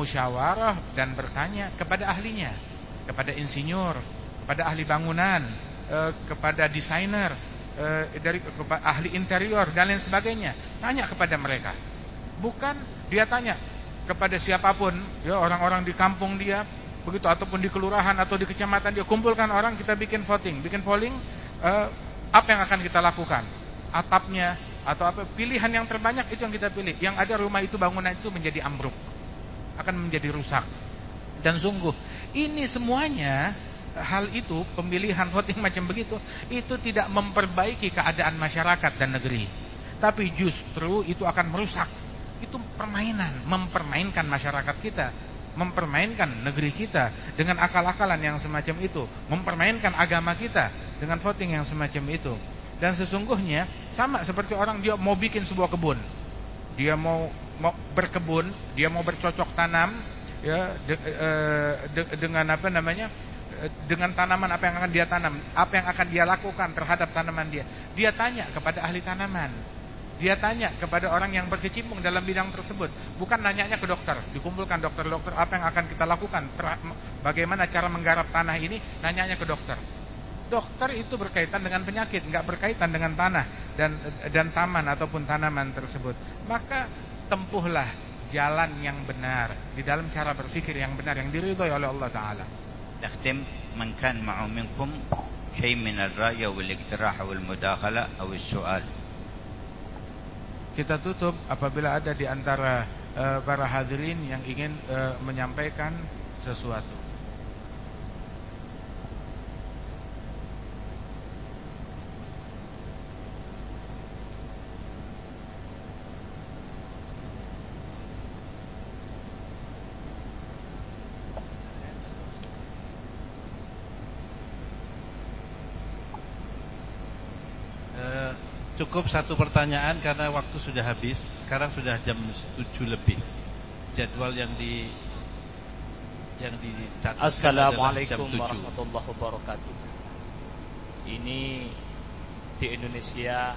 dan bertanya kepada ahlinya, kepada insinyur, kepada ahli bangunan, kepada desainer, kepada ahli interior dan lain sebagainya. Tanya kepada mereka. Bukan dia tanya kepada siapapun, ya, orang-orang di kampung dia, begitu, ataupun di kelurahan atau di kecamatan dia, kumpulkan orang, kita bikin voting, bikin polling, apa yang akan kita lakukan? Atapnya atau apa, pilihan yang terbanyak itu yang kita pilih. Yang ada rumah itu, bangunan itu menjadi ambruk, akan menjadi rusak. Dan sungguh ini semuanya, hal itu, pemilihan voting macam begitu, itu tidak memperbaiki keadaan masyarakat dan negeri, tapi justru itu akan merusak. Itu permainan, mempermainkan masyarakat kita, mempermainkan negeri kita dengan akal-akalan yang semacam itu, mempermainkan agama kita dengan voting yang semacam itu. Dan sesungguhnya sama seperti orang dia mau bikin sebuah kebun, dia mau berkebun, dia mau bercocok tanam, ya, dengan dengan tanaman apa yang akan dia tanam, apa yang akan dia lakukan terhadap tanaman dia. Dia tanya kepada ahli tanaman, dia tanya kepada orang yang berkecimpung dalam bidang tersebut. Bukan nanyanya ke dokter, dikumpulkan dokter-dokter, apa yang akan kita lakukan, bagaimana cara menggarap tanah ini, nanyanya ke dokter. Dokter itu berkaitan dengan penyakit, enggak berkaitan dengan tanah dan taman ataupun tanaman tersebut. Maka tempuhlah jalan yang benar di dalam cara berfikir yang benar yang diridhai oleh Allah Ta'ala. نختم من كان معه منكم شيء من الرأي والاقتراح والمداخلة أو السؤال. Kita tutup apabila ada di antara para hadirin yang ingin menyampaikan sesuatu. Cukup satu pertanyaan karena waktu sudah habis. Sekarang sudah jam 7 lebih. Jadwal yang dicatatkan. Assalamualaikum warahmatullahi wabarakatuh. Ini di Indonesia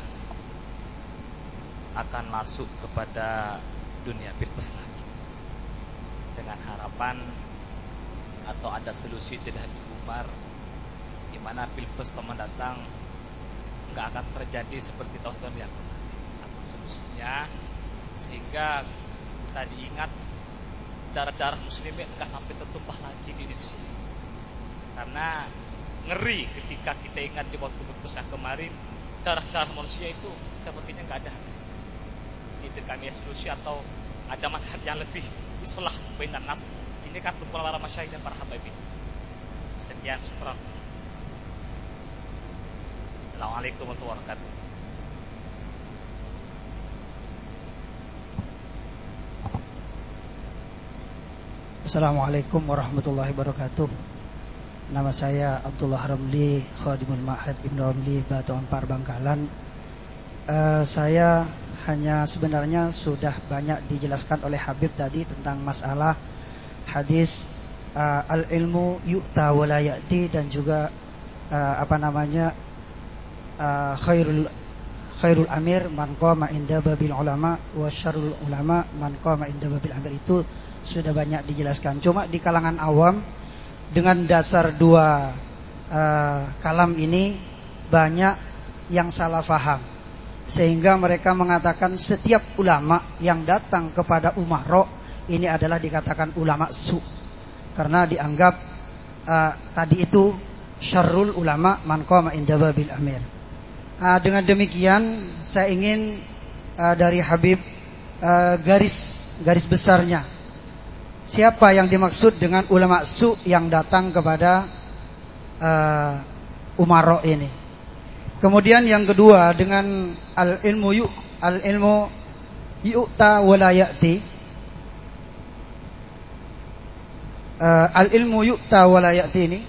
akan masuk kepada dunia pilpres lagi, dengan harapan atau ada solusi tidak diumar, di mana pilpres mendatang nggak akan terjadi seperti tahun-tahun yang lalu. Apa solusinya sehingga kita diingat darah-darah muslimin nggak sampai tertumpah lagi di Indonesia? Karena ngeri ketika kita ingat di waktu berpesan kemarin, darah-darah manusia itu sepertinya nggak ada. Ini kami solusi atau ada manhaj yang lebih islah bainan nas. Ini kan kumpulan para masyayikh dan para habaib. Sekian, syukran. Assalamualaikum warahmatullahi wabarakatuh. Assalamualaikum warahmatullahi wabarakatuh. Nama saya Abdullah Ramli, Khadimul Ma'had Ibnu Ramli, Batu Ampar, Bangkalan. Saya hanya sebenarnya sudah banyak dijelaskan oleh Habib tadi tentang masalah hadis al-ilmu yu'ta wa la ya'ti, dan juga khairul amir man qama inda babil ulama wa syarrul ulama man qama inda babil amir, itu sudah banyak dijelaskan. Cuma di kalangan awam dengan dasar dua kalam ini banyak yang salah faham, sehingga mereka mengatakan setiap ulama yang datang kepada umaro ini adalah dikatakan ulama su, karena dianggap tadi itu syarrul ulama man qama inda babil amir. Dengan demikian saya ingin dari Habib garis besarnya siapa yang dimaksud dengan ulama su yang datang kepada umaro ini. Kemudian yang kedua, dengan al-ilmu yu'ta wa la ya'ti. Al-ilmu yu'ta wa la ya'ti ini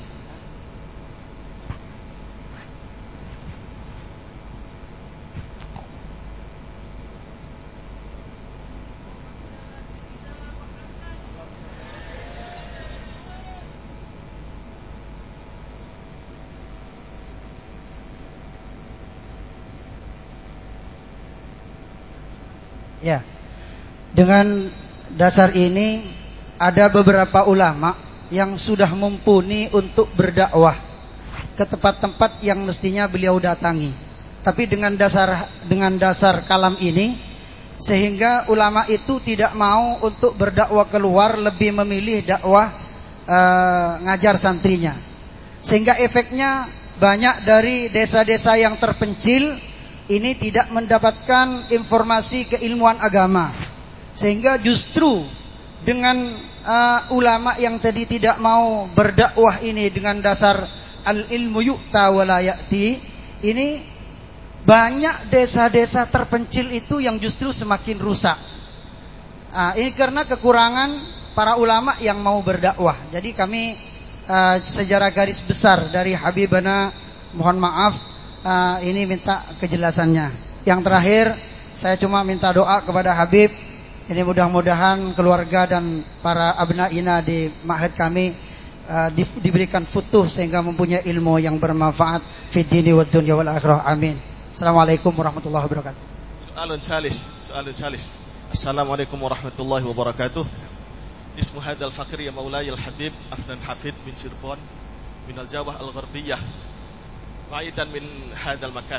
ya, dengan dasar ini ada beberapa ulama yang sudah mumpuni untuk berdakwah ke tempat-tempat yang mestinya beliau datangi. Tapi dengan dasar kalam ini, sehingga ulama itu tidak mau untuk berdakwah keluar, lebih memilih dakwah ngajar santrinya. Sehingga efeknya banyak dari desa-desa yang terpencil ini tidak mendapatkan informasi keilmuan agama, sehingga justru dengan ulama yang tadi tidak mau berdakwah ini dengan dasar al-ilmu yu'ta wa la ya'ti, ini banyak desa-desa terpencil itu yang justru semakin rusak. Ini karena kekurangan para ulama yang mau berdakwah. Jadi kami secara garis besar dari Habibana mohon maaf, ini minta kejelasannya. Yang terakhir, saya cuma minta doa kepada Habib. Ini mudah-mudahan keluarga dan para abnaina di ma'had kami diberikan futuh sehingga mempunyai ilmu yang bermanfaat fid dini wad dunya wal akhirah. Amin. Assalamualaikum warahmatullahi wabarakatuh. Soalan salis. Assalamualaikum warahmatullahi wabarakatuh. Ismu hadal fakir ya maulai al-habib Afnan Hafid bin Cirebon min al-Jawah al-Gharbiyah. بعيدا من هذا المكان.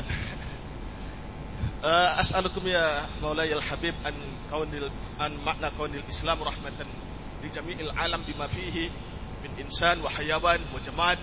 أسألكم يا مولاي الحبيب عن معنى كون الإسلام رحمة لجميع العالم بما فيه من إنسان وحيوان وجماد.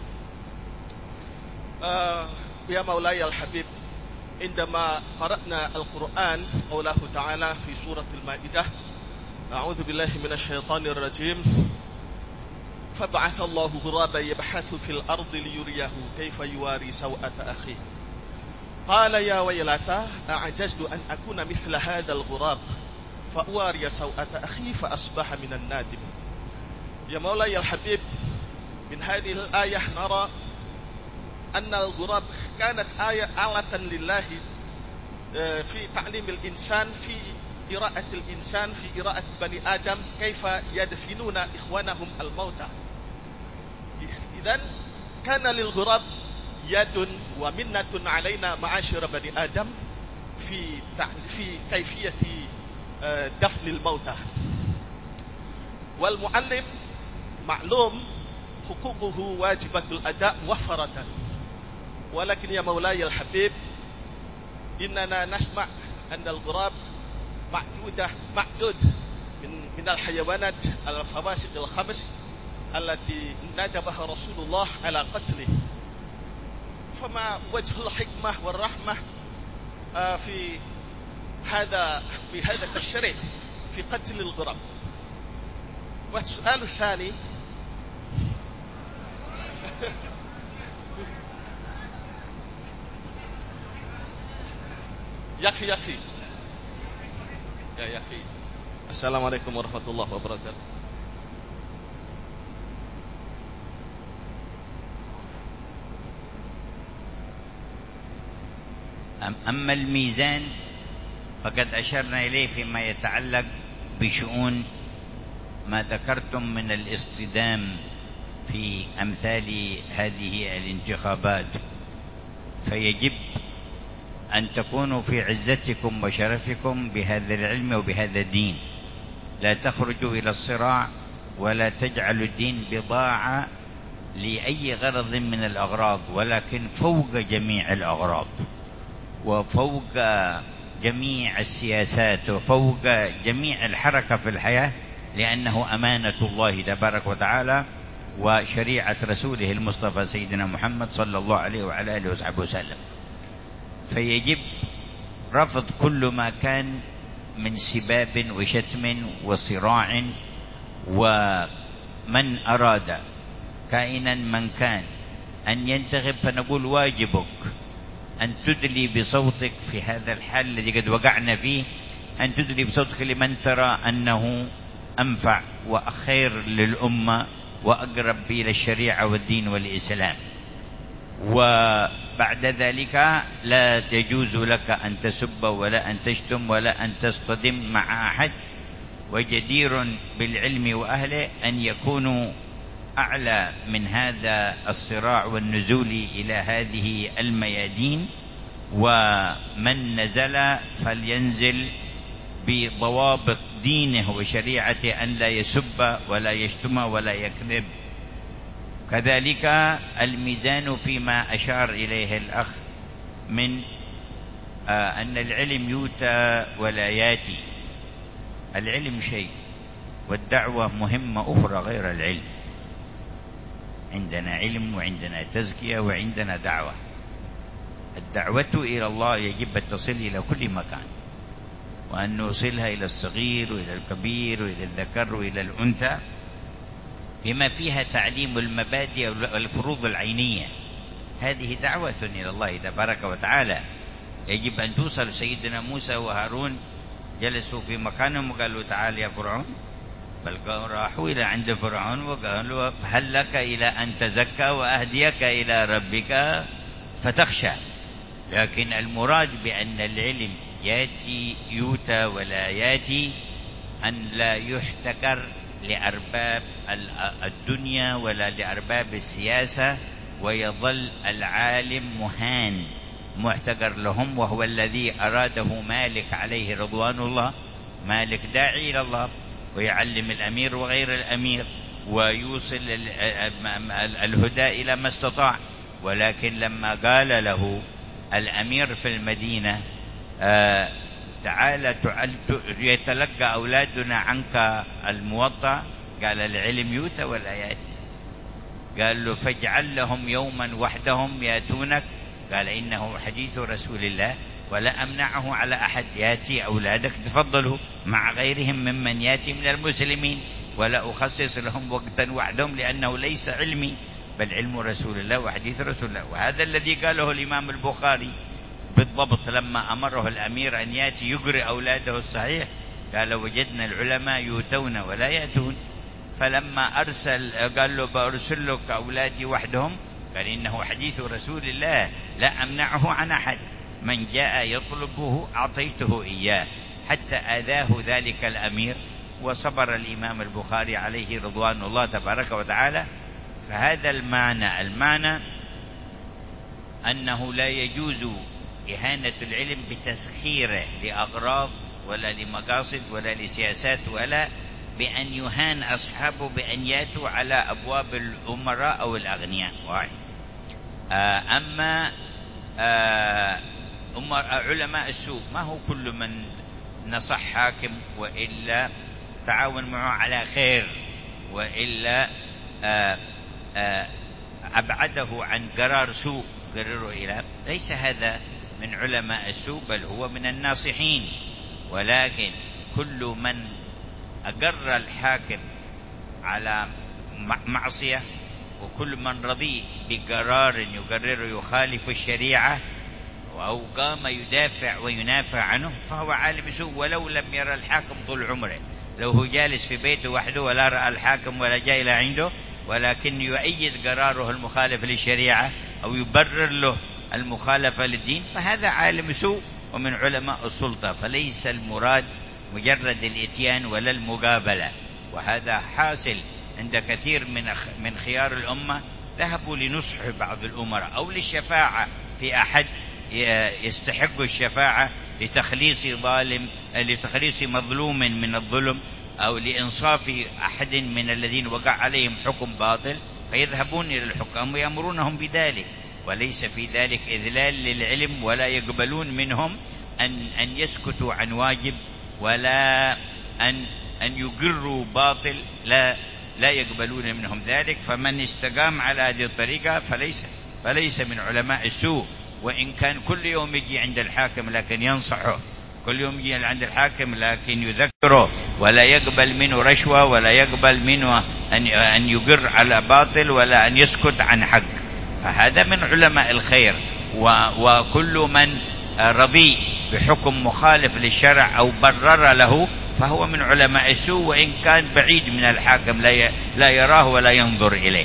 يا مولاي الحبيب، عندما قرأنا القرآن قوله تعالى في سورة المائدة أعوذ بالله من الشيطان الرجيم فبعث الله غرابا يبحث في الأرض ليريه كيف يواري سوءة أخيه قال يا ويلتى أعجزت أن أكون مثل هذا الغراب فأواري سوءة أخي فأصبح من النادمين. يا مولاي الحبيب، من هذه الآية نرى أن الغراب كانت آلة لله في تعليم الإنسان، في قراءة الإنسان، في قراءة بني آدم كيف يدفنون إخوانهم الموتى. إذن كان للغراب يد ومنة علينا معاشر بني آدم في كيفية دفن الموتى. والمعلم معلوم حقوقه واجبة الأداء وفرة، ولكن يا مولاي الحبيب إننا نسمع أن الغراب معدود من الحيوانات الفواسق الخمس التي ندبها رسول الله على قتله. فما وجه الحكمة والرحمة في هذا التشريع في قتل الغراب؟ والسؤال الثاني يكفي يا يكفي. Assalamualaikum warahmatullahi wabarakatuh. أما الميزان فقد أشرنا إليه فيما يتعلق بشؤون ما ذكرتم من الاصطدام في أمثال هذه الانتخابات، فيجب أن تكونوا في عزتكم وشرفكم بهذا العلم وبهذا الدين، لا تخرجوا إلى الصراع ولا تجعلوا الدين بضاعة لأي غرض من الأغراض، ولكن فوق جميع الأغراض وفوق جميع السياسات وفوق جميع الحركة في الحياة، لأنه أمانة الله تبارك وتعالى وشريعة رسوله المصطفى سيدنا محمد صلى الله عليه وعلى آله وصحبه وسلم. فيجب رفض كل ما كان من سباب وشتم وصراع، ومن أراد كائنا من كان أن ينتخب فنقول واجبك أن تدلي بصوتك في هذا الحال الذي قد وقعنا فيه، أن تدلي بصوتك لمن ترى أنه أنفع وخير للأمة وأقرب إلى الشريعة والدين والإسلام. وبعد ذلك لا يجوز لك أن تسب ولا أن تشتم ولا أن تصطدم مع أحد، وجدير بالعلم وأهله أن يكونوا أعلى من هذا الصراع والنزول إلى هذه الميادين، ومن نزل فلينزل بضوابط دينه وشريعته، أن لا يسب ولا يشتم ولا يكذب. كذلك الميزان فيما أشار إليه الأخ من أن العلم يؤتى ولا ياتي. العلم شيء والدعوة مهمة أخرى غير العلم. عندنا علم وعندنا تزكية وعندنا دعوة. الدعوة إلى الله يجب أن تصل إلى كل مكان، وأن نوصلها إلى الصغير وإلى الكبير وإلى الذكر وإلى الأنثى، بما فيها تعليم المبادئ والفروض العينية. هذه دعوة إلى الله تبارك وتعالى، يجب أن توصل. سيدنا موسى وهارون جلسوا في مكانهم وقالوا تعال يا فرعون، بل راحوا إلى عند فرعون وقالوا هل لك إلى أن تزكى وأهديك إلى ربك فتخشى. لكن المراد بأن العلم ياتي يؤتى ولا ياتي، أن لا يحتكر لأرباب الدنيا ولا لأرباب السياسة، ويظل العالم مهان محتقر لهم، وهو الذي أراده مالك عليه رضوان الله. مالك داعي إلى الله ويعلم الأمير وغير الأمير ويوصل الهدى إلى ما استطاع، ولكن لما قال له الأمير في المدينة تعال يتلقى أولادنا عنك الموطأ، قال العلم يؤتى ولا يأتي. قال له فاجعل لهم يوما وحدهم يأتونك، قال إنه حديث رسول الله ولا أمنعه على أحد. يأتي أولادك تفضلوا مع غيرهم ممن يأتي من المسلمين، ولا أخصص لهم وقتا وحدهم، لأنه ليس علمي بل علم رسول الله وحديث رسول الله. وهذا الذي قاله الإمام البخاري بالضبط لما أمره الأمير أن يأتي يقرئ أولاده الصحيح، قال وجدنا العلماء يؤتون ولا يأتون. فلما أرسل قال له بأرسل لك أولادي وحدهم، قال إنه حديث رسول الله لا أمنعه عن أحد، من جاء يطلبه أعطيته إياه، حتى آذاه ذلك الأمير وصبر الإمام البخاري عليه رضوان الله تبارك وتعالى. فهذا المعنى أنه لا يجوز إهانة العلم بتسخيره لأغراض ولا لمقاصد ولا لسياسات، ولا بأن يهان أصحابه بأن يأتوا على أبواب الأمراء أو الأغنياء. واحد. أما علماء السوء، ما هو كل من نصح حاكم وإلا تعاون معه على خير وإلا أبعده عن قرار سوء قرره إلى، ليس هذا من علماء السوء بل هو من الناصحين. ولكن كل من أقر الحاكم على معصية، وكل من رضي بقرار يقرره يخالف الشريعة أو قام يدافع وينافع عنه، فهو عالم سوء ولو لم يرى الحاكم طول عمره. لو هو جالس في بيته وحده ولا رأى الحاكم ولا جاء إلى عنده، ولكن يؤيد قراره المخالف للشريعة أو يبرر له المخالفة للدين فهذا عالم سوء ومن علماء السلطة، فليس المراد مجرد الإتيان ولا المقابلة. وهذا حاصل عند كثير من خيار الأمة، ذهبوا لنصح بعض الأمراء أو للشفاعة في أحد يستحق الشفاعة لتخليص مظلوم من الظلم أو لإنصاف أحد من الذين وقع عليهم حكم باطل، فيذهبون إلى الحكام ويأمرونهم بذلك، وليس في ذلك إذلال للعلم، ولا يقبلون منهم أن يسكتوا عن واجب، ولا أن يقروا باطل، لا يقبلون منهم ذلك. فمن استقام على هذه الطريقة فليس من علماء السوء، وإن كان كل يوم يجي عند الحاكم لكن ينصحه، كل يوم يجي عند الحاكم لكن يذكره، ولا يقبل منه رشوة، ولا يقبل منه أن يقر على باطل، ولا أن يسكت عن حق، فهذا من علماء الخير. وكل من رضي بحكم مخالف للشرع أو برر له فهو من علماء السوء، وإن كان بعيد من الحاكم لا يراه ولا ينظر إليه.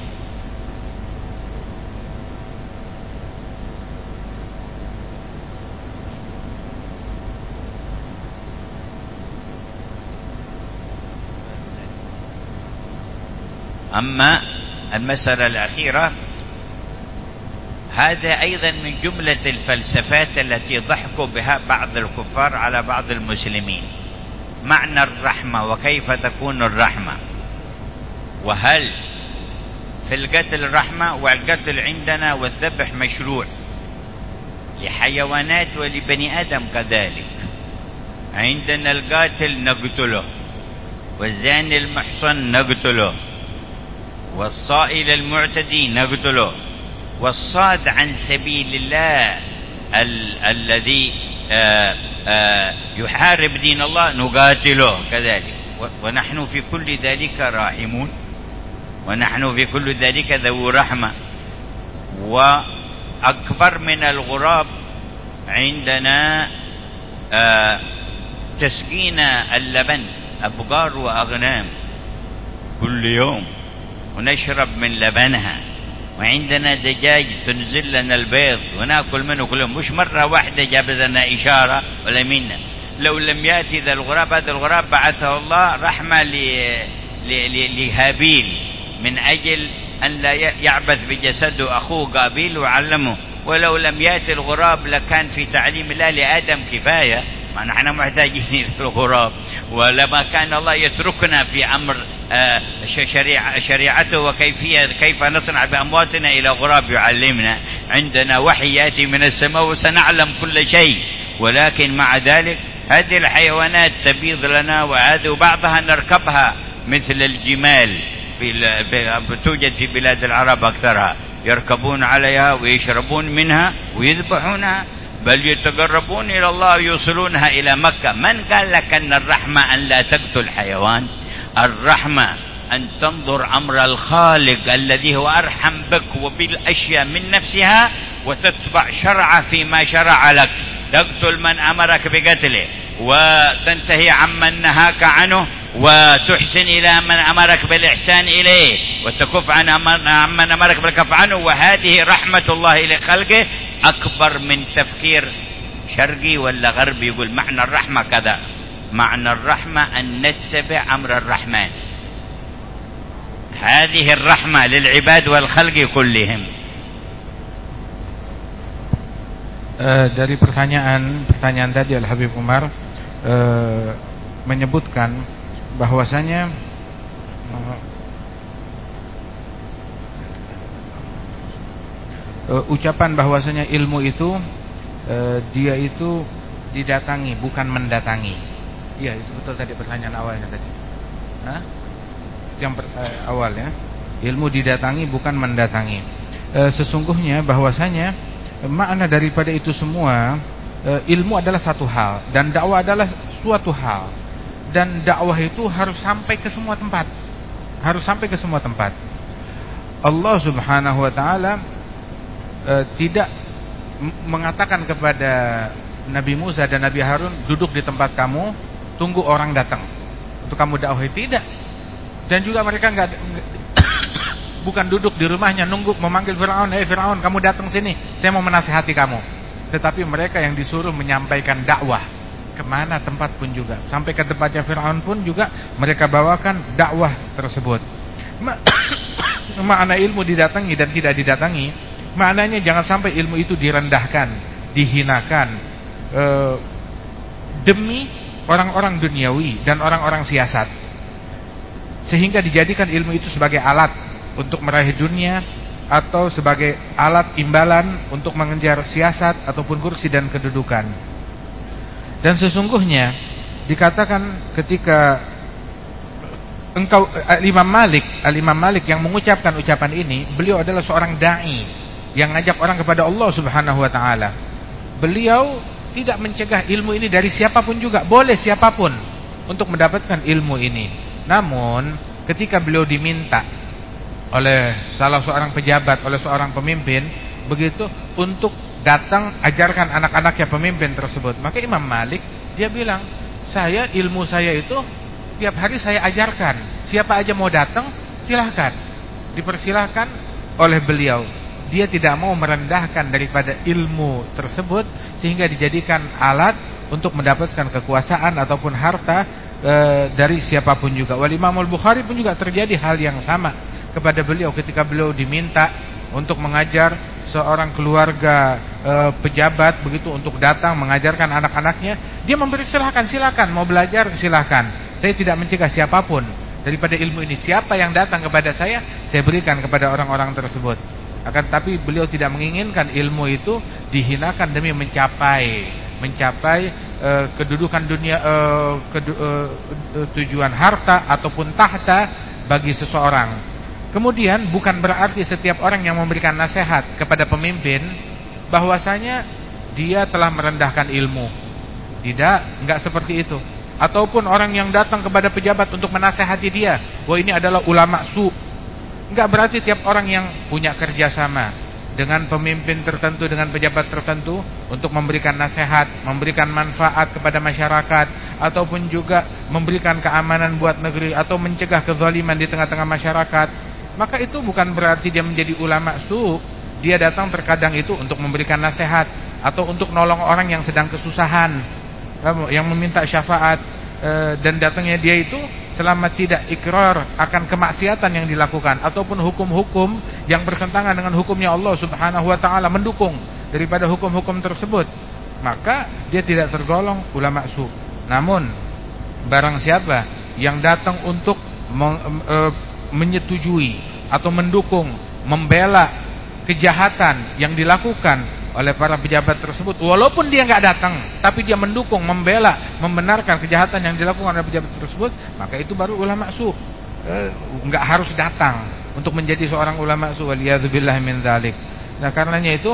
أما المسألة الأخيرة، هذا أيضا من جملة الفلسفات التي ضحكوا بها بعض الكفار على بعض المسلمين. معنى الرحمة وكيف تكون الرحمة، وهل في القتل رحمة؟ والقتل عندنا والذبح مشروع لحيوانات ولبني آدم كذلك. عندنا القاتل نقتله، والزاني المحصن نقتله، والصائل المعتدي نقتله، والصاد عن سبيل الله الذي يحارب دين الله نقاتله كذلك. ونحن في كل ذلك راحمون، ونحن في كل ذلك ذو رحمة. وأكبر من الغراب عندنا تسقين اللبن، أبقار وأغنام كل يوم ونشرب من لبنها، وعندنا دجاج تنزل لنا البيض ونأكل منه كل يوم، مش مرة واحدة جاب لنا إشارة ولا منا. لو لم يأتي ذا الغراب، هذا الغراب بعثه الله رحمة لهابيل من أجل أن لا يعبث بجسده أخوه قابيل وعلمه. ولو لم يأتي الغراب لكان في تعليم الله لآدم كفاية، ما نحن محتاجين إلى الغراب. ولما كان الله يتركنا في أمر شريعته وكيفية كيف نصنع بأمواتنا إلى غراب يعلمنا. عندنا وحي يأتي من السماء وسنعلم كل شيء، ولكن مع ذلك هذه الحيوانات تبيض لنا، وبعضها نركبها مثل الجمال توجد في بلاد العرب أكثرها، يركبون عليها ويشربون منها ويذبحونها، بل يتقربون إلى الله ويوصلونها إلى مكة. من قال لك أن الرحمة أن لا تقتل حيوان؟ الرحمة أن تنظر أمر الخالق الذي هو أرحم بك وبالأشياء من نفسها، وتتبع شرعه فيما شرع لك، تقتل من أمرك بقتله، وتنتهي عمن نهاك عنه، وتحسن إلى من أمرك بالإحسان إليه، وتكف عن من أمرك بالكف عنه. وهذه رحمة الله لخلقه أكبر من تفكير شرقي ولا غربي يقول معنى الرحمة كذا. معنى الرحمة أن نتبع أمر الرحمن، هذه الرحمة للعباد والخلق كلهم. Dari pertanyaan tadi Al-Habib Umar menyebutkan bahwasanya ucapan bahwasanya ilmu itu dia itu didatangi bukan mendatangi. Iya, itu betul tadi pertanyaan awalnya tadi. Yang awal ya, ilmu didatangi bukan mendatangi. Sesungguhnya bahwasanya makna daripada itu semua, ilmu adalah satu hal dan dakwah adalah suatu hal, dan dakwah itu harus sampai ke semua tempat, harus sampai ke semua tempat. Allah Subhanahu wa taala tidak mengatakan kepada Nabi Musa dan Nabi Harun, duduk di tempat kamu, tunggu orang datang untuk kamu dakwah. Tidak. Dan juga mereka bukan duduk di rumahnya nunggu memanggil Firaun, Firaun kamu datang sini, saya mau menasihati kamu. Tetapi mereka yang disuruh menyampaikan dakwah kemana tempat pun juga, sampai ke tempatnya Fir'aun pun juga mereka bawakan dakwah tersebut. Makna ilmu didatangi dan tidak didatangi, maknanya jangan sampai ilmu itu direndahkan, dihinakan demi orang-orang duniawi dan orang-orang siasat, sehingga dijadikan ilmu itu sebagai alat untuk meraih dunia atau sebagai alat imbalan untuk mengejar siasat ataupun kursi dan kedudukan. Dan sesungguhnya dikatakan ketika Al-Imam Malik yang mengucapkan ucapan ini, beliau adalah seorang dai yang ngajak orang kepada Allah Subhanahu wa taala. Beliau tidak mencegah ilmu ini dari siapapun juga, boleh siapapun untuk mendapatkan ilmu ini. Namun ketika beliau diminta oleh salah seorang pejabat, oleh seorang pemimpin begitu, untuk datang ajarkan anak-anaknya pemimpin tersebut, maka Imam Malik dia bilang, saya ilmu saya itu tiap hari saya ajarkan, siapa aja mau datang silahkan, dipersilahkan oleh beliau. Dia tidak mau merendahkan daripada ilmu tersebut sehingga dijadikan alat untuk mendapatkan kekuasaan ataupun harta dari siapapun juga. Wal Imam Al-Bukhari pun juga terjadi hal yang sama kepada beliau ketika beliau diminta untuk mengajar seorang keluarga pejabat begitu, untuk datang mengajarkan anak-anaknya. Dia memberi silakan mau belajar silahkan, saya tidak mencegah siapapun daripada ilmu ini. Siapa yang datang kepada saya berikan kepada orang-orang tersebut. Akan tapi beliau tidak menginginkan ilmu itu dihinakan demi mencapai kedudukan dunia, tujuan harta ataupun tahta bagi seseorang. Kemudian bukan berarti setiap orang yang memberikan nasihat kepada pemimpin bahwasanya dia telah merendahkan ilmu. Tidak, enggak seperti itu. Ataupun orang yang datang kepada pejabat untuk menasehati dia, wah ini adalah ulama su. Enggak berarti tiap orang yang punya kerjasama dengan pemimpin tertentu, dengan pejabat tertentu untuk memberikan nasihat, memberikan manfaat kepada masyarakat, ataupun juga memberikan keamanan buat negeri atau mencegah kezaliman di tengah-tengah masyarakat, maka itu bukan berarti dia menjadi ulama su. Dia datang terkadang itu untuk memberikan nasihat atau untuk nolong orang yang sedang kesusahan, yang meminta syafaat, dan datangnya dia itu selama tidak ikrar akan kemaksiatan yang dilakukan ataupun hukum-hukum yang bertentangan dengan hukumnya Allah Subhanahu wa taala, mendukung daripada hukum-hukum tersebut, maka dia tidak tergolong ulama su. Namun barang siapa yang datang untuk menyetujui atau mendukung, membela kejahatan yang dilakukan oleh para pejabat tersebut, walaupun dia enggak datang tapi dia mendukung, membela, membenarkan kejahatan yang dilakukan oleh pejabat tersebut, maka itu baru ulama su. Enggak harus datang untuk menjadi seorang ulama su, waliyadzubillah min dzalik. Nah, karenanya itu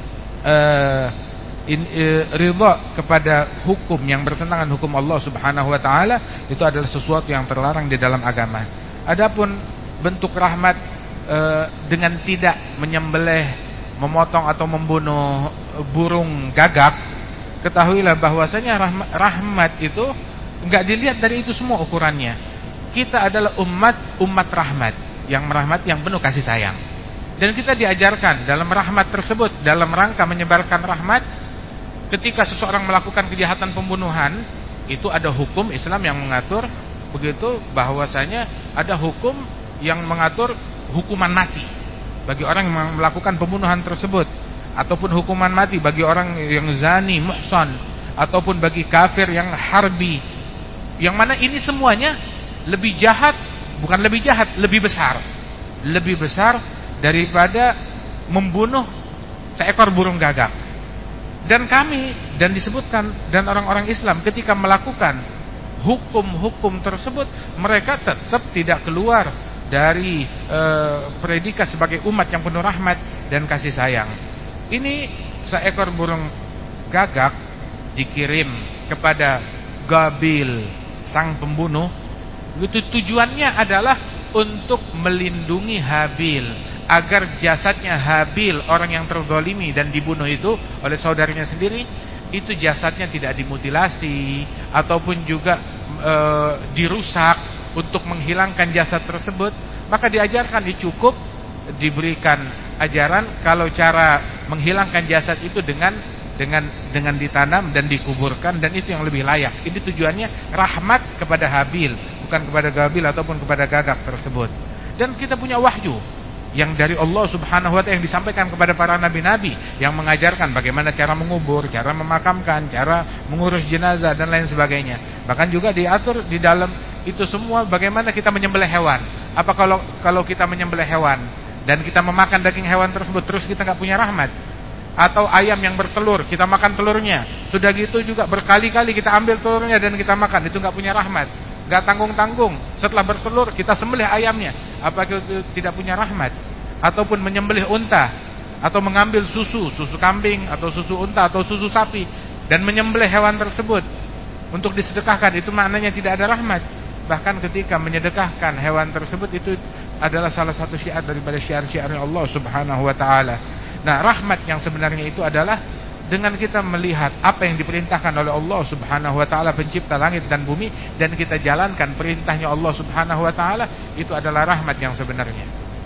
ridha kepada hukum yang bertentangan hukum Allah Subhanahu wa taala itu adalah sesuatu yang terlarang di dalam agama. Adapun bentuk rahmat dengan tidak menyembelih, memotong atau membunuh burung gagak, ketahuilah bahwasanya rahmat itu enggak dilihat dari itu semua ukurannya. Kita adalah umat rahmat, yang merahmati, yang penuh kasih sayang. Dan kita diajarkan dalam rahmat tersebut, dalam rangka menyebarkan rahmat, ketika seseorang melakukan kejahatan pembunuhan, itu ada hukum Islam yang mengatur begitu, bahwasanya ada hukum yang mengatur hukuman mati bagi orang yang melakukan pembunuhan tersebut, ataupun hukuman mati bagi orang yang zani, muhsan, ataupun bagi kafir yang harbi, yang mana ini semuanya lebih jahat, bukan lebih jahat, lebih besar daripada membunuh seekor burung gagak. Dan disebutkan, dan orang-orang Islam ketika melakukan hukum-hukum tersebut, mereka tetap tidak keluar dari predikat sebagai umat yang penuh rahmat dan kasih sayang. Ini seekor burung gagak dikirim kepada Gabil, sang pembunuh. Itu tujuannya adalah untuk melindungi Habil, agar jasadnya Habil, orang yang terzalimi dan dibunuh itu oleh saudaranya sendiri, itu jasadnya tidak dimutilasi ataupun juga dirusak untuk menghilangkan jasad tersebut. Maka diajarkan, dicukup diberikan ajaran kalau cara menghilangkan jasad itu dengan ditanam dan dikuburkan, dan itu yang lebih layak. Ini tujuannya rahmat kepada Habil, bukan kepada Gabil ataupun kepada Gagak tersebut. Dan kita punya wahyu yang dari Allah Subhanahu wa ta'ala yang disampaikan kepada para nabi-nabi yang mengajarkan bagaimana cara mengubur, cara memakamkan, cara mengurus jenazah dan lain sebagainya. Bahkan juga diatur di dalam itu semua bagaimana kita menyembelih hewan. Apa kalau kita menyembelih hewan dan kita memakan daging hewan tersebut terus kita enggak punya rahmat? Atau ayam yang bertelur, kita makan telurnya, sudah gitu juga berkali-kali kita ambil telurnya dan kita makan, itu enggak punya rahmat. Enggak tanggung-tanggung, setelah bertelur kita sembelih ayamnya, apakah itu tidak punya rahmat? Ataupun menyembelih unta, atau mengambil susu kambing atau susu unta atau susu sapi dan menyembelih hewan tersebut untuk disedekahkan, itu maknanya tidak ada rahmat. Bahkan ketika menyedekahkan hewan tersebut, itu adalah salah satu syiar daripada syiar-syiarnya Allah Subhanahu wa ta'ala. Nah, rahmat yang sebenarnya itu adalah dengan kita melihat apa yang diperintahkan oleh Allah Subhanahu wa ta'ala, pencipta langit dan bumi, dan kita jalankan perintahnya Allah Subhanahu wa ta'ala, itu adalah rahmat yang sebenarnya.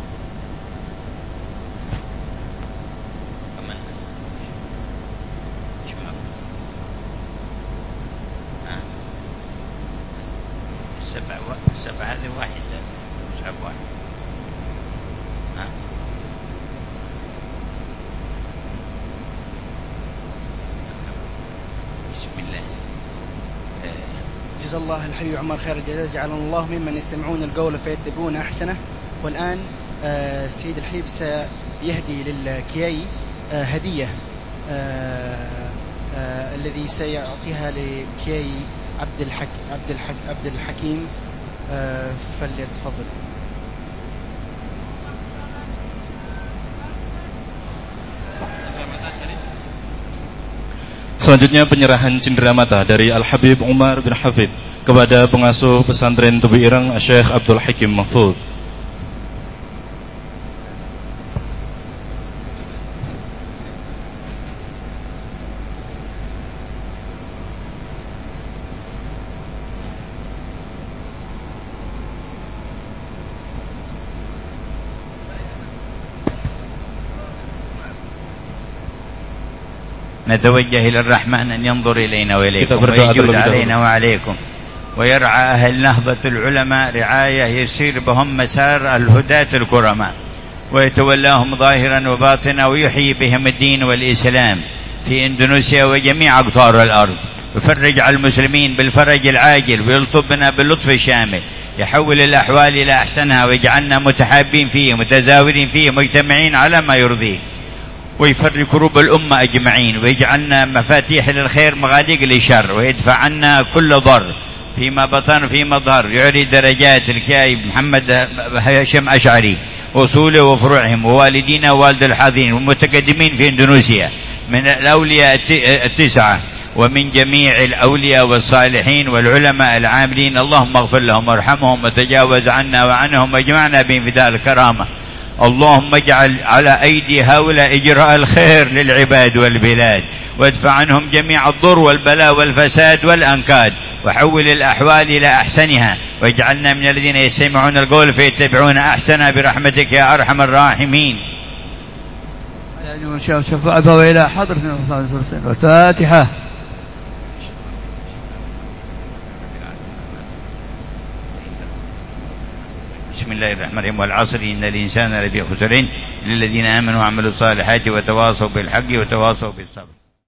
هذه واحدة مصحف واحد. بسم الله. جزا الله الحي عمر خير الجزاء، جعلنا الله ممن يستمعون القول فيتبعون أحسنه. والآن السيد الحبيب سيهدي للكياي هدية الذي سيعطيها لكياي عبد الحكيم، فليتفضل. Selanjutnya penyerahan cenderamata dari Al-Habib Umar bin Hafid kepada pengasuh pesantren Tubi Ireng Syekh Abdul Hakim Mahfud. نتوجه إلى الرحمن أن ينظر إلينا وإليكم ويجود علينا وعليكم ويرعى أهل نهضة العلماء رعاية يسير بهم مسار الهداة الكرماء ويتولاهم ظاهرا وباطنا ويحيي بهم الدين والإسلام في إندونيسيا وجميع أقطار الأرض، يفرج على المسلمين بالفرج العاجل ويلطف بنا باللطف الشامل، يحول الأحوال إلى أحسنها ويجعلنا متحابين فيه متزاورين فيه مجتمعين على ما يرضيه، ويفرج كروب الأمة أجمعين ويجعلنا مفاتيح للخير مغاليق للشر، ويدفع عنا كل ضر فيما بطن وفيما ظهر، يعلي درجات الكاي محمد هاشم أشعري أصوله وفروعهم ووالدينا ووالد الحاضرين والمتقدمين في إندونيسيا من الأولياء التسعة ومن جميع الأولياء والصالحين والعلماء العاملين، اللهم اغفر لهم وارحمهم وتجاوز عنا وعنهم واجمعنا بهم في دار الكرامة. اللهم اجعل على أيدي هؤلاء إجراء الخير للعباد والبلاد، وادفع عنهم جميع الضر والبلاء والفساد والأنكاد، وحول الأحوال إلى أحسنها، واجعلنا من الذين يستمعون القول فيتبعون أحسنه برحمتك يا أرحم الراحمين. شفاعة إلى حضرة الفاتحة. بسم الله الرحمن الرحيم. والعصر إن الإنسان لفي خسر إلا الذين آمنوا وعملوا الصالحات وتواصوا بالحق وتواصوا بالصبر.